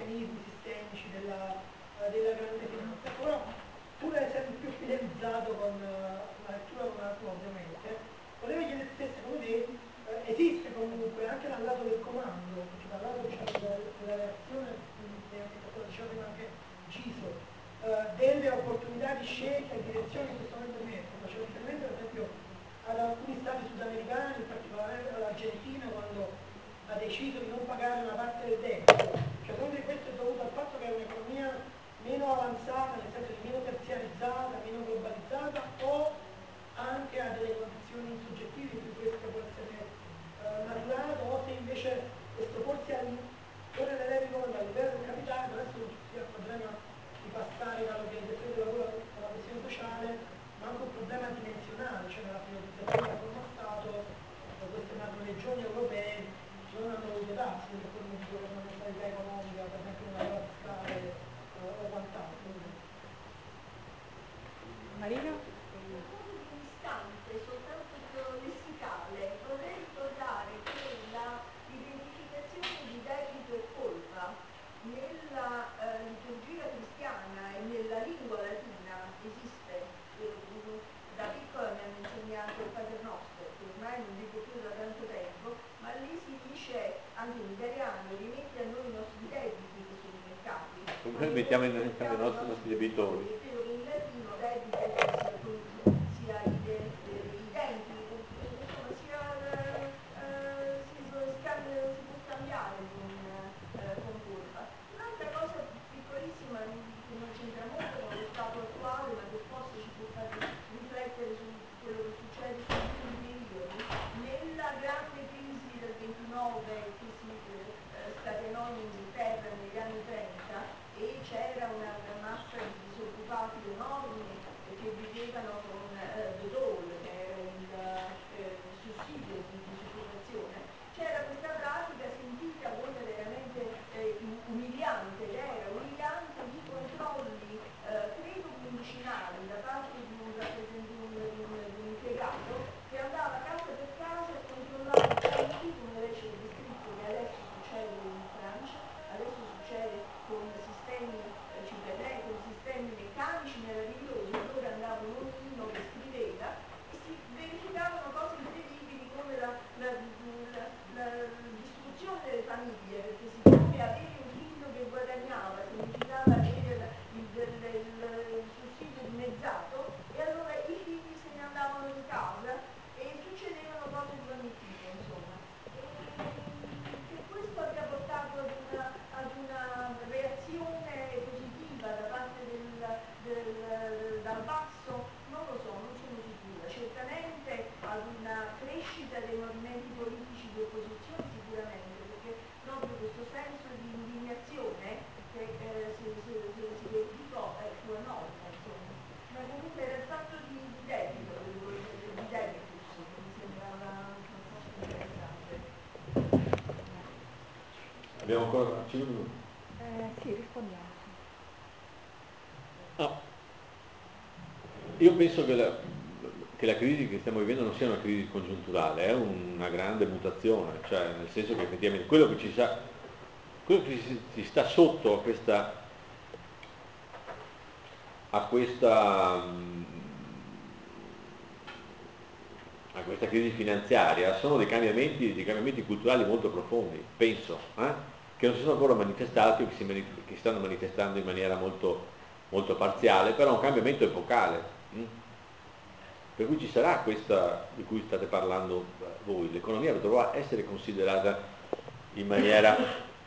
meccanismi sistemici della, eh, della grande finanza. Però, tu l'hai sempre più fidelizzato con uh, una lettura come la tua, ovviamente. Volevo chiederti se secondo te eh, esiste comunque anche dal lato del comando, perché dal lato diciamo, della, della reazione, come diceva prima anche Giso, eh, delle opportunità di scelta e direzione in questo momento emergono. Facevo riferimento per esempio ad alcuni stati sudamericani, in particolare all'Argentina, quando ha deciso di non pagare una parte del debito. Cioè, secondo me questo è dovuto al fatto che è un'economia meno avanzata, nel senso di meno terziarizzata, meno globalizzata, o anche a delle condizioni soggettive in cui questo può essere eh, maturato, o se invece questo forse al ora deve come a livello del capitale, adesso non ci sia il problema di passare dall'organizzazione del lavoro alla questione sociale, ma anche un problema dimensionale, cioè nella privatizzazione del forma Stato, queste macro-regioni europee non hanno voluto darsi delle forme di governabilità economica, per esempio nella leva fiscale eh, o quant'altro. Marina? Un istante, soltanto lessicale, vorrei ricordare che la identificazione di debito e colpa nella eh, liturgia cristiana e nella lingua latina esiste. Eh, da piccola mi hanno insegnato il Pater Noster, che ormai non dico più da tanto tempo, ma lì si dice anche in italiano: rimetti a noi i nostri debiti che sono i peccati. Noi mettiamo in i nostri, nostri debitori. Credo che in latino debito sia, sia identico, insomma sia, eh, si, scambia, si può scambiare con, eh, con colpa. Un'altra cosa piccolissima che non c'entra molto con lo stato attuale, ma che forse ci può far riflettere su quello che succede negli ultimi periodi, nella grande crisi del ventinove che si eh, scatenò in Inghilterra negli anni trenta, e c'era una, una massa di disoccupati enormi che vivevano con eh, the dole, che era il eh, sussidio di disoccupazione. C'era questa pratica sentita come veramente eh, umiliante, ed era umiliante di controlli, eh, credo quindicinali, da parte di un rappresentante, di un, di un impiegato, che andava casa per casa a controllare i conti, come lei ci ha descritto che adesso succede in Francia, adesso succede con sistemi eh, cibernetici, con sistemi meccanici meravigliosi. Allora andava un omino che scriveva e si verificavano cose incredibili come la, la, la, la distruzione delle famiglie, perché siccome avere un figlio che guadagnava significava avere il, il, il, il sussidio dimezzato, e allora i figli se ne andavano di casa e succedevano cose di ogni tipo, insomma. E che questo abbia portato ad una, ad una reazione positiva da parte del, del, dal basso, non lo so, non sono sicura. Certamente ad una crescita dei movimenti politici di opposizione, sicuramente, perché proprio questo senso di indignazione che eh, si, si, si, si verificò eh, fu enorme, insomma. Ma comunque era il fatto di, di debito, di debitus, che mi sembrava abbastanza interessante. Abbiamo ancora cinque minuti. Eh, sì, rispondiamo. Ah. Io penso che la, che la crisi che stiamo vivendo non sia una crisi congiunturale, è una grande mutazione, cioè nel senso che effettivamente quello che ci sa, quello che ci, ci sta sotto a questa a questa a questa crisi finanziaria sono dei cambiamenti, dei cambiamenti culturali molto profondi, penso, eh? che non si sono ancora manifestati o che si manif- che stanno manifestando in maniera molto, molto parziale, però un cambiamento epocale. Hm? Per cui ci sarà questa di cui state parlando voi, l'economia dovrà essere considerata in maniera,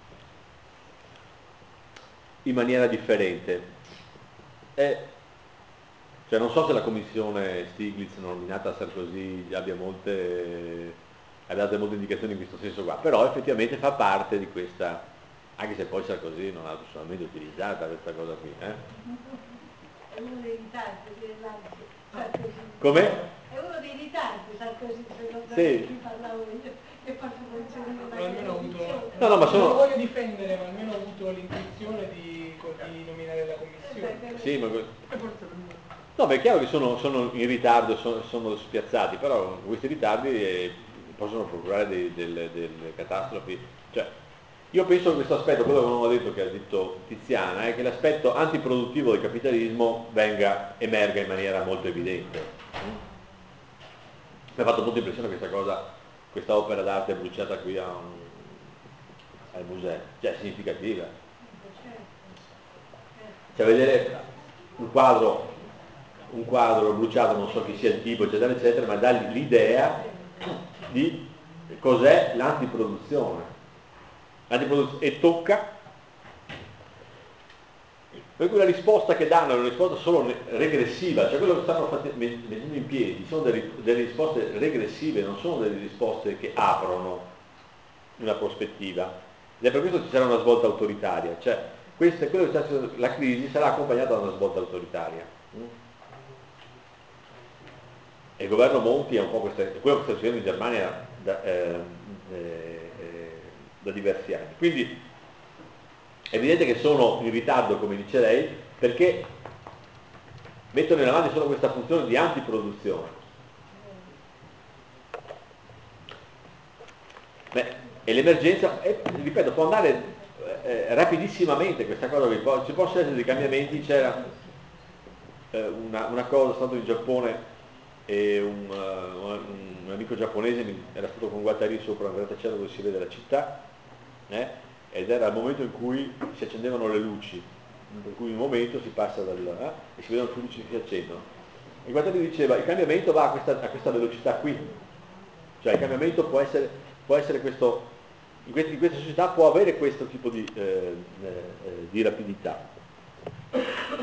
in maniera differente. E, cioè non so se la commissione Stiglitz non ordinata a Sarkozy abbia molte, abbia dato molte indicazioni in questo senso qua, però effettivamente fa parte di questa, anche se poi Sarkozy non ha personalmente utilizzata questa cosa qui. Eh? È uno dei ritardi Sarkozy. Come? È uno dei ritardi Sarkozy, secondo me, sì. di cui parlavo io, che faccio menzione nella Però almeno ho avuto, no, no, ma sono... non lo voglio difendere, ma almeno ho avuto l'intuizione di, di nominare la commissione. Sì, ma... No, beh, è chiaro che sono, sono in ritardo, sono, sono spiazzati, però questi ritardi eh, possono procurare dei, delle, delle catastrofi. Cioè, Io penso che questo aspetto, quello che non ho detto, che ha detto Tiziana, è che l'aspetto antiproduttivo del capitalismo venga, emerga in maniera molto evidente. Mi ha fatto molta impressione questa cosa, questa opera d'arte bruciata qui a un, al museo, cioè è significativa. Cioè vedere un quadro, un quadro bruciato, non so chi sia il tipo, eccetera, eccetera, ma dà l'idea di cos'è l'antiproduzione. E tocca, per cui la risposta che danno è una risposta solo regressiva, cioè quello che stanno mettendo in piedi sono delle, delle risposte regressive, non sono delle risposte che aprono una prospettiva, ed è per questo che ci sarà una svolta autoritaria, cioè questa, quello che sta succedendo, la crisi sarà accompagnata da una svolta autoritaria. E il governo Monti è un po' questa, è quello che sta succedendo in Germania da, eh, eh, da diversi anni. Quindi è evidente che sono in ritardo, come dice lei, perché mettono in avanti solo questa funzione di antiproduzione. Beh, e l'emergenza, eh, ripeto, può andare eh, rapidissimamente questa cosa, può, ci possono essere dei cambiamenti. C'era eh, una, una cosa, sono stato in Giappone e un, uh, un, un amico giapponese mi, era stato con Guattari sopra un grattacielo dove si vede la città, eh? Ed era il momento in cui si accendevano le luci, per cui in un momento si passa dal, eh, e si vedono più luci che si accendono. E Guattari diceva il cambiamento va a questa, a questa velocità qui, cioè il cambiamento può essere, può essere questo, in, quest, in questa società può avere questo tipo di, eh, eh, di rapidità. Per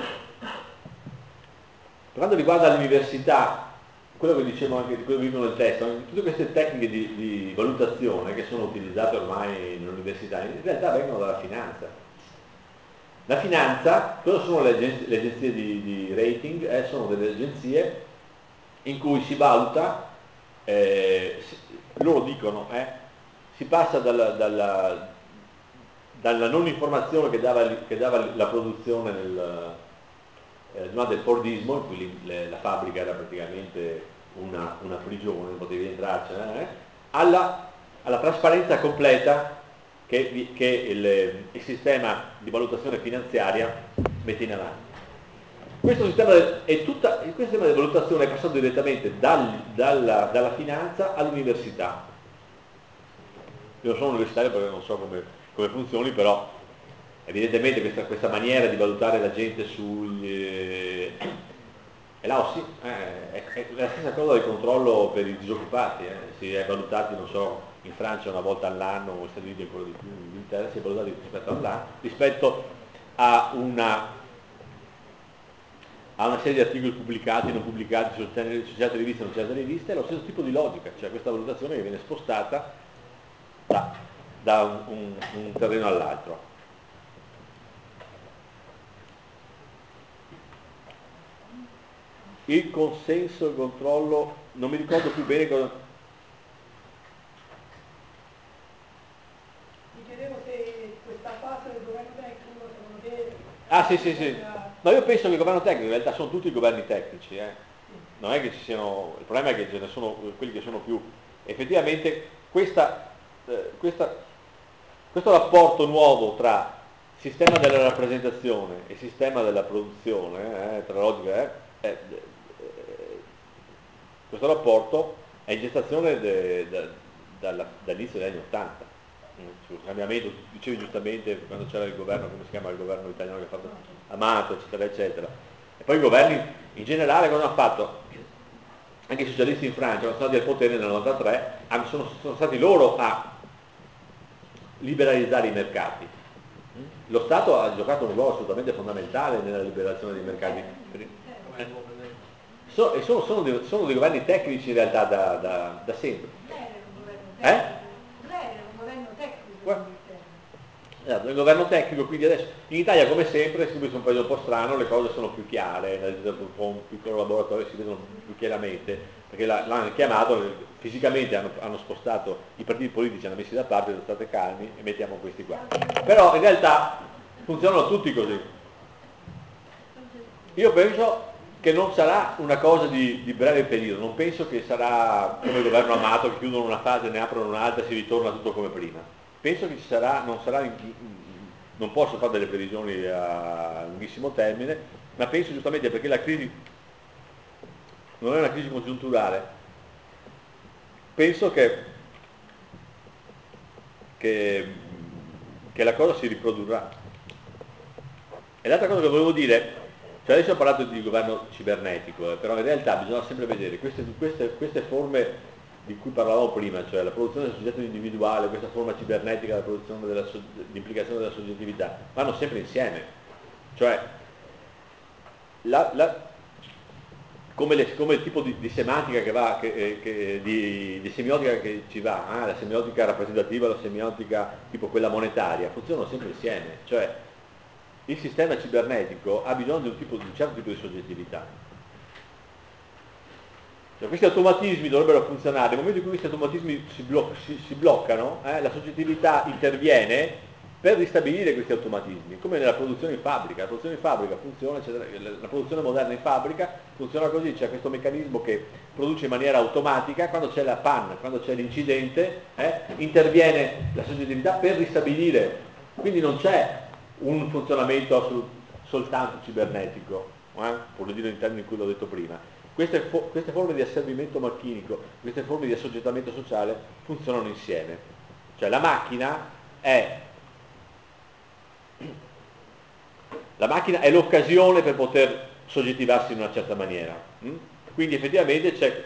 quanto riguarda l'università, quello che dicevo anche, quello che dico nel testo, tutte queste tecniche di, di valutazione che sono utilizzate ormai nell'università in realtà vengono dalla finanza. La finanza, cosa sono le agenzie, le agenzie di, di rating? Eh, sono delle agenzie in cui si valuta, eh, loro dicono, eh, si passa dalla, dalla, dalla non informazione che dava, che dava la produzione nel, eh, durante il Fordismo, in cui le, la fabbrica era praticamente una, una prigione, non potevi entrarci, eh, alla, alla trasparenza completa che, che il, il sistema di valutazione finanziaria mette in avanti. Questo sistema, è tutta, questo sistema di valutazione è passato direttamente dal, dalla, dalla finanza all'università. Io non sono universitario perché non so come, come funzioni, però evidentemente questa, questa maniera di valutare la gente sugli... Eh, è là, sì, eh, è, è la stessa cosa del controllo per i disoccupati, eh. Si è valutati, non so, in Francia una volta all'anno, o negli Stati Uniti ancora di più, in Inghilterra si è valutati rispetto all'anno, rispetto a una, a una serie di articoli pubblicati, non pubblicati su certe riviste, non certe riviste, è lo stesso tipo di logica, cioè questa valutazione che viene spostata da, da un, un, un terreno all'altro. Il consenso, il controllo, non mi ricordo più bene cosa... Mi chiedevo se questa fase del governo tecnico, secondo te... Ah sì sì sì, no, io penso che il governo tecnico, in realtà sono tutti i governi tecnici, eh. Non è che ci siano, il problema è che ce ne sono quelli che sono più... Effettivamente questa, eh, questa, questo rapporto nuovo tra sistema della rappresentazione e sistema della produzione, eh, tra logica, eh, è, questo rapporto è in gestazione de, de, dalla, dall'inizio degli anni ottanta. Sul cambiamento, dicevi giustamente quando c'era il governo, come si chiama il governo italiano che ha fatto Amato, eccetera, eccetera. E poi i governi in generale cosa hanno fatto? Anche i socialisti in Francia, sono stati al potere nel novantatré, sono, sono stati loro a liberalizzare i mercati. Lo Stato ha giocato un ruolo assolutamente fondamentale nella liberazione dei mercati. So, e sono, sono, dei, sono dei governi tecnici in realtà da, da, da sempre. Lei era un governo tecnico. Esatto, il governo tecnico, quindi adesso in Italia come sempre, siccome sono un paese un po' strano, le cose sono più chiare, un po' un piccolo laboratorio si vedono più chiaramente, perché l'hanno chiamato, fisicamente hanno, hanno spostato, i partiti politici hanno messi da parte, sono state calmi e mettiamo questi qua. Però in realtà funzionano tutti così. Io penso che non sarà una cosa di, di breve periodo, non penso che sarà come il governo Amato che chiudono una fase, ne aprono un'altra e si ritorna tutto come prima. penso che ci sarà, non sarà, non posso fare delle previsioni a lunghissimo termine, ma penso giustamente perché la crisi non è una crisi congiunturale, penso che, che, che la cosa si riprodurrà. E l'altra cosa che volevo dire, cioè adesso ho parlato di governo cibernetico, eh, però in realtà bisogna sempre vedere queste, queste, queste forme di cui parlavamo prima, cioè la produzione del soggetto individuale, questa forma cibernetica, la produzione della, l'implicazione della soggettività, vanno sempre insieme. Cioè, la, la, come, le, come il tipo di, di semantica che va, che, che, di, di semiotica che ci va, eh, la semiotica rappresentativa, la semiotica tipo quella monetaria, funzionano sempre insieme. Cioè, il sistema cibernetico ha bisogno di un, tipo, di un certo tipo di soggettività. Cioè, questi automatismi dovrebbero funzionare, nel momento in cui questi automatismi si, blo si, si bloccano, eh, la soggettività interviene per ristabilire questi automatismi, come nella produzione in fabbrica. La produzione in fabbrica funziona, cioè, la produzione moderna in fabbrica funziona così, c'è questo meccanismo che produce in maniera automatica, quando c'è la panna, quando c'è l'incidente, eh, interviene la soggettività per ristabilire, quindi non c'è un funzionamento soltanto cibernetico, eh, per dire in termini in cui l'ho detto prima. Queste, fo queste forme di asservimento macchinico, queste forme di assoggettamento sociale funzionano insieme. Cioè la macchina è la macchina è l'occasione per poter soggettivarsi in una certa maniera. Hm? Quindi effettivamente c'è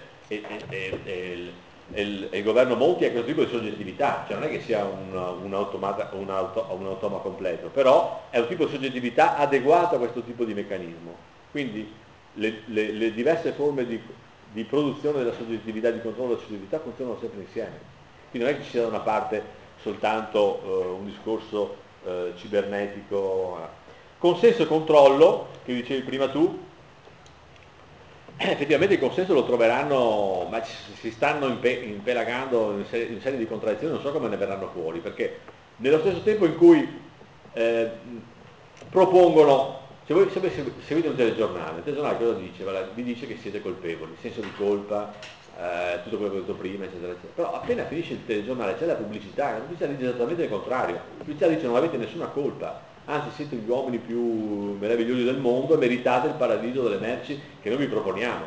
il, il governo Monti ha questo tipo di soggettività, cioè non è che sia un, un, automata, un, auto, un automa completo, però è un tipo di soggettività adeguato a questo tipo di meccanismo. Quindi Le, le, le diverse forme di, di produzione della soggettività, di controllo della soggettività funzionano sempre insieme. Quindi non è che ci sia da una parte soltanto uh, un discorso uh, cibernetico. Consenso e controllo, che dicevi prima tu, eh, effettivamente il consenso lo troveranno, ma ci, si stanno impe impelagando in serie, in serie di contraddizioni, non so come ne verranno fuori, perché nello stesso tempo in cui eh, propongono. Se voi se seguite un telegiornale, il telegiornale cosa dice? Vi dice che siete colpevoli, senso di colpa, eh, tutto quello che ho detto prima, eccetera, eccetera. Però appena finisce il telegiornale c'è la pubblicità, la pubblicità dice esattamente il contrario. La pubblicità dice non avete nessuna colpa, anzi siete gli uomini più meravigliosi del mondo e meritate il paradiso delle merci che noi vi proponiamo.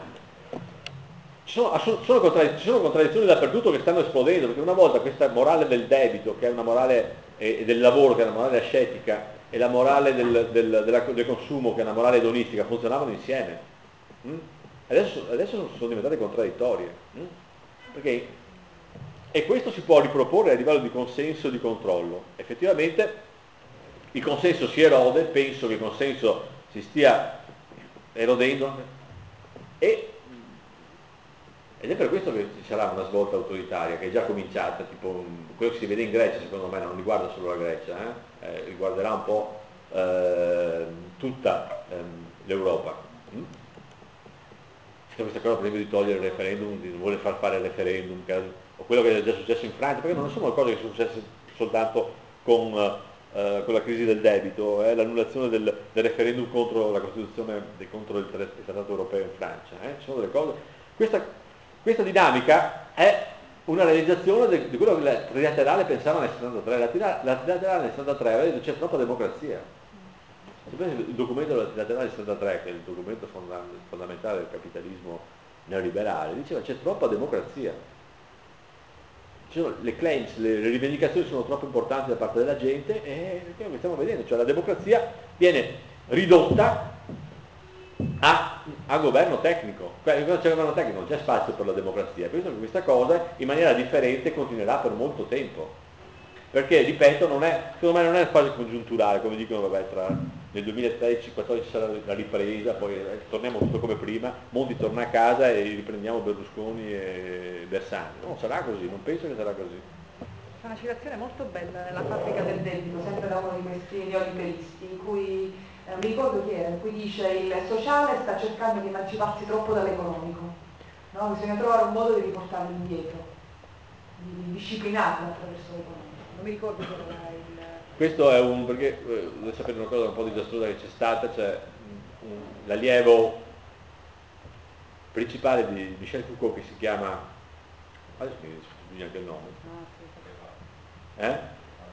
Ci sono, sono, contraddizioni, ci sono contraddizioni dappertutto che stanno esplodendo, perché una volta questa morale del debito, che è una morale eh, del lavoro, che è una morale ascetica, e la morale del, del, della, del consumo, che è una morale edonistica, funzionavano insieme. Mm? Adesso, adesso sono diventate contraddittorie. Mm? Perché, e questo si può riproporre a livello di consenso e di controllo. Effettivamente il consenso si erode, penso che il consenso si stia erodendo, e, ed è per questo che ci sarà una svolta autoritaria, che è già cominciata, tipo quello che si vede in Grecia, secondo me non riguarda solo la Grecia, eh? Eh, riguarderà un po' eh, tutta ehm, l'Europa. Mm? C'è questa cosa per esempio di togliere il referendum, di non voler far fare il referendum, o quello che è già successo in Francia, perché non sono cose che sono successe soltanto con, eh, con la crisi del debito, eh, l'annullazione del, del referendum contro la Costituzione, contro il, il Trattato europeo in Francia. Eh? Ci sono delle cose. Questa, questa dinamica è una realizzazione di quello che la trilaterale pensava nel settantatré. La trilaterale nel settantatré aveva detto c'è troppa democrazia. Se pensi il documento della trilaterale del settantatré, che è il documento fondamentale del capitalismo neoliberale, diceva c'è troppa democrazia. Sono, le claims, le, le rivendicazioni sono troppo importanti da parte della gente, e quello che stiamo vedendo, cioè la democrazia viene ridotta a, a governo tecnico. Quando c'è governo tecnico non c'è spazio per la democrazia. Penso che questa cosa in maniera differente continuerà per molto tempo, perché ripeto, non è, secondo me non è una fase congiunturale, come dicono, vabbè, tra nel duemilatredici quattordici sarà la ripresa, poi eh, torniamo tutto come prima, Monti torna a casa e riprendiamo Berlusconi e Bersani. Non sarà così, non penso che sarà così. C'è una citazione molto bella nella Fabbrica del debito, sempre da uno di questi neoliberisti, in cui eh, mi ricordo chi era, in cui dice il sociale sta cercando di emanciparsi troppo dall'economico, no? Bisogna trovare un modo di riportarlo indietro, di, di disciplinarlo attraverso l'economia. Non mi ricordo cosa era il... Questo è un, perché eh, dovete sapere una cosa un po' disastrosa che c'è stata, c'è l'allievo principale di Michel Foucault che si chiama, adesso mi sfugge anche il nome, eh?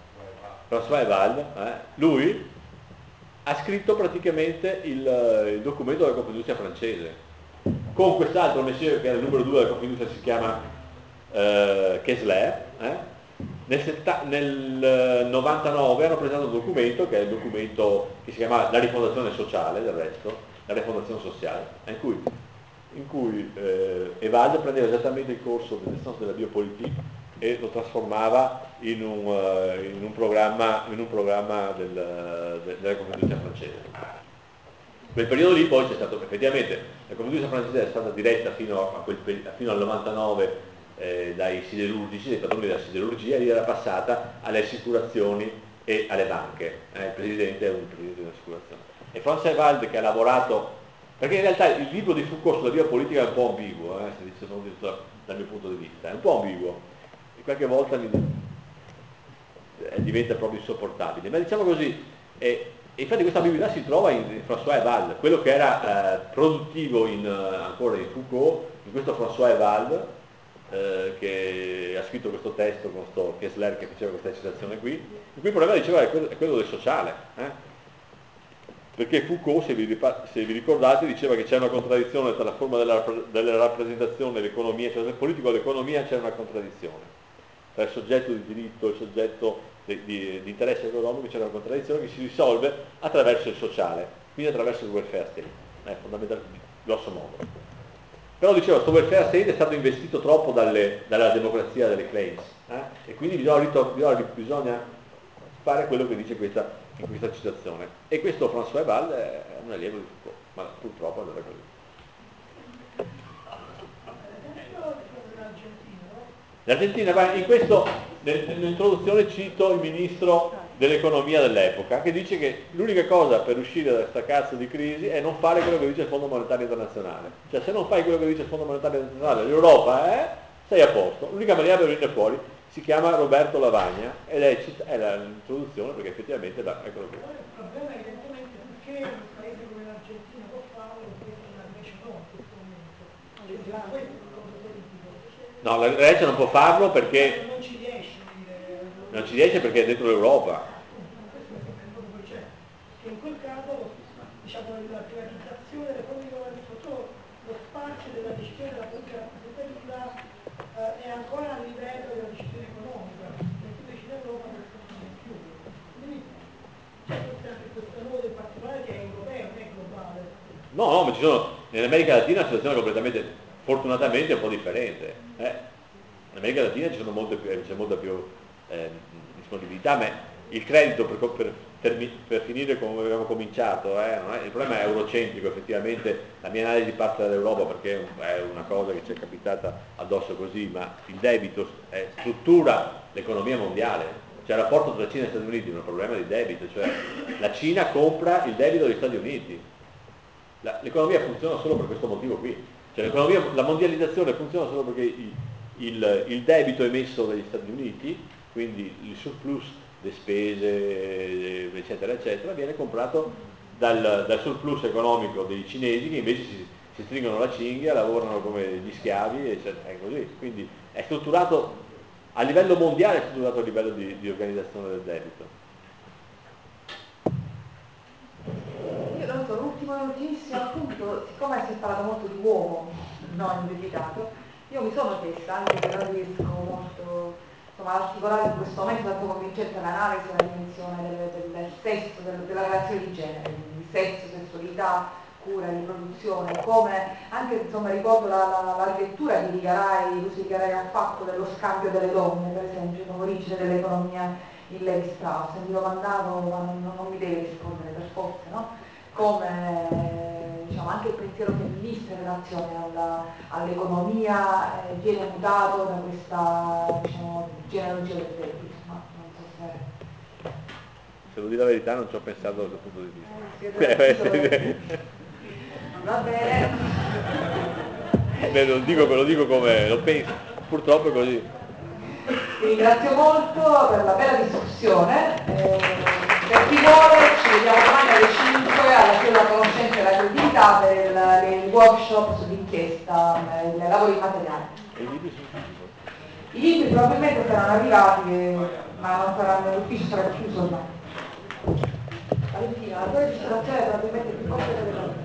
François Eval, eh, lui ha scritto praticamente il, il documento della Confindustria francese, con quest'altro messiere che era il numero due della Confindustria, si chiama eh, Kessler. Eh. Nel, setta, nel novantanove hanno presentato un documento, che è il documento che si chiama La rifondazione sociale, del resto, la rifondazione sociale, in cui, in cui eh, Eval prendeva esattamente il corso dell'essence della biopolitica e lo trasformava in un, uh, in un programma, in un programma del, de, della Confindustria francese. In quel periodo lì poi c'è stato, effettivamente, la Confindustria francese è stata diretta fino, a quel, fino al novantanove eh, dai siderurgici, dai padroni della siderurgia, e lì era passata alle assicurazioni e alle banche. Eh, il presidente è un presidente dell'assicurazione. E François Eval, che ha lavorato, perché in realtà il libro di Foucault sulla biopolitica è un po' ambiguo, eh, se dice dal mio punto di vista, è un po' ambiguo. E qualche volta mi, eh, diventa proprio insopportabile, ma diciamo così, eh, e infatti questa ambiguità si trova in, in François Eval, quello che era eh, produttivo in, uh, ancora in Foucault, in questo François Eval, eh, che ha scritto questo testo con questo Kessler che faceva questa citazione qui, in cui il problema, diceva, è quello, è quello del sociale, eh? Perché Foucault, se vi, se vi ricordate, diceva che c'è una contraddizione tra la forma della, della rappresentazione e l'economia, cioè nel politico e l'economia c'è una contraddizione. Tra il soggetto di diritto e il soggetto di, di, di interesse economico c'è una contraddizione che si risolve attraverso il sociale, quindi attraverso il welfare state, eh, fondamentalmente, grosso modo. Però dicevo, questo welfare state è stato investito troppo dalle, dalla democrazia delle claims, eh? E quindi bisogna, bisogna, bisogna fare quello che dice questa, in questa citazione. E questo François Eval è un allievo di Foucault, ma purtroppo non è così. L'Argentina, in questo, nell'introduzione cito il ministro dell'economia dell'epoca, che dice che l'unica cosa per uscire da questa cazzo di crisi è non fare quello che dice il Fondo Monetario Internazionale. Cioè, se non fai quello che dice il Fondo Monetario Internazionale, l'Europa è, sei a posto. L'unica maniera per venire fuori si chiama Roberto Lavagna ed è, è l'introduzione, perché effettivamente da, eccolo qui. Il problema è evidentemente perché un paese come l'Argentina può farlo e questo invece no in questo momento. Cioè, questo è il problema politico. No, la Grecia non può farlo perché non ci riesce, non ci riesce perché è dentro l'Europa. Questo mi sembra proprio concetto, che in quel caso, diciamo, la privatizzazione delle forme di governo, soprattutto lo spazio della decisione della politica rappresentativa eh, è ancora a livello della decisione economica, mentre invece in Europa questo non è più. Quindi c'è forse anche questo nodo in particolare che è europeo, non è globale. No, no, ma ci sono, nell'America Latina è una situazione completamente, fortunatamente, un po' differente. Eh? In America Latina ci sono molte più, c'è molta più eh, disponibilità, ma il credito per, per, per, per finire come avevamo cominciato, eh, non è, il problema è eurocentrico, effettivamente la mia analisi parte dall'Europa perché è una cosa che ci è capitata addosso così, ma il debito è, struttura l'economia mondiale, cioè il rapporto tra Cina e Stati Uniti è un problema di debito, cioè la Cina compra il debito degli Stati Uniti. La, l'economia funziona solo per questo motivo qui, cioè l'economia, la mondializzazione funziona solo perché il, il, il debito emesso dagli Stati Uniti, quindi il surplus, le spese eccetera eccetera, viene comprato dal, dal surplus economico dei cinesi che invece si, si stringono la cinghia, lavorano come gli schiavi eccetera, è così, quindi è strutturato a livello mondiale, è strutturato a livello di, di organizzazione del debito. Io non so, l'ultimo notizia, appunto, siccome si è parlato molto di uomo non identificato, io mi sono chiesta, anche se non riesco molto insomma, ad articolare in questo momento tanto convincente l'analisi e la dimensione del, del sesso, del, della relazione di genere, quindi sesso, sessualità, cura, riproduzione, come anche insomma ricordo la, la, la lettura di Ligarai, Lucy Ligarai ha fatto dello scambio delle donne, per esempio, come origine dell'economia in Levi Strauss, mi l'ho mandato ma non, non mi deve rispondere per forza, no? Come diciamo, anche il pensiero femminista in relazione alla, all'economia eh, viene mutato da questa diciamo, genealogia del debito, ma non so se... Se lo dico la verità non ci ho pensato da questo punto di vista. Eh, Va bene. Beh, lo dico, ve lo dico come lo penso, purtroppo è così. Vi ringrazio molto per la bella discussione. Eh, per chi vuole ci vediamo domani alle cinque alla Scuola della Conoscenza e la Creatività per il, il workshop sull'inchiesta, eh, i lavori materiali. E i libri sono tutti? I libri probabilmente saranno arrivati. ma non sarà, l'ufficio sarà chiuso ormai. Valentina, la tua registrazione è probabilmente più completa della mia.